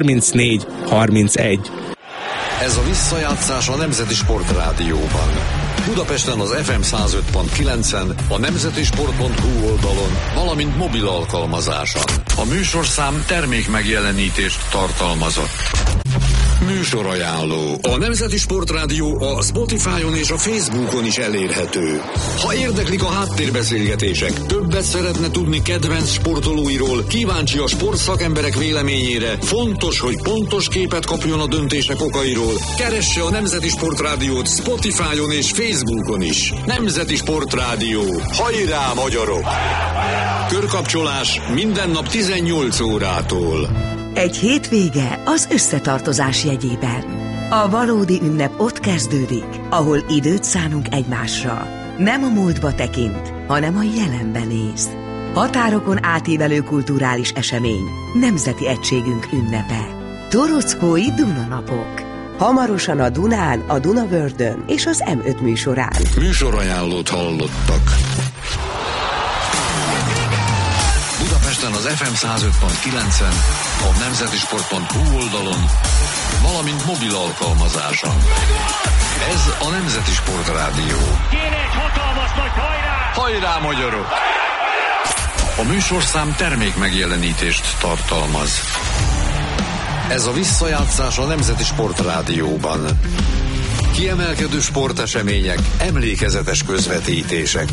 34-31. Ez a visszajátszás a Nemzeti Sportrádióban. Budapesten az FM 105.9-en, a nemzetisport.hu oldalon, valamint mobil alkalmazáson. A műsorszám termék megjelenítést tartalmazott. Műsorajánló. A Nemzeti Sportrádió a Spotify-on és a Facebookon is elérhető. Ha érdeklik a háttérbeszélgetések, többet szeretne tudni kedvenc sportolóiról, kíváncsi a sportszakemberek véleményére, fontos, hogy pontos képet kapjon a döntések okairól, keresse a Nemzeti Sportrádiót Spotify-on és Facebookon is. Nemzeti Sportrádió. Hajrá, magyarok! Körkapcsolás minden nap 18 órától. Egy hétvége az összetartozás jegyében. A valódi ünnep ott kezdődik, ahol időt szánunk egymásra. Nem a múltba tekint, hanem a jelenbe néz. Határokon átívelő kulturális esemény, nemzeti egységünk ünnepe. Torockói Dunanapok. Hamarosan a Dunán, a Dunavördön és az M5 műsorán. Műsorajánlót hallottak. Budapesten az FM 105.9-en, a nemzetisport.hu oldalon, valamint mobil alkalmazáson. Ez a Nemzeti Sportrádió. Kéne egy hatalmas nagy hajrá! Hajrá, magyarok! A műsorszám termék megjelenítést tartalmaz. Ez a visszajátszás a Nemzeti Sportrádióban. Kiemelkedő sportesemények, emlékezetes közvetítések.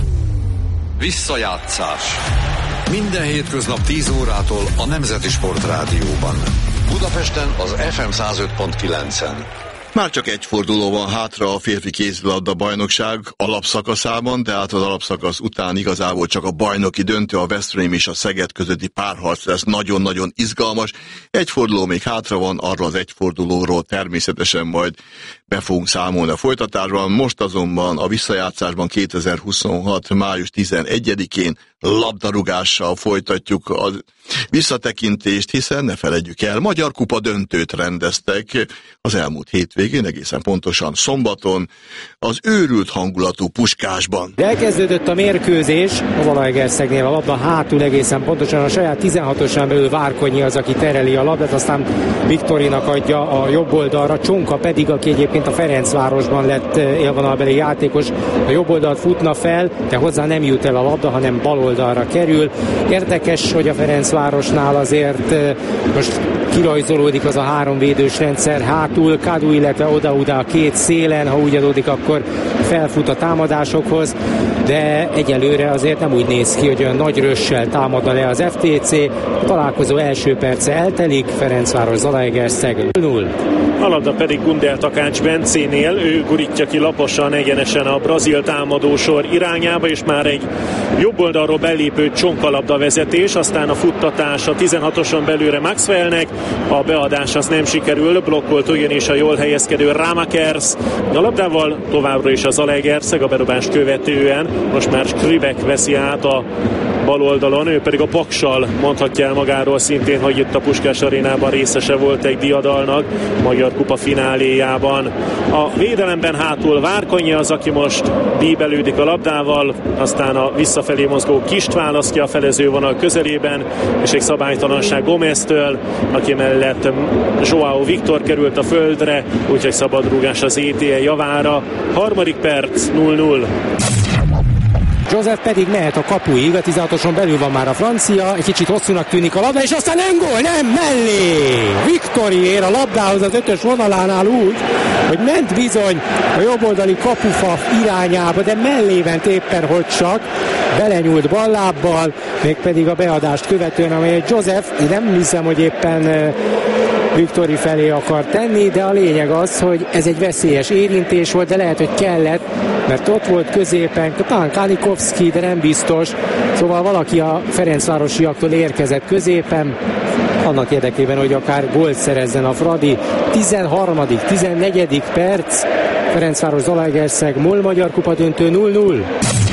Visszajátszás. Minden hétköznap 10 órától a Nemzeti Sportrádióban. Budapesten az FM 105.9-en. Már csak egy forduló van hátra a férfi kézilabda bajnokság alapszakaszában, tehát az alapszakasz után igazából csak a bajnoki döntő, a Veszprém és a Szeged közötti párharc lesz nagyon-nagyon izgalmas. Egy forduló még hátra van, arról az egy fordulóról természetesen majd be fogunk számolni a folytatásban. Most azonban a visszajátszásban 2026. május 11-én labdarúgással folytatjuk a visszatekintést, hiszen ne feledjük el, Magyar Kupa döntőt rendeztek az elmúlt hétvégén, egészen pontosan szombaton, az őrült hangulatú Puskásban. Elkezdődött a mérkőzés, a Zalaegerszegnél a labda hátul egészen pontosan a saját 16-osán belül Várkonyi az, aki tereli a labdát, aztán Viktorinak adja a jobb oldalra, Csonka pedig, aki egyébként a Ferencvárosban lett élvonalbeli játékos, a jobb oldalt futna fel, de hozzá nem jut el a labda, hanem bal oldalra kerül. Érdekes, hogy a Ferencvárosnál azért most kirajzolódik az a háromvédős rendszer hátul, Kadu, illetve oda-oda a két szélen, ha úgy adódik, akkor felfut a támadásokhoz, de egyelőre azért nem úgy néz ki, hogy olyan nagy rössel támadna le az FTC. A találkozó első perce eltelik, Ferencváros Zalaegerszeg 0. A labda pedig Gundel Takács Bencénél, ő gurítja ki laposan egyenesen a brazil támadósor irányába, és már egy jobb oldalról belépő csonkalabda vezetés, aztán a futtatás a 16-oson belőle Maxwellnek, a beadás az nem sikerül, blokkolt ugyanis a jól helyezkedő Ramakers. A labdával továbbra is a Zalaegerszeg, a bedobást követően most már Skrivek veszi át a bal oldalon, ő pedig a Paksal mondhatja el magáról szintén, hogy itt a Puskás arénában részese volt egy diadalnak, Magyar Kupa fináléjában. A védelemben hátul Várkonyi az, aki most bíbelődik a labdával, aztán a visszafelé mozgó Kist választja a felezővonal közelében, és egy szabálytalanság Gomeztől, aki mellett Joao Viktor került a földre, úgyhogy szabadrúgás az ETL javára. Harmadik perc, 0-0. Joseph pedig mehet a kapuig, a 16-oson belül van már a francia, egy kicsit hosszúnak tűnik a labda, és aztán nem gól, nem, mellé! Viktori ér a labdához az 5-ös vonalánál úgy, hogy ment bizony a jobboldali kapufa irányába, de mellé ment éppen, hogy csak belenyúlt ballábbal, mégpedig a beadást követően, amelyet Joseph, nem hiszem, hogy éppen Viktori felé akar tenni, de a lényeg az, hogy ez egy veszélyes érintés volt, de lehet, hogy kellett, mert ott volt középen, talán Kanikovszki, de nem biztos, szóval valaki a ferencvárosiaktól érkezett középen, annak érdekében, hogy akár gólt szerezzen a Fradi. 13., 14. perc, Ferencváros Zalaegerszeg, MOL Magyar Kupa döntő 0-0.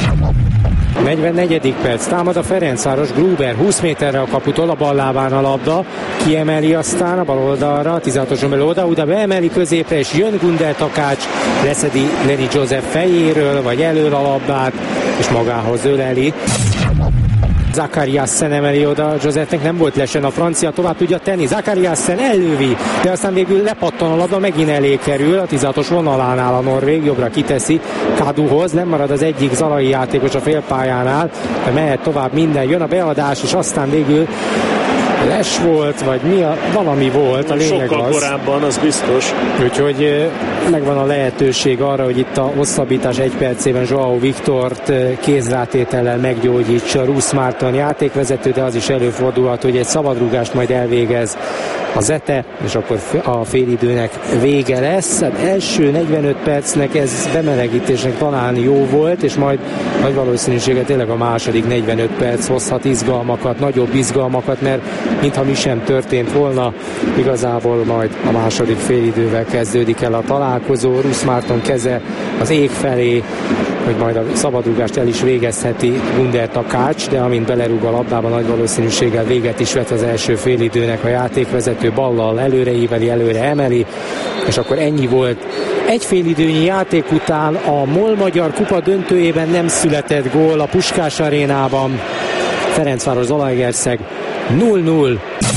44. perc, támad a Ferencváros, Gruber 20 méterre a kaputól, a bal lábán a labda, kiemeli aztán a bal oldalra, 16-oson belül oda beemeli középre, és jön Gundel Takács, leszedi Lenny Joseph fejéről, vagy elől a labdát, és magához öleli. Zakariassen emeli oda, Josephnek nem volt lesen, a francia tovább tudja tenni, Zakariassen ellövi, de aztán végül lepattan a labda, megint elé kerül, a 16-os vonalánál a norvég, jobbra kiteszi Kaduhoz, nem marad az egyik zalai játékos a félpályánál, de mehet tovább minden, jön a beadás, és aztán végül les volt, vagy valami volt, a lényeg sokkal az. korábban, az biztos. Úgyhogy megvan a lehetőség arra, hogy itt a hosszabbítás 1 percében João Victort kézrátétellel meggyógyítsa Russ Martin játékvezető, de az is előfordulhat, hogy egy szabadrúgást majd elvégez a Zete, és akkor a félidőnek vége lesz. Hát első 45 percnek ez bemelegítésnek talán jó volt, és majd nagy valószínűséggel tényleg a második 45 perc hozhat izgalmakat, nagyobb izgalmakat, mert mintha mi sem történt volna, igazából majd a második félidővel kezdődik el a találkozó. Russ Martin keze az ég felé, hogy majd a szabadrúgást el is végezheti Gunder Takács, de amint belerúg a labdába, nagy valószínűséggel véget is vet az első félidőnek. A játékvezető ballal előreíveli, előre emeli, és akkor ennyi volt. Egy félidőnyi játék után a MOL Magyar Kupa döntőjében nem született gól a Puskás Arénában. Ferencváros Zalaegerszeg 0-0.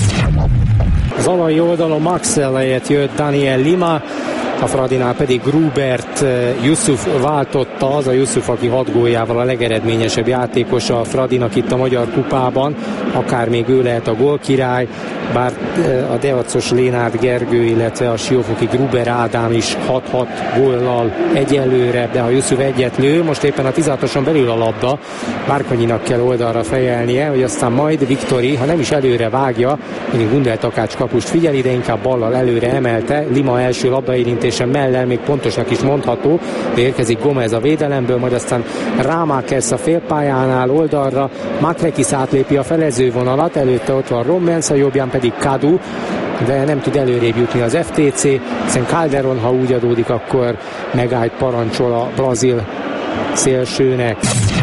Az alai oldalon Maxell helyett jött Daniel Lima, a Fradinál pedig Grubert Yusuf váltotta, az a Yusuf, aki 6 góljával a legeredményesebb játékos a Fradinak itt a Magyar Kupában, akár még ő lehet a gólkirály, bár a Deacos Lénárd Gergő, illetve a siófoki Gruber Ádám is 6-6 góllal egyelőre, de ha Yusuf egyet lő, most éppen a 16-oson belül a labda, Márkonyinak kell oldalra fejelnie, hogy aztán majd Viktori, ha nem is előre vágja, mindig Gunder Takács kapust figyeli, de inkább ballal előre emelte, Lima első labdaérintése mellel még pontosnak is mondható, de érkezik Gomez a védelemből, majd aztán Rámákers a félpályánál oldalra, Makrekis átlépi a felezővonalat, előtte ott van Rommens, a jobbján pedig Kadu, de nem tud előrébb jutni az FTC, hiszen Calderon, ha úgy adódik, akkor megállt parancsol a brazil szélsőnek.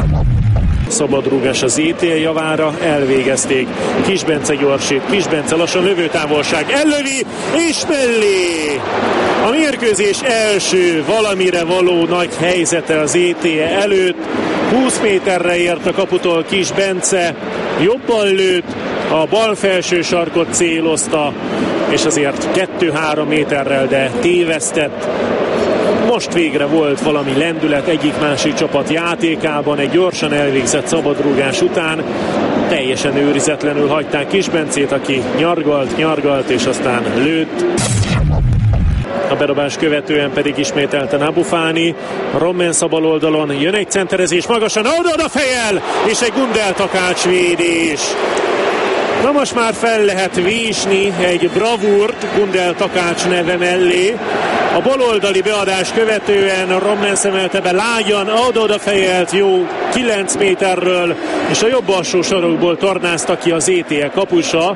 Szabadrúgás az ETL javára, elvégezték. Kisbence gyorsít, Kisbence lassan lövőtávolság, ellövi, és mellé! A mérkőzés első valamire való nagy helyzete az ETL előtt. 20 méterre ért a kaputól Kisbence, jobban lőtt, a bal felső sarkot célozta, és azért 2-3 méterrel, de tévesztett. Most végre volt valami lendület egyik-másik csapat játékában, egy gyorsan elvégzett szabadrúgás után. Teljesen őrizetlenül hagyták Kisbencét, aki nyargalt, és aztán lőtt. A bedobás követően pedig ismételten Abufáni, Rommens a bal oldalon, jön egy centerezés magasan, oda fejel, és egy Gunder Takács védés. Na most már fel lehet vésni egy bravúrt Gunder Takács neve mellé. A baloldali beadás követően Rommens emelte be lágyan, oda fejelt jó 9 méterről, és a jobb alsó sarokból tornázta ki az ETL kapusa.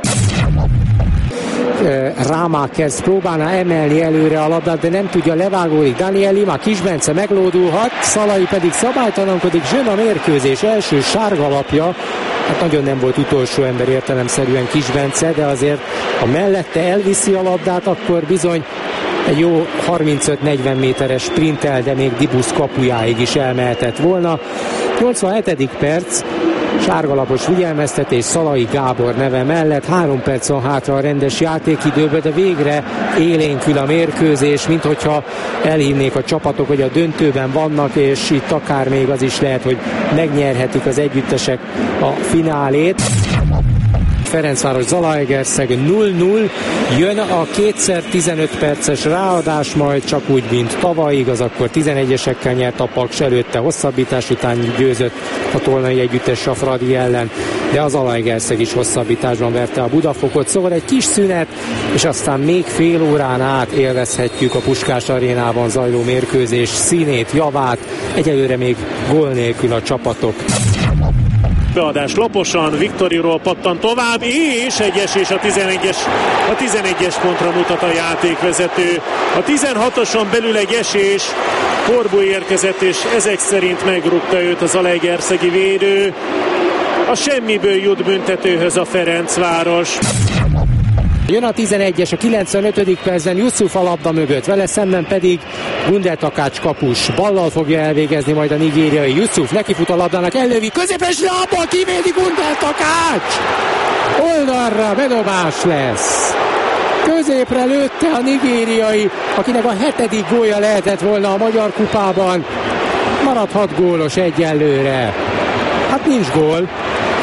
Rámákers próbálná emelni előre a labdát, de nem tudja, levágódik Daniel Lima, Kisbence meglódulhat, Szalai pedig szabálytalankodik, zsön a mérkőzés első sárga lapja. Hát nagyon nem volt utolsó ember értelemszerűen Kisbence, de azért ha mellette elviszi a labdát, akkor bizony egy jó 35-40 méteres sprintel, de még Dibusz kapujáig is elmehetett volna. 87. perc, sárgalapos figyelmeztetés Szalai Gábor neve mellett, 3 perc van hátra a rendes játékidőből, de végre élénkül a mérkőzés, mint hogyha elhívnék a csapatok, hogy a döntőben vannak, és itt akár még az is lehet, hogy megnyerhetik az együttesek a finálét. Ferencváros Zalaegerszeg 0-0, jön a 2x15 perces ráadás, majd csak úgy, mint tavaly, igaz, akkor 11-esekkel nyert a Paks, előtte hosszabbítás után győzött a tolnai együttes a Fradi ellen, de az Zalaegerszeg is hosszabbításban verte a Budafokot, szóval egy kis szünet, és aztán még fél órán át élvezhetjük a Puskás Arénában zajló mérkőzés színét, javát, egyelőre még gól nélkül a csapatok. Beadás laposan, Viktoriról pattan tovább, és egy esés a 11-es pontra mutat a játékvezető. A 16-oson belül egy esés, Korbu érkezett, és ezek szerint megrúgta őt az zalaegerszegi védő. A semmiből jut büntetőhöz a Ferencváros. Jön a 11-es, a 95. percben Yusuf a labda mögött, vele szemben pedig Gunder Takács kapus. Ballal fogja elvégezni majd a nigériai Yusuf, nekifut a labdának, ellövi, középes lábbal kivédi Gunder Takács! Oldalra bedobás lesz. Középre lőtte a nigériai, akinek a 7. gólja lehetett volna a Magyar Kupában. Maradhat gólos egyelőre. Hát nincs gól.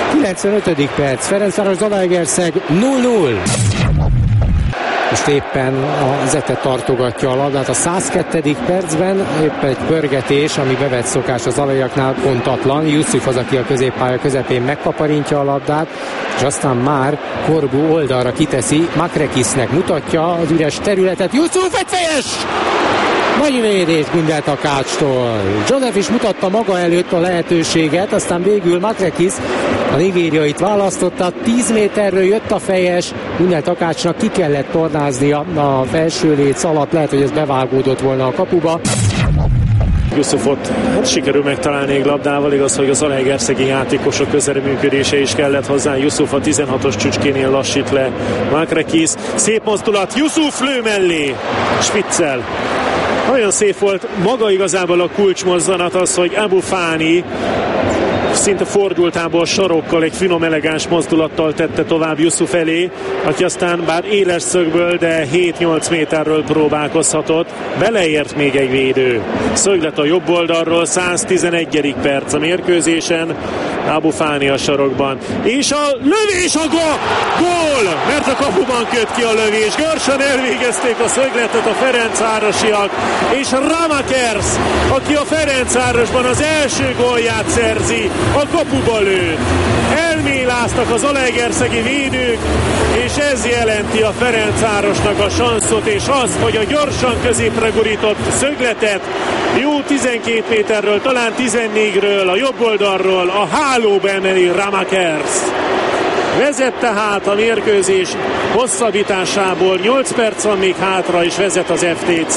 95. perc, Ferencváros Zalaegerszeg 0-0. Most éppen a Zete tartogatja a labdát a 102. percben, épp egy pörgetés, ami bevett szokás az alaiaknál, pontatlan. Yusuf az, aki a középpálya közepén megkaparintja a labdát, és aztán már Korbu oldalra kiteszi, Makrekisnek mutatja az üres területet. Yusuf egy fejes! Nagy védés Gündel Takácstól. Joseph is mutatta maga előtt a lehetőséget, aztán végül Makrekis a nigériait választotta, 10 méterről jött a fejes, Gündel Takácsnak ki kellett tornáznia a felső léc alatt, lehet, hogy ez bevágódott volna a kapuba. Yusufot sikerül megtalálni labdával, igaz, hogy az zalaegerszegi játékosok közreműködése is kellett hozzá. Yusuf a 16-os csücskénél lassít le Makrekis. Szép mozdulat, Yusuf lő mellé, Spitzel. Nagyon szép volt maga igazából a kulcsmozzanat az, hogy Abu Fani szinte fordultából sarokkal egy finom elegáns mozdulattal tette tovább Yusuf elé, aki aztán bár éles szögből, de 7-8 méterről próbálkozhatott. Beleért még egy védő. Szöglet a jobb oldalról, 111. perc a mérkőzésen, Abu Fani a sarokban. És a lövés a gól! Mert a kapuban köt ki a lövés. Gyorsan elvégezték a szögletet a ferencvárosiak, és Ramakers, aki a Ferencvárosban az első gólját szerzi, a kapuba lőtt. Elméláztak az zalaegerszegi védők, és ez jelenti a Ferencvárosnak a sanszot, és azt, hogy a gyorsan középre gurított szögletet jó 12 méterről, talán 14-ről, a jobb oldalról a hálóba emeli Ramakers. Vezet tehát a mérkőzés hosszabbításából, 8 perc van még hátra, és vezet az FTC.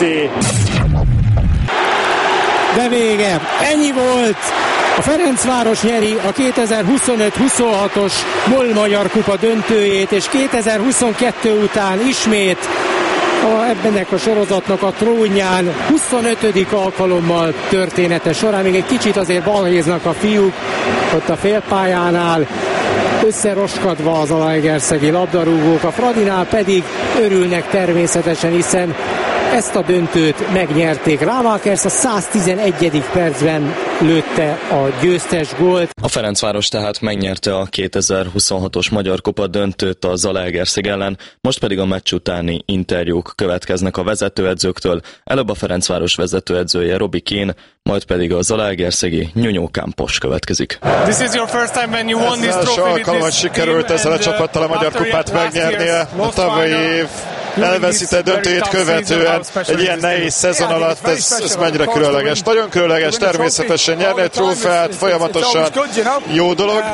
De vége, ennyi volt! A Ferencváros nyeri a 2025-26-os MOL Magyar Kupa döntőjét, és 2022 után ismét ebbenek a sorozatnak a trónján 25. alkalommal története során. Még egy kicsit azért balhéznak a fiúk ott a félpályánál, összeroskadva az zalaegerszegi labdarúgók, a Fradinál pedig örülnek természetesen, hiszen ezt a döntőt megnyerték. Ramakers a 111. percben lőtte a győztes gólt. A Ferencváros tehát megnyerte a 2026-os Magyar Kupa döntőt a Zalaegerszeg ellen, most pedig a meccs utáni interjúk következnek a vezetőedzőktől. Előbb a Ferencváros vezetőedzője Robbie Keane, majd pedig a zalaegerszegi Nuno Campos következik. Ez az első alkalom, hogy sikerült ezzel a csapattal a Magyar Kupát megnyernie. A tavalyi év elveszített döntőjét követően egy ilyen nehéz szezon alatt ez mennyire különleges. Nagyon különleges természetesen nyerni egy trófeát folyamatosan jó dolog.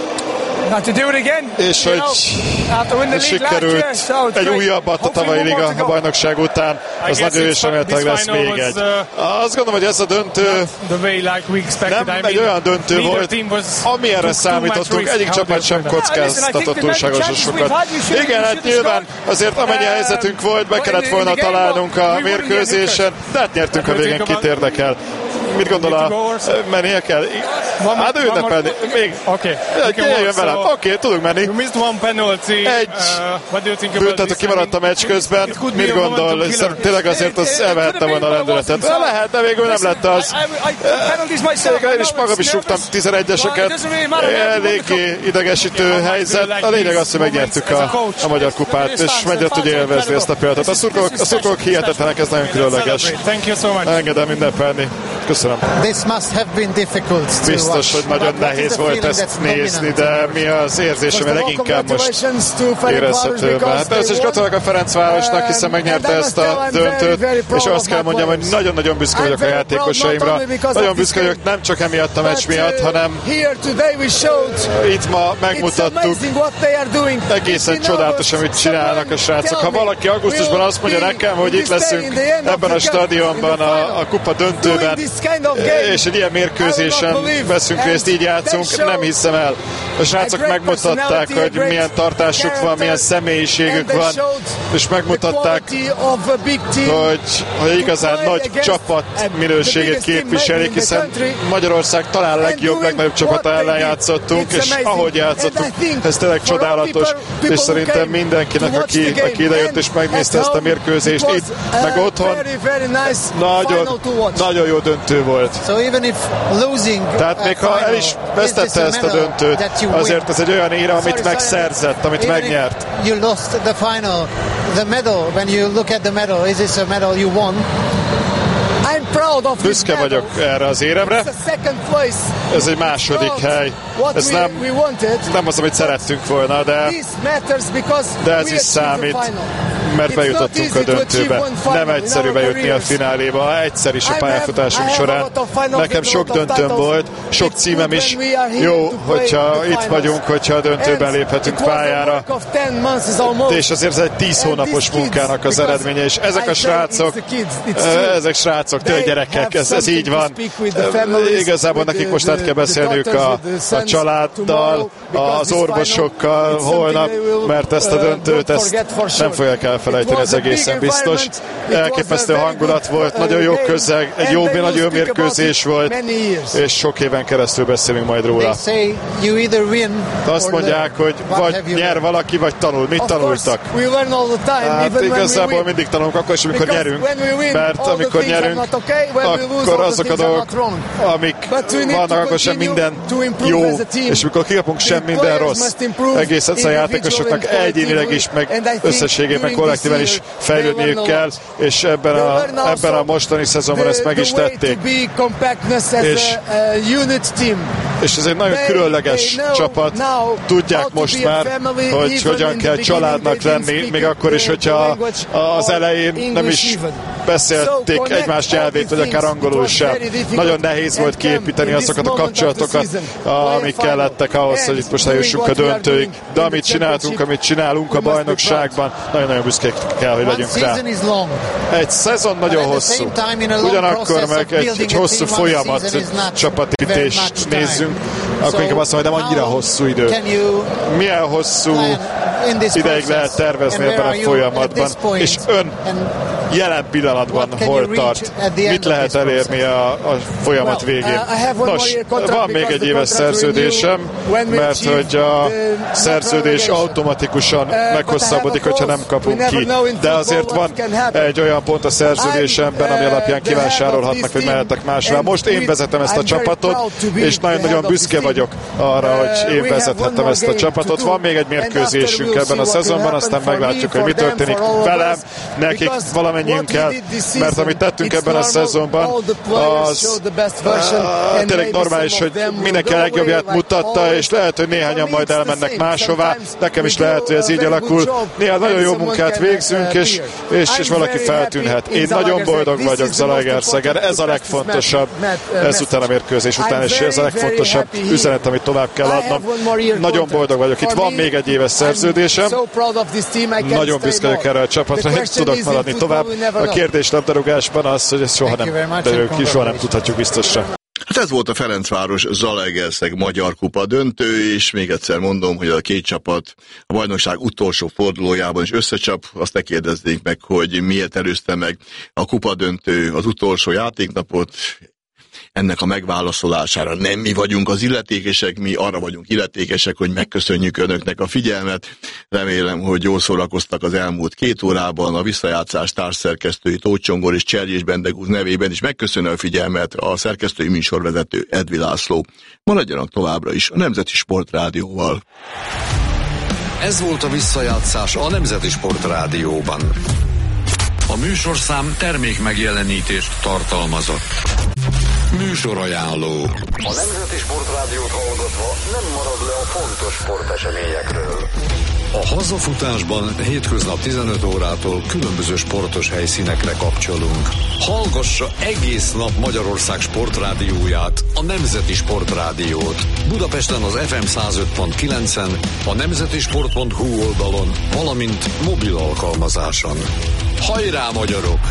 És hogy sikerült egy újabbat a tavalyi liga a bajnokság után, az nagyon is remélhetőleg lesz még egy. Azt gondolom, hogy ez a döntő nem egy olyan döntő volt, amilyenre számítottunk, egyik csapat sem kockáztatott túlságosan sokat. Igen, hát nyilván azért amennyi helyzetünk volt, be kellett volna találnunk a mérkőzésen, de hát nyertünk a végén, kit érdekel. Mit gondol mennie kell? Hát ünnepelni. Még. Jöjjön velem. Oké, tudunk menni. Egy büntető kimaradt a meccs közben. Mit gondol? Tényleg azért az elvehette volna a lendületet. Lehet, de végül nem lett az. Én is magam is rúgtam 11-eseket. Eléggé idegesítő helyzet. A lényeg az, hogy megnyertük a Magyar Kupát, és mennyire tudja élvezni ezt a pillanatot. A szurkolók hihetetlenek, ez nagyon különleges. Engedem ünnepelni. Köszönöm. Biztos, hogy nagyon nehéz volt ezt nézni, de mi az érzésem, leginkább most érezhető. Hát először is gratulálok a Ferencvárosnak, hiszen megnyerte ezt a döntőt, és azt kell mondjam, hogy nagyon-nagyon büszke vagyok a játékosaimra. Nagyon büszke vagyok nem csak emiatt a meccs miatt, hanem itt ma megmutattuk egészen csodálatos, amit csinálnak a srácok. Ha valaki augusztusban azt mondja nekem, hogy itt leszünk ebben a stadionban a kupa döntőben, és egy ilyen mérkőzésen veszünk részt, így játszunk, nem hiszem el. A srácok megmutatták, hogy milyen tartásuk van, milyen személyiségük van, és megmutatták, hogy igazán nagy csapat minőségét képviselik, hiszen Magyarország talán legnagyobb csapat ellen játszottunk, és ahogy játszottunk, ez tényleg csodálatos, és szerintem mindenkinek, aki idejött és megnézte ezt a mérkőzést itt, meg otthon, nagyon jó döntő döntő volt. Tehát még ha el is vesztette ezt a döntőt, azért ez egy olyan érem, amit megszerzett, amit megnyert. Büszke vagyok erre az éremre. Ez egy második hely. Ez nem az, amit szerettünk volna, de ez is számít, mert bejutottunk a döntőbe. Nem egyszerű bejutni a fináléba, egyszer is a pályafutásunk során. Nekem sok döntőm volt, sok címem is. Jó, hogyha itt vagyunk, hogyha a döntőben léphetünk pályára. És azért ez egy 10 hónapos munkának az eredménye, és ezek a srácok, tényleg gyerekek, ez így van. Igazából nekik most át kell beszélniük a családdal, az orvosokkal holnap, mert ezt a döntőt nem fogják elfelejteni, ez egészen biztos. Elképesztő hangulat volt, nagyon jó közeg, egy nagyon jó mérkőzés volt, és sok éven keresztül beszélünk majd róla. Azt mondják, hogy vagy nyer valaki, vagy tanul. Mit tanultak? Hát igazából mindig tanulunk, akkor is, amikor nyerünk, mert amikor nyerünk, akkor azok a dolgok, amik vannak, akkor sem minden jó, és mikor kikapunk, sem minden rossz. Egész egyszerűen a játékosoknak egyénileg is, meg összességében, kollektíven is fejlődniük kell, és ebben a mostani szezonban ezt meg is tették. És ez egy nagyon különleges csapat. Tudják most már, hogy hogyan kell családnak lenni, még akkor is, hogyha az elején nem is beszélték egymás nyelvét, vagy akár angolul sem. Nagyon nehéz volt kiépíteni azokat a kapcsolatokat, amik kellettek ahhoz, hogy itt most eljussunk a döntőig. De amit csináltunk, amit csinálunk a bajnokságban, nagyon-nagyon büszkék kell, hogy legyünk rá. Egy szezon nagyon hosszú. Ugyanakkor meg egy hosszú folyamat, csapatépítést nézzünk, akkor inkább azt mondom, hogy nem annyira hosszú idő. Milyen hosszú ideig lehet tervezni ebben a folyamatban, és ön jelen pillanatban hol tart? Mit lehet elérni a folyamat végén? Nos, van még egy éves szerződésem, mert hogy a szerződés automatikusan meghosszabbodik, hogyha nem kapunk ki. De azért van egy olyan pont a szerződésemben, ami alapján kivásárolhatnak, hogy mehetek másra. Most én vezetem ezt a csapatot, és nagyon-nagyon büszke vagyok arra, hogy én vezethettem ezt a csapatot. Van még egy mérkőzésünk ebben a szezonban, aztán meglátjuk, hogy mi történik velem, nekik, valamennyiünkkel, mert amit tettünk ebben a szezonban, az tényleg normális, hogy mindenki a legjobbját mutatta, és lehet, hogy néhányan majd elmennek máshová, nekem is lehet, hogy ez így alakul. Néha nagyon jó munkát végzünk, és valaki feltűnhet. Én nagyon boldog vagyok Zalaegerszegen, ez a legfontosabb ezután a mérkőzés után, és ez a legfontosabb üzenet, amit tovább kell adnom. Nagyon boldog vagyok. Itt van még egy éves szerződésem. Nagyon büszke vagyok erre a csapatra, hogy tudok maradni tovább. A kérdés labdarúgásban az, hogy ezt soha nem tudhatjuk biztosra. Hát ez volt a Ferencváros Zalaegerszeg Magyar Kupa döntő, és még egyszer mondom, hogy a két csapat a bajnokság utolsó fordulójában is összecsap. Azt ne kérdezzék meg, hogy miért előzte meg a kupa döntő az utolsó játéknapot. Ennek a megválaszolására nem mi vagyunk az illetékesek, mi arra vagyunk illetékesek, hogy megköszönjük önöknek a figyelmet. Remélem, hogy jól szórakoztak az elmúlt 2 órában. A visszajátszás társszerkesztői Tóth Csongor és Cserjés Bendegúz nevében is megköszönöm a figyelmet a szerkesztői műsorvezető Edvi László. Maradjanak továbbra is a Nemzeti Sportrádióval. Ez volt a visszajátszás a Nemzeti Sportrádióban. A műsorszám termék megjelenítést tartalmazott. Műsorajánló. A Nemzeti Sportrádiót hallgatva nem marad le a fontos sporteseményekről. A hazafutásban hétköznap 15 órától különböző sportos helyszínekre kapcsolunk. Hallgassa egész nap Magyarország sportrádióját, a Nemzeti Sportrádiót. Budapesten az FM 105.9-en, a nemzetisport.hu oldalon, valamint mobil alkalmazáson. Hajrá, magyarok!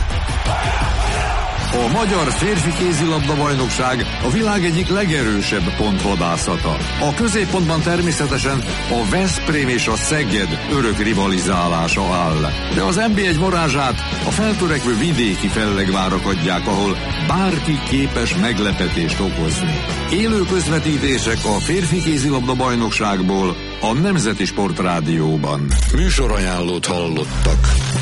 A Magyar Férfi Kézilabda Bajnokság a világ egyik legerősebb pontvadászata. A középpontban természetesen a Veszprém és a Szeged örök rivalizálása áll. De az NB1 varázsát a feltörekvő vidéki fellegvárak adják, ahol bárki képes meglepetést okozni. Élő közvetítések a Férfi Kézilabda Bajnokságból a Nemzeti Sportrádióban. Műsorajánlót hallottak.